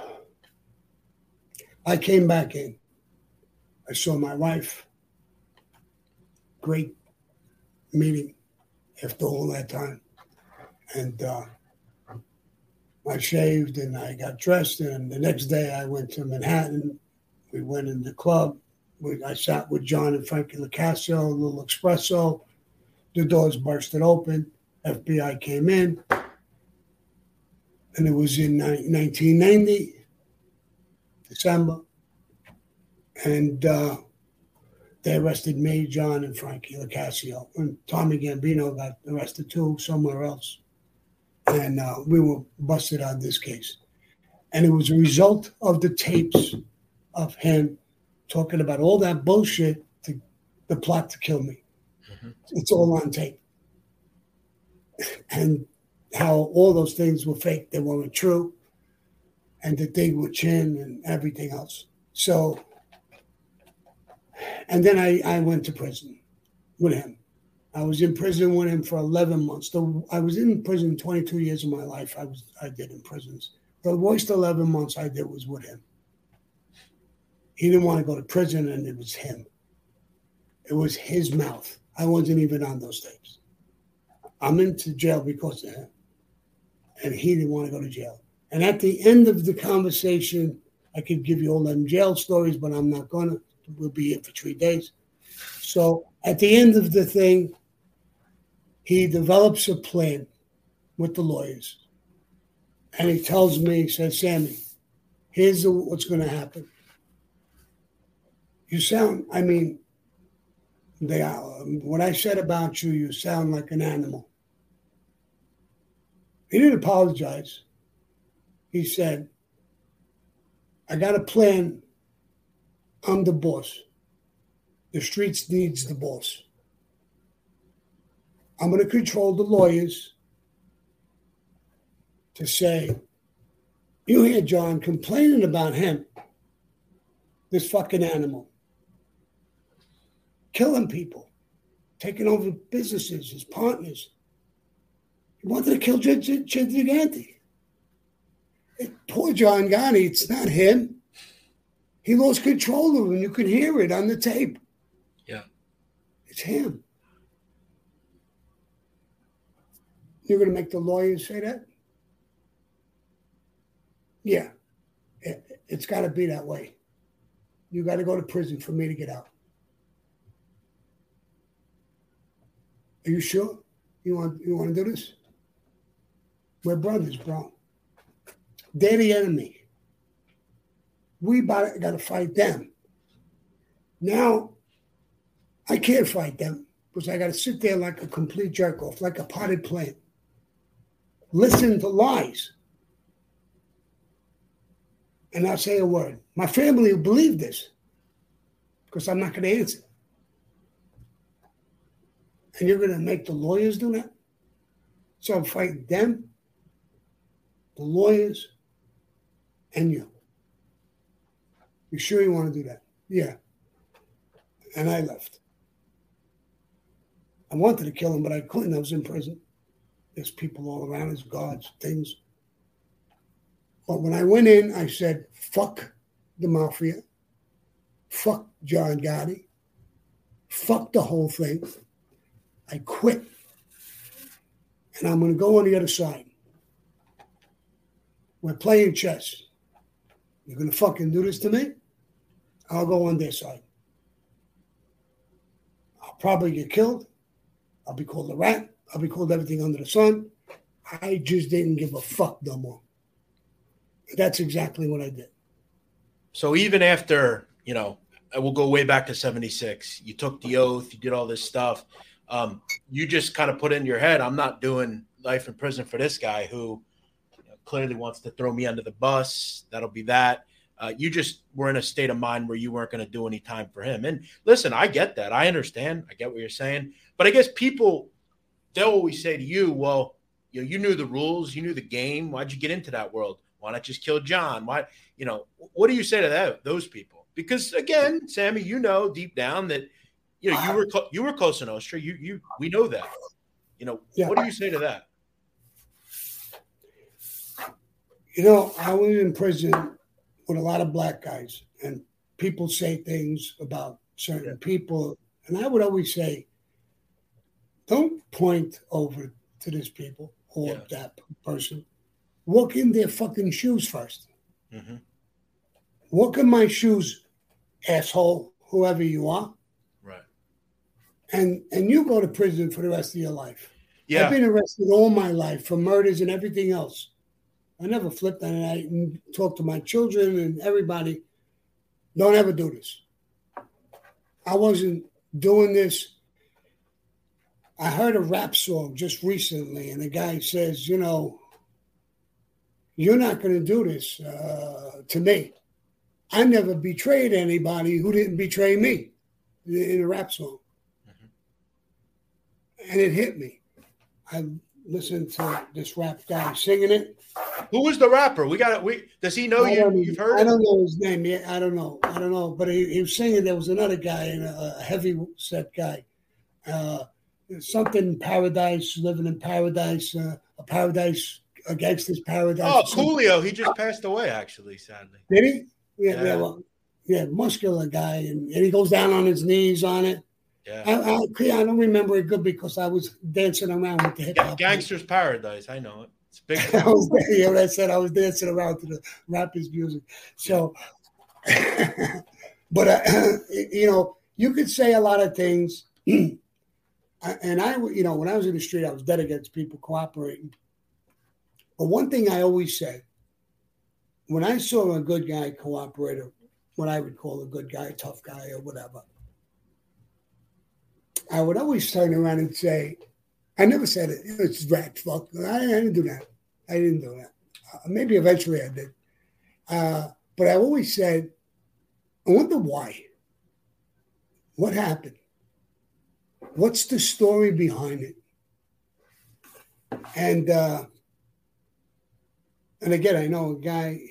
I came back in. I saw my wife. Great meeting after all that time. And I shaved and I got dressed. And the next day I went to Manhattan. We went in the club. I sat with John and Frankie Lacasio, a little espresso. The doors bursted open. FBI came in. And it was in 1990, December. And they arrested me, John, and Frankie Lacasio. And Tommy Gambino got arrested too, somewhere else. And we were busted on this case. And it was a result of the tapes of him talking about all that bullshit, the plot to kill me. Mm-hmm. It's all on tape. And how all those things were fake, they weren't true. And the thing with Chin and everything else. So, and then I went to prison with him. I was in prison with him for 11 months. I was in prison 22 years of my life. I did in prisons. The worst 11 months I did was with him. He didn't want to go to prison, and it was him. It was his mouth. I wasn't even on those tapes. I'm into jail because of him. And he didn't want to go to jail. And at the end of the conversation, I could give you all them jail stories, but I'm not going to. We'll be here for 3 days. So at the end of the thing, he develops a plan with the lawyers. And he tells me, he says, Sammy, here's what's going to happen. You sound, what I said about you, you sound like an animal. He didn't apologize. He said, I got a plan. I'm the boss. The streets needs the boss. I'm going to control the lawyers to say, you hear John complaining about him, this fucking animal, killing people, taking over businesses, his partners. He wanted to kill Chet Gigante. Poor John Gotti, it's not him. He lost control of him. You can hear it on the tape. Yeah. It's him. You're going to make the lawyers say that? Yeah. It's got to be that way. You got to go to prison for me to get out. Are you sure? You want to do this? We're brothers, bro. They're the enemy. We got to fight them. Now, I can't fight them because I got to sit there like a complete jerk off, like a potted plant. Listen to lies. And not say a word. My family will believe this because I'm not going to answer. And you're going to make the lawyers do that? So I'm fighting them, the lawyers, and you. You sure you want to do that? Yeah. And I left. I wanted to kill him, but I couldn't. I was in prison. There's people all around us, guards, things. But when I went in, I said, fuck the mafia. Fuck John Gotti. Fuck the whole thing. I quit. And I'm going to go on the other side. We're playing chess. You're going to fucking do this to me? I'll go on their side. I'll probably get killed. I'll be called a rat. I'll be called everything under the sun. I just didn't give a fuck no more. That's exactly what I did. So even after, I will go way back to 76. You took the oath. You did all this stuff. You just kind of put in your head, I'm not doing life in prison for this guy who clearly wants to throw me under the bus. That'll be that. You just were in a state of mind where you weren't going to do any time for him. And listen, I get that. I understand. I get what you're saying. But I guess people, they'll always say to you, well, you knew the rules. You knew the game. Why'd you get into that world? Why not just kill John? Why, what do you say to those people? Because again, Sammy, deep down that, you were Cosa Nostra. We know that. Yeah. What do you say to that? I was in prison with a lot of black guys, and people say things about certain people, and I would always say, don't point over to this people or that person. Walk in their fucking shoes first. Mm-hmm. Walk in my shoes, asshole, whoever you are. Right. And you go to prison for the rest of your life. Yeah. I've been arrested all my life for murders and everything else. I never flipped on it. I talked to my children and everybody. Don't ever do this. I wasn't doing this. I heard a rap song just recently, and the guy says, you're not going to do this to me. I never betrayed anybody who didn't betray me in a rap song. Mm-hmm. And it hit me. I listened to this rap guy singing it. Who was the rapper? Does he know you've heard I don't know his name yet. I don't know. But he was singing. There was another guy, a heavy set guy. something paradise, living in paradise, a paradise against this paradise. Oh, Coolio, he just passed away, actually, sadly. Did he? Yeah, muscular guy, and he goes down on his knees on it. Yeah. I don't remember it good because I was dancing around with the hip hop. Gangster's Paradise, I know it. It's big. What I said. I was dancing around to the rappers' music. So, but you could say a lot of things. And I, when I was in the street, I was dead against people cooperating. But one thing I always said, when I saw a good guy cooperator, what I would call a good guy, tough guy, or whatever, I would always turn around and say, I never said it. It's rat fuck. I didn't do that. Maybe eventually I did. But I always said, I wonder why. What happened? What's the story behind it? And again, I know a guy,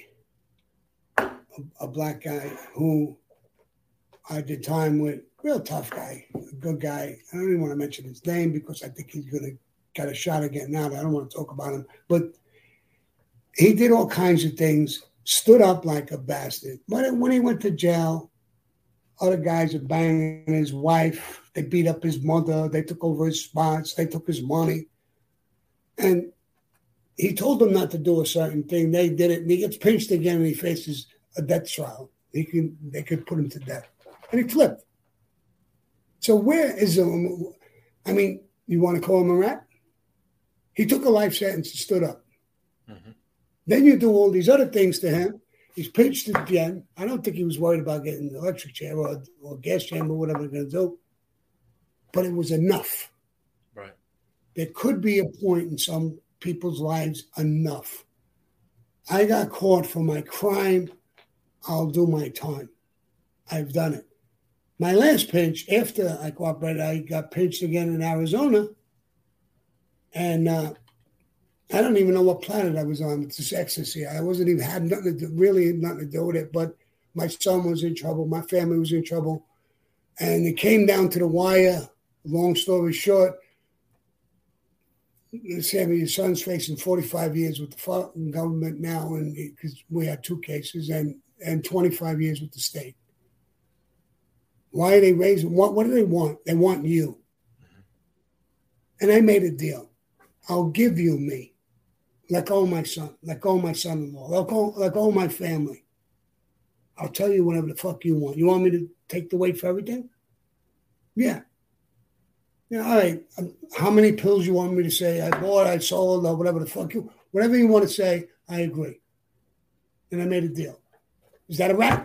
a black guy who I did time with, real tough guy, a good guy. I don't even want to mention his name because I think he's going to get a shot at getting out. I don't want to talk about him. But he did all kinds of things, stood up like a bastard. But when he went to jail, other guys are banging his wife. They beat up his mother. They took over his spots. They took his money. And he told them not to do a certain thing. They did it. And he gets pinched again and he faces a death trial. They could put him to death. And he flipped. So where is you want to call him a rat? He took a life sentence and stood up. Mm-hmm. Then you do all these other things to him. He's pinched again. I don't think he was worried about getting an electric chair or gas chamber, whatever they're going to do. But it was enough. Right. There could be a point in some people's lives, enough. I got caught for my crime. I'll do my time. I've done it. My last pinch, after I cooperated, I got pinched again in Arizona. And I don't even know what planet I was on with this ecstasy. I wasn't even, had nothing to do with it. But my son was in trouble. My family was in trouble. And it came down to the wire. Long story short, Sammy, your son's facing 45 years with the fucking government now, and because we had 2 cases, and 25 years with the state. Why are they raising? What do they want? They want you. And I made a deal. I'll give you me. Let go of my son. Let go of my son-in-law. Let go of my family. I'll tell you whatever the fuck you want. You want me to take the weight for everything? Yeah. Yeah, all right. How many pills you want me to say? I bought, I sold, or whatever the fuck you. Whatever you want to say, I agree. And I made a deal. Is that a rat?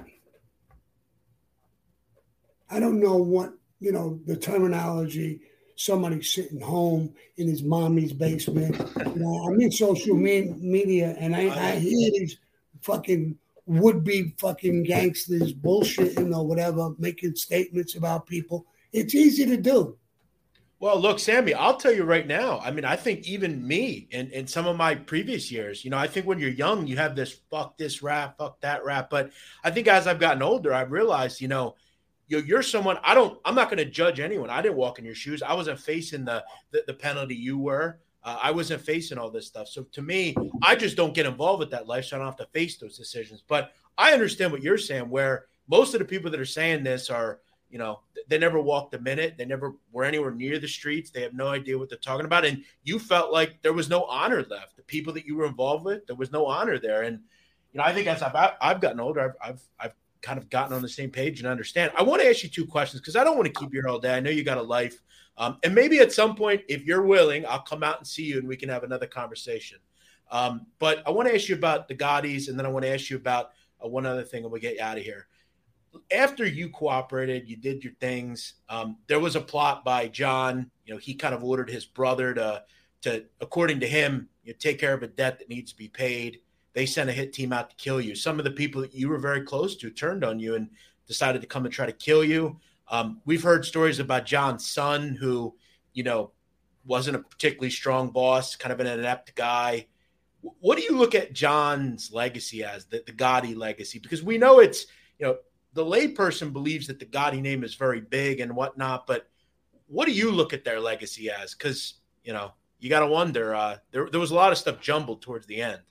I don't know what, the terminology, somebody sitting home in his mommy's basement. I'm in social media, and I hear these fucking would-be fucking gangsters bullshitting or whatever, making statements about people. It's easy to do. Well, look, Sammy, I'll tell you right now. I mean, I think even me in some of my previous years, I think when you're young, you have this fuck this rap, fuck that rap. But I think as I've gotten older, I've realized, you're someone I'm not going to judge anyone. I didn't walk in your shoes. I wasn't facing the penalty you were. I wasn't facing all this stuff. So to me, I just don't get involved with that life. So I don't have to face those decisions. But I understand what you're saying, where most of the people that are saying this are, they never walked a minute. They never were anywhere near the streets. They have no idea what they're talking about. And you felt like there was no honor left. The people that you were involved with, there was no honor there. And, I think as I've gotten older, I've kind of gotten on the same page and understand. I want to ask you 2 questions because I don't want to keep you here all day. I know you got a life. And maybe at some point, if you're willing, I'll come out and see you and we can have another conversation. But I want to ask you about the Gaudis, and then I want to ask you about one other thing, and we'll get you out of here. After you cooperated, you did your things. There was a plot by John. He kind of ordered his brother to according to him, take care of a debt that needs to be paid. They sent a hit team out to kill you. Some of the people that you were very close to turned on you and decided to come and try to kill you. We've heard stories about John's son who, wasn't a particularly strong boss, kind of an inept guy. What do you look at John's legacy as, the Gotti legacy? Because we know it's, the layperson believes that the Gotti name is very big and whatnot, but what do you look at their legacy as? Because, you got to wonder. There was a lot of stuff jumbled towards the end.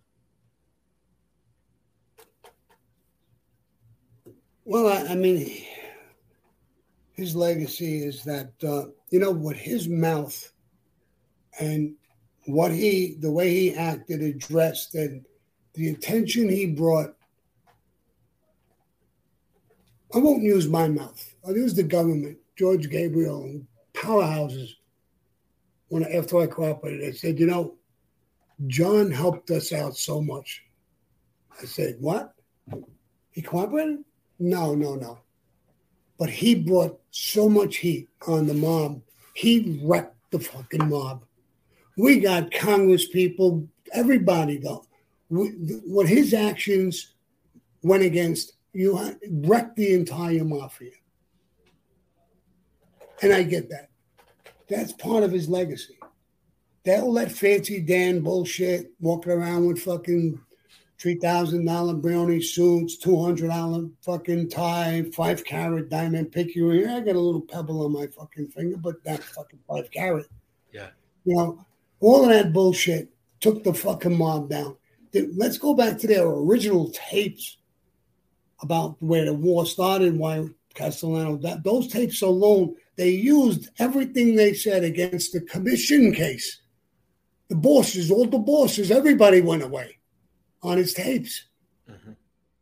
Well, I mean, his legacy is that, with his mouth and the way he acted, addressed, and the attention he brought. I won't use my mouth. I'll use the government, George Gabriel, and powerhouses. After I cooperated, they said, John helped us out so much. I said, what? He cooperated? No. But he brought so much heat on the mob. He wrecked the fucking mob. We got Congress people, everybody, though. What his actions went against, wrecked the entire mafia. And I get that. That's part of his legacy. They'll let Fancy Dan bullshit, walking around with fucking $3,000 brownie suits, $200 fucking tie, 5-carat diamond pick you. I got a little pebble on my fucking finger, but that's fucking 5-carat. Yeah. All of that bullshit took the fucking mob down. Let's go back to their original tapes about where the war started, why Castellano, those tapes alone, they used everything they said against the commission case. The bosses, all the bosses, everybody went away on his tapes. Mm-hmm.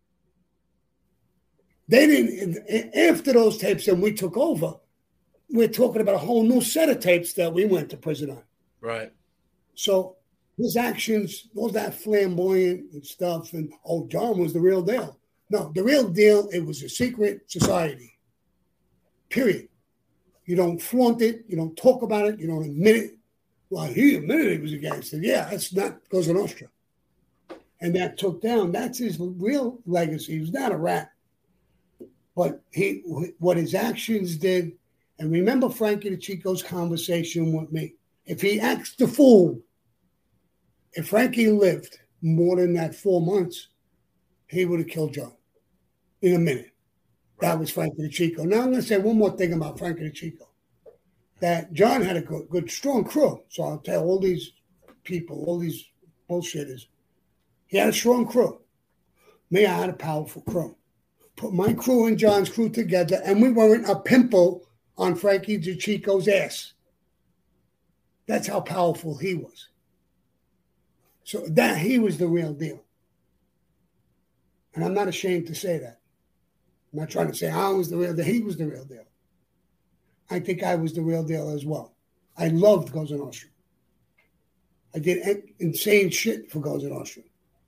They didn't, after those tapes and we took over, we're talking about a whole new set of tapes that we went to prison on. Right. So his actions, all that flamboyant and stuff, and John was the real deal. No, the real deal, it was a secret society. Period. You don't flaunt it. You don't talk about it. You don't admit it. Well, he admitted he was a gangster. Yeah, that's not Cosa Nostra. And that took down. That's his real legacy. He was not a rat. But what his actions did, and remember Frankie DeCicco's conversation with me. If he acts the fool, if Frankie lived more than that 4 months, he would have killed John in a minute. Right. That was Frankie DeCicco. Now I'm going to say one more thing about Frankie DeCicco. That John had a good, strong crew. So I'll tell all these people, all these bullshitters, he had a strong crew. Me, I had a powerful crew. Put my crew and John's crew together, and we weren't a pimple on Frankie DeCicco's ass. That's how powerful he was. So that he was the real deal. And I'm not ashamed to say that. I'm not trying to say I was the real deal. He was the real deal. I think I was the real deal as well. I loved Cosa Nostra. I did insane shit for Cosa Nostra.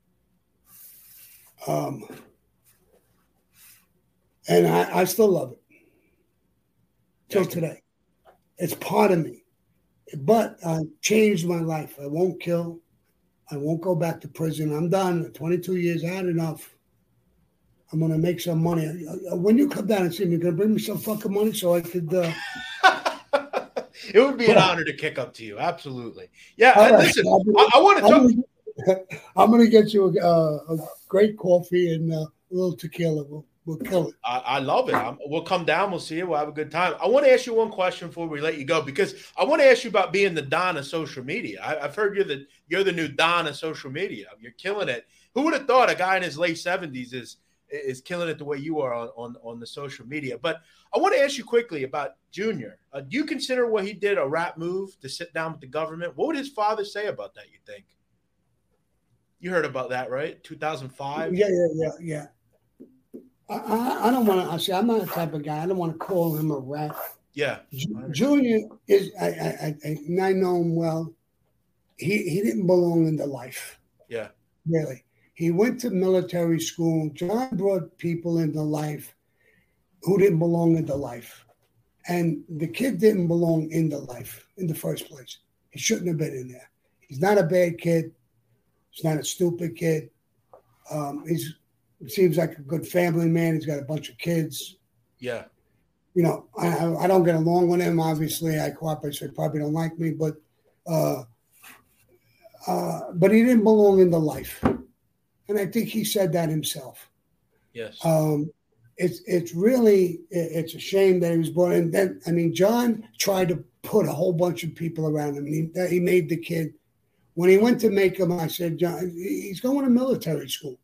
And I still love it. Till today. It's part of me. But I changed my life. I won't kill. I won't go back to prison. I'm done. 22 years, I had enough. I'm going to make some money. When you come down and see me, you're going to bring me some fucking money so I could... It would be an honor to kick up to you. Absolutely. Yeah, right. Listen, I want to talk... I'm going to get you a great coffee and a little tequila. We'll kill it. I love it. We'll come down. We'll see you. We'll have a good time. I want to ask you one question before we let you go, because I want to ask you about being the Don of social media. I've heard you're the new Don of social media. You're killing it. Who would have thought a guy in his late 70s is killing it the way you are on the social media? But I want to ask you quickly about Junior. Do you consider what he did a rat move to sit down with the government? What would his father say about that, you think? You heard about that, right? 2005? Yeah. I don't want to. I'm not the type of guy. I don't want to call him a rat. Yeah, Junior is. I know him well. He didn't belong in the life. Yeah, really. He went to military school. John brought people into life who didn't belong in the life, and the kid didn't belong in the life in the first place. He shouldn't have been in there. He's not a bad kid. He's not a stupid kid. He seems like a good family man. He's got a bunch of kids. Yeah. I don't get along with him. Obviously, I cooperate, so he probably don't like me. But he didn't belong in the life. And I think he said that himself. Yes. it's really a shame that he was born. And then, I mean, John tried to put a whole bunch of people around him. He made the kid. When he went to make him, I said, John, he's going to military school.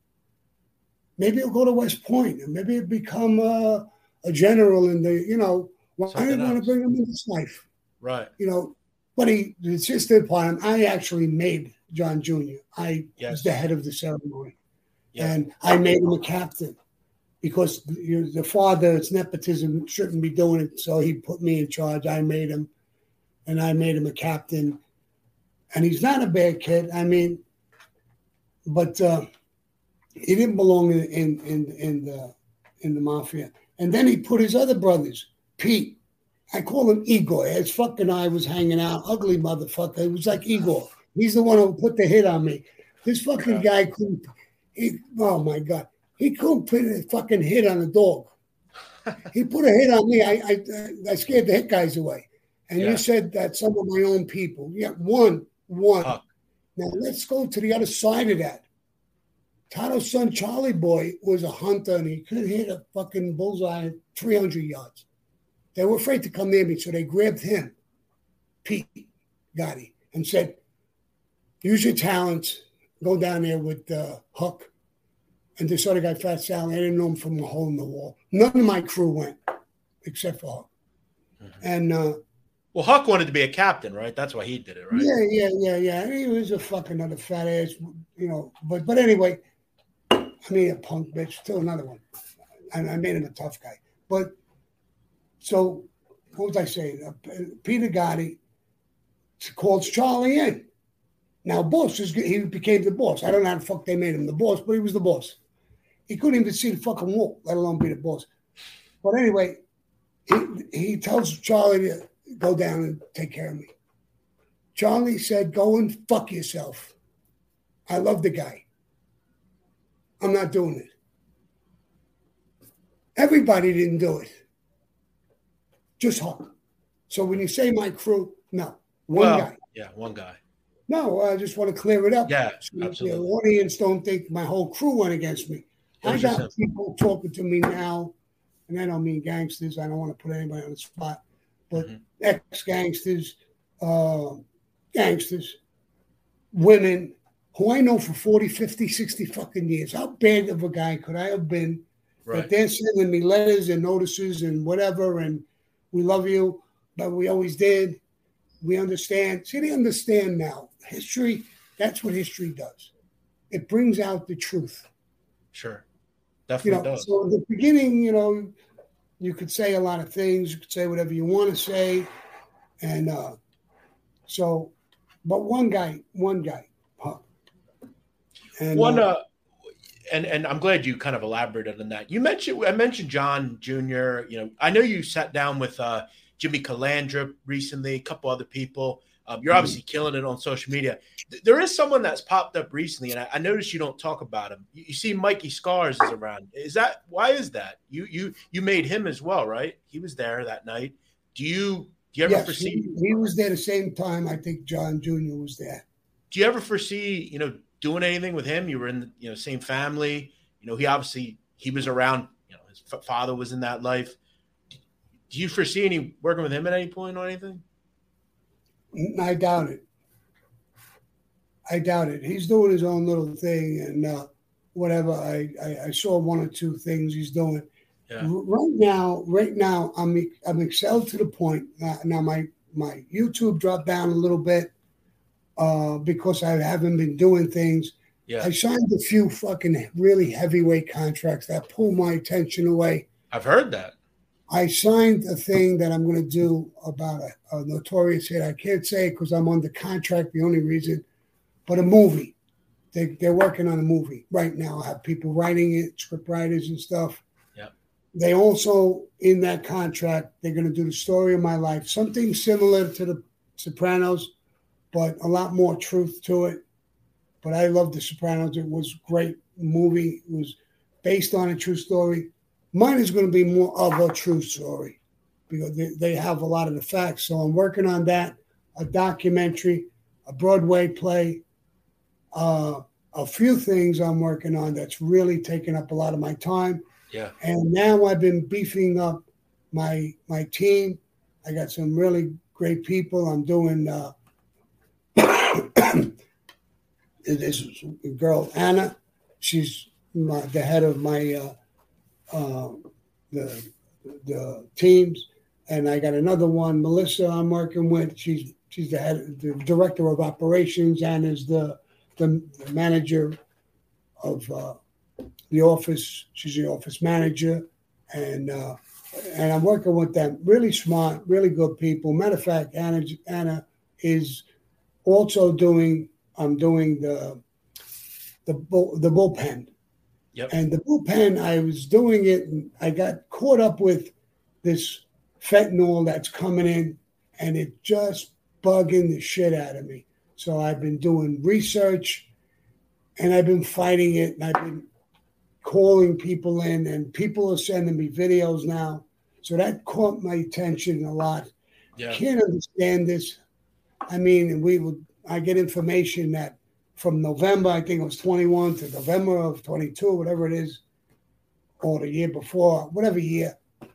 Maybe he'll go to West Point, and maybe he'll become a general in the, why do you want to bring him into this life? Right. But he insisted upon him. I actually made John Jr. I was the head of the ceremony. Yeah. And I made him a captain because the father, it's nepotism, shouldn't be doing it. So he put me in charge. I made him, and I made him a captain. And he's not a bad kid. I mean, but he didn't belong in the mafia. And then he put his other brothers, Pete. I call him Igor. His fucking eye was hanging out. Ugly motherfucker. It was like Igor. He's the one who put the hit on me. This fucking guy couldn't. Oh my God. He couldn't put a fucking hit on a dog. He put a hit on me. I scared the hit guys away. And you said that some of my own people. Yeah, one. Now let's go to the other side of that. Tato's son, Charlie Boy, was a hunter, and he could hit a fucking bullseye at 300 yards. They were afraid to come near me, so they grabbed him, Pete Gotti, and said, use your talents, go down there with Huck. And this other guy, Fat Sally, I didn't know him from a hole in the wall. None of my crew went, except for Huck. Mm-hmm. And well, Huck wanted to be a captain, right? That's why he did it, right? Yeah. He was a fucking other fat ass, But anyway, I mean, a punk bitch, still another one. I made him a tough guy. But so, what was I saying? Peter Gotti calls Charlie in. Now, he became the boss. I don't know how the fuck they made him the boss, but he was the boss. He couldn't even see the fucking wall, let alone be the boss. But anyway, he tells Charlie to go down and take care of me. Charlie said, go and fuck yourself. I love the guy. I'm not doing it. Everybody didn't do it. Just Huck. So when you say my crew, no. One guy. Yeah, one guy. No, I just want to clear it up. Yeah, so absolutely. The audience don't think my whole crew went against me. I got people talking to me now, and I don't mean gangsters. I don't want to put anybody on the spot. But ex-gangsters, gangsters, women who I know for 40, 50, 60 fucking years. How bad of a guy could I have been that they're sending me letters and notices and whatever, and we love you, but we always did. We understand. See, they understand now. History, that's what history does. It brings out the truth. Sure. Definitely does. So in the beginning, you could say a lot of things. You could say whatever you want to say. And but one guy, Huck. And and I'm glad you kind of elaborated on that. I mentioned John Jr. I know you sat down with Jimmy Calandra recently, a couple other people. You're obviously killing it on social media. There is someone that's popped up recently, and I noticed you don't talk about him. You see Mikey Scars is around. Why is that? You made him as well, right? He was there that night. Do you ever foresee? He was there the same time I think John Jr. was there. Do you ever foresee, doing anything with him? You were in the same family. He was around. His father was in that life. Do you foresee any working with him at any point or anything? I doubt it. He's doing his own little thing, and whatever. I saw one or two things he's doing. Yeah. Right now, I'm excelled to the point. Now my YouTube dropped down a little bit because I haven't been doing things. Yeah. I signed a few fucking really heavyweight contracts that pulled my attention away. I've heard that. I signed a thing that I'm going to do about a notorious hit. I can't say it because I'm under contract, the only reason. But a movie. They're working on a movie right now. I have people writing it, script writers and stuff. Yeah. They also, in that contract, they're going to do the story of my life. Something similar to The Sopranos, but a lot more truth to it. But I love The Sopranos. It was a great movie. It was based on a true story. Mine is going to be more of a true story because they have a lot of the facts. So I'm working on that, a documentary, a Broadway play, a few things I'm working on that's really taking up a lot of my time. Yeah. And now I've been beefing up my team. I got some really great people. I'm doing this girl Anna. She's the head of my the teams, and I got another one, Melissa. I'm working with. She's the director of operations, and is the manager of the office. She's the office manager, and I'm working with them. Really smart, really good people. Matter of fact, Anna is also doing. I'm doing the bullpen. Yep. And the bullpen, I was doing it, and I got caught up with this fentanyl that's coming in, and it just bugging the shit out of me. So I've been doing research, and I've been fighting it, and I've been calling people in, and people are sending me videos now. So that caught my attention a lot. Yeah. Can't understand this. I mean, I get information that from November, I think it was 21 to November of 22, whatever it is, or the year before, whatever year,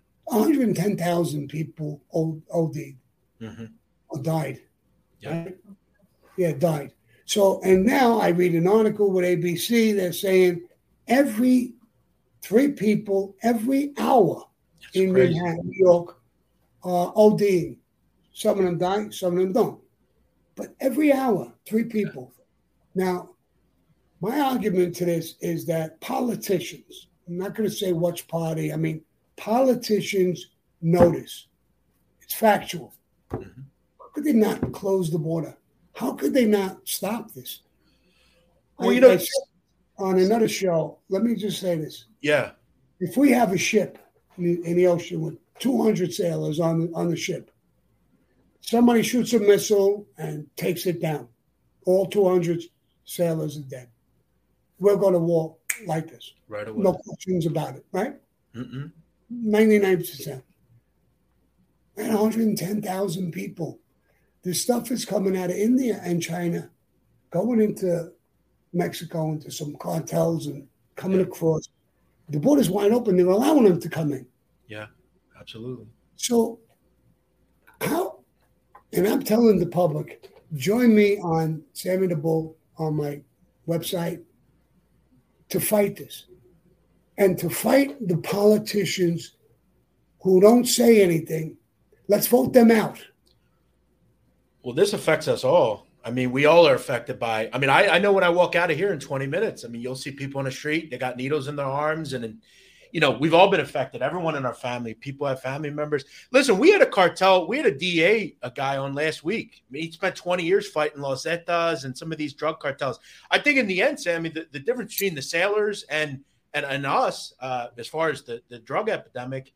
110,000 people OD'd or died. Yeah. Right? Yeah, died. So, and now I read an article with ABC. They're saying every 3 people every hour in Manhattan, New York, are ODing. Some of them die, some of them don't. But every hour, 3 people. Now, my argument to this is that politicians, I'm not going to say which party, I mean, politicians notice. It's factual. Mm-hmm. How could they not close the border? How could they not stop this? Well, I said on another show, let me just say this. Yeah. If we have a ship in the ocean with 200 sailors on the ship, somebody shoots a missile and takes it down. All 200 sailors are dead. We're going to war like this. Right away. No questions about it, right? Mm-mm. 99%. And 110,000 people. This stuff is coming out of India and China, going into Mexico, into some cartels and coming across. The border's wide open. They're allowing them to come in. Yeah, absolutely. So how, and I'm telling the public, join me on Sammy the Bull on my website to fight this and to fight the politicians who don't say anything. Let's vote them out. Well, this affects us all. I mean, we all are affected by, I mean, I know when I walk out of here in 20 minutes, I mean, you'll see people on the street, they got needles in their arms and you know, we've all been affected. Everyone in our family, people have family members. Listen, we had a cartel. We had a DA, a guy on last week. I mean, he spent 20 years fighting Los Zetas and some of these drug cartels. I think in the end, Sammy, the difference between the sailors and us, as far as the drug epidemic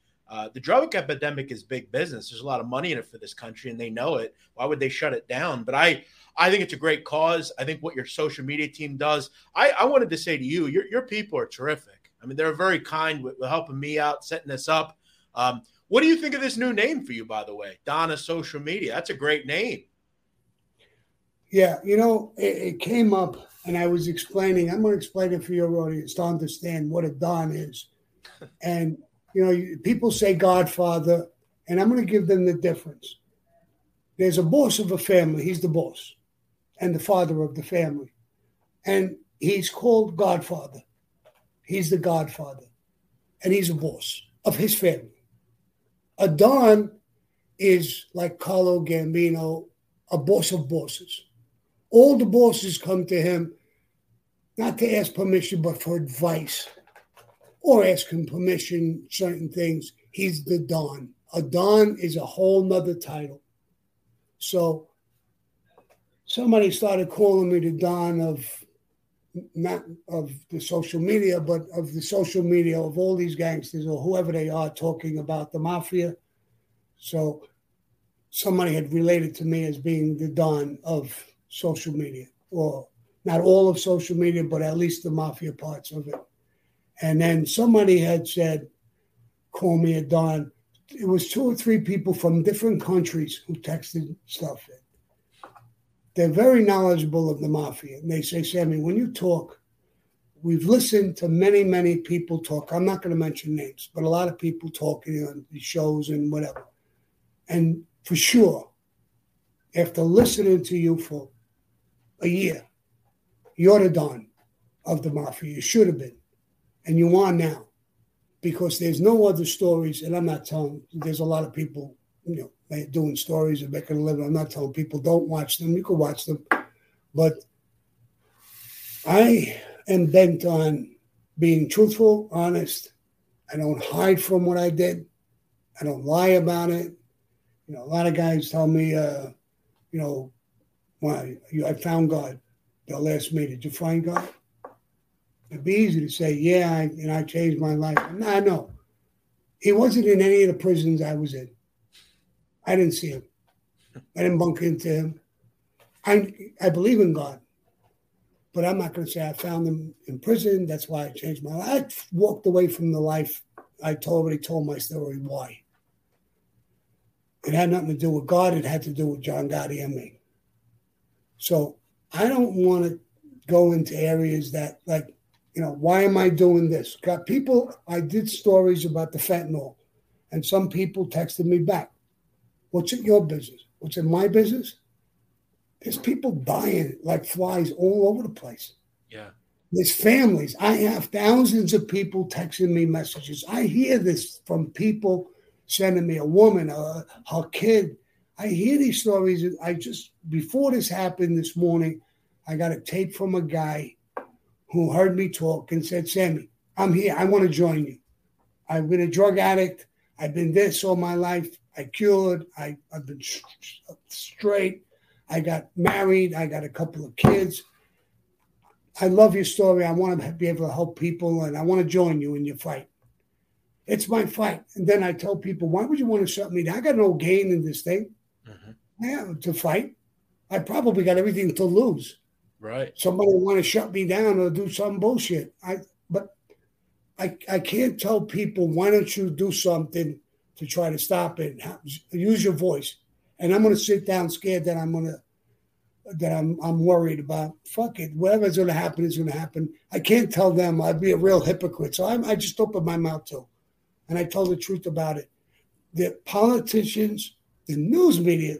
is big business. There's a lot of money in it for this country, and they know it. Why would they shut it down? But I think it's a great cause. I think what your social media team does, I wanted to say to you, your people are terrific. I mean, they're very kind with helping me out, setting this up. What do you think of this new name for you, by the way? Donna Social Media. That's a great name. Yeah, you know, it came up, and I was explaining. I'm going to explain it for your audience to understand what a Don is. And, you know, people say Godfather, and I'm going to give them the difference. There's a boss of a family. He's the boss and the father of the family. And he's called Godfather. He's the Godfather, and he's a boss of his family. A Don is like Carlo Gambino, a boss of bosses. All the bosses come to him, not to ask permission, but for advice, or ask him permission, certain things. He's the Don. A Don is a whole nother title. So somebody started calling me the Don of, not of the social media, but of the social media of all these gangsters or whoever they are talking about the mafia. So somebody had related to me as being the Don of social media, or not all of social media, but at least the mafia parts of it. And then somebody had said, call me a Don. It was 2 or 3 people from different countries who texted stuff in. They're very knowledgeable of the mafia. And they say, Sammy, when you talk, we've listened to many, many people talk. I'm not going to mention names, but a lot of people talking on the shows and whatever. And for sure, after listening to you for a year, you're the Don of the Mafia. You should have been. And you are now. Because there's no other stories, and I'm not telling, there's a lot of people, doing stories and making a living. I'm not telling people don't watch them. You can watch them. But I am bent on being truthful, honest. I don't hide from what I did. I don't lie about it. A lot of guys tell me, I found God. They'll ask me, did you find God? It'd be easy to say, yeah, I changed my life. No. He wasn't in any of the prisons I was in. I didn't see him. I didn't bump into him. I believe in God. But I'm not going to say I found him in prison. That's why I changed my life. I walked away from the life. I already told my story why. It had nothing to do with God. It had to do with John Gotti and me. So I don't want to go into areas that, why am I doing this? Got people, I did stories about the fentanyl, and some people texted me back. What's in your business? What's in my business? There's people dying like flies all over the place. Yeah. There's families. I have thousands of people texting me messages. I hear this from people sending me a woman, her kid. I hear these stories. Before this happened this morning, I got a tape from a guy who heard me talk and said, Sammy, I'm here. I want to join you. I've been a drug addict. I've been this all my life. I cured. I've been straight. I got married. I got a couple of kids. I love your story. I want to be able to help people, and I want to join you in your fight. It's my fight. And then I tell people, why would you want to shut me down? I got no gain in this thing. Mm-hmm. Yeah, to fight. I probably got everything to lose. Right. Somebody will want to shut me down or do some bullshit. But I can't tell people, why don't you do something to try to stop it? Use your voice. And I'm going to sit down scared that I'm worried about. Fuck it. Whatever's going to happen is going to happen. I can't tell them. I'd be a real hypocrite. So I just opened my mouth too. And I told the truth about it. The politicians, the news media,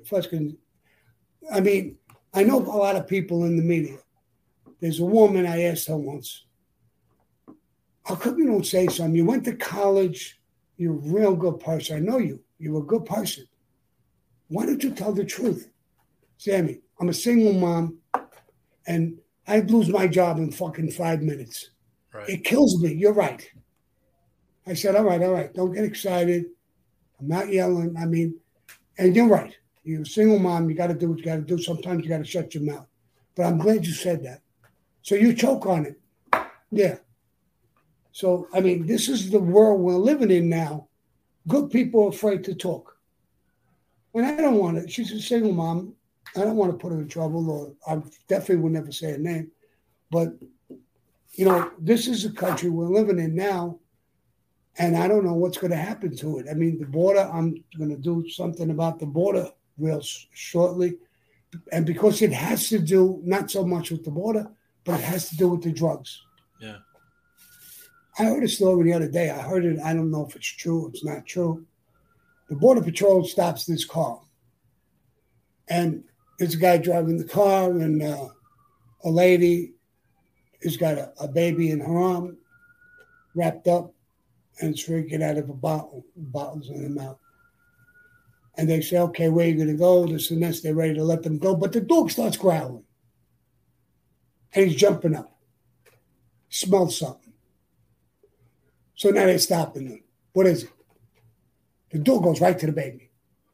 I know a lot of people in the media. There's a woman, I asked her once, how come you don't say something? You went to college. You're a real good person. I know you. You're a good person. Why don't you tell the truth? Sammy, I'm a single mom, and I'd lose my job in fucking 5 minutes. Right. It kills me. You're right. I said, all right. Don't get excited. I'm not yelling. And you're right. You're a single mom. You got to do what you got to do. Sometimes you got to shut your mouth. But I'm glad you said that. So you choke on it. Yeah. So, this is the world we're living in now. Good people are afraid to talk. And I don't want to. She's a single mom. I don't want to put her in trouble, or I definitely would never say her name. But, this is the country we're living in now. And I don't know what's going to happen to it. The border, I'm going to do something about the border real shortly. And because it has to do not so much with the border, but it has to do with the drugs. Yeah. I heard a story the other day. I heard it. I don't know if it's true. It's not true. The Border Patrol stops this car. And there's a guy driving the car, and a lady has got a baby in her arm, wrapped up, and it's drinking out of a bottle, bottles in her mouth. And they say, okay, where are you going to go? This and this. They're ready to let them go. But the dog starts growling. And he's jumping up. Smells something. So now they're stopping him. What is it? The dog goes right to the baby.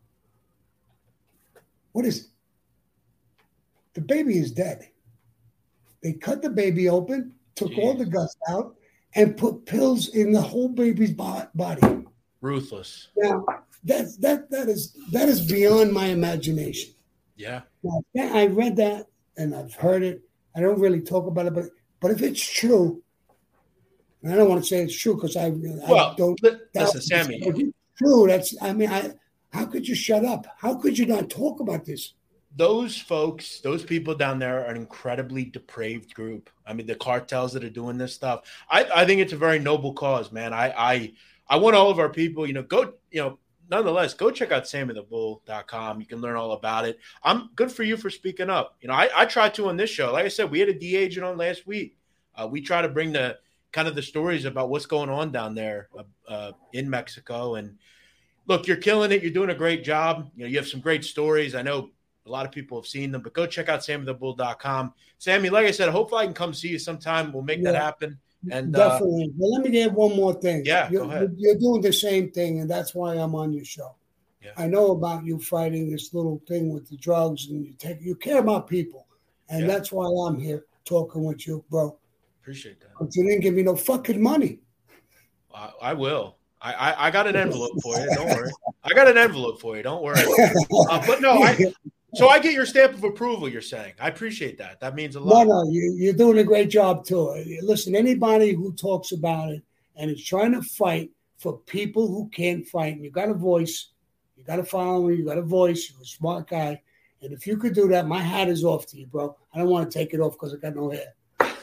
What is it? The baby is dead. They cut the baby open, took all the guts out, and put pills in the whole baby's body. Ruthless. Now, that is beyond my imagination. Yeah. Now, I read that and I've heard it. I don't really talk about it, but if it's true, and I don't want to say it's true because I don't. Listen, Sammy. If it's true. How could you shut up? How could you not talk about this? those folks, those people down there are an incredibly depraved group. I mean, the cartels that are doing this stuff. I think it's a very noble cause, man. I want all of our people, nonetheless, go check out SammyTheBull.com. You can learn all about it. I'm good for you for speaking up. I try to on this show. Like I said, we had a D agent on last week. We try to bring the stories about what's going on down there in Mexico. And look, you're killing it. You're doing a great job. You have some great stories. I know a lot of people have seen them, but go check out SammyTheBull.com. Sammy, like I said, hopefully I can come see you sometime. We'll make that happen. And definitely. But let me add one more thing. Yeah, go ahead. You're doing the same thing, and that's why I'm on your show. Yeah. I know about you fighting this little thing with the drugs, and you care about people, and that's why I'm here talking with you, bro. Appreciate that. But you didn't give me no fucking money. I will. I got an envelope for you. Don't worry. I got an envelope for you. Don't worry. But no, so I get your stamp of approval, you're saying. I appreciate that. That means a lot. No, you're doing a great job, too. Listen, anybody who talks about it and is trying to fight for people who can't fight, and you got a voice, you got a following, you got a voice, you're a smart guy. And if you could do that, my hat is off to you, bro. I don't want to take it off because I got no hair.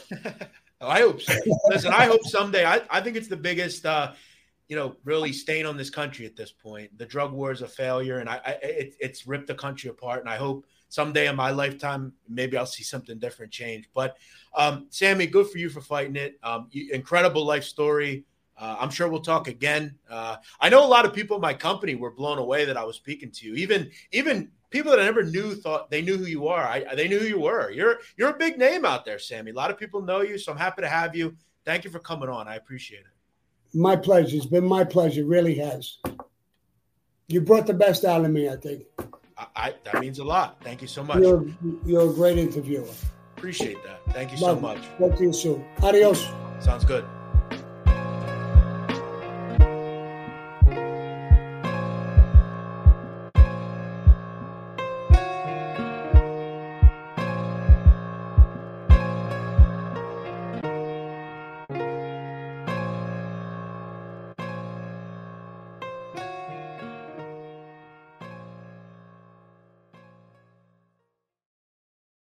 I hope so. Listen, I hope someday. I think it's the biggest really stain on this country at this point. The drug war is a failure, and it's ripped the country apart. And I hope someday in my lifetime, maybe I'll see something different change. But Sammy, good for you for fighting it. Incredible life story. I'm sure we'll talk again. I know a lot of people in my company were blown away that I was speaking to you. Even people that I never knew thought they knew who you are. They knew who you were. You're a big name out there, Sammy. A lot of people know you, so I'm happy to have you. Thank you for coming on. I appreciate it. My pleasure. It's been my pleasure. It really has. You brought the best out of me, I think. That means a lot. Thank you so much. You're a great interviewer. Appreciate that. Thank you so much. Talk to you soon. Adios. Sounds good.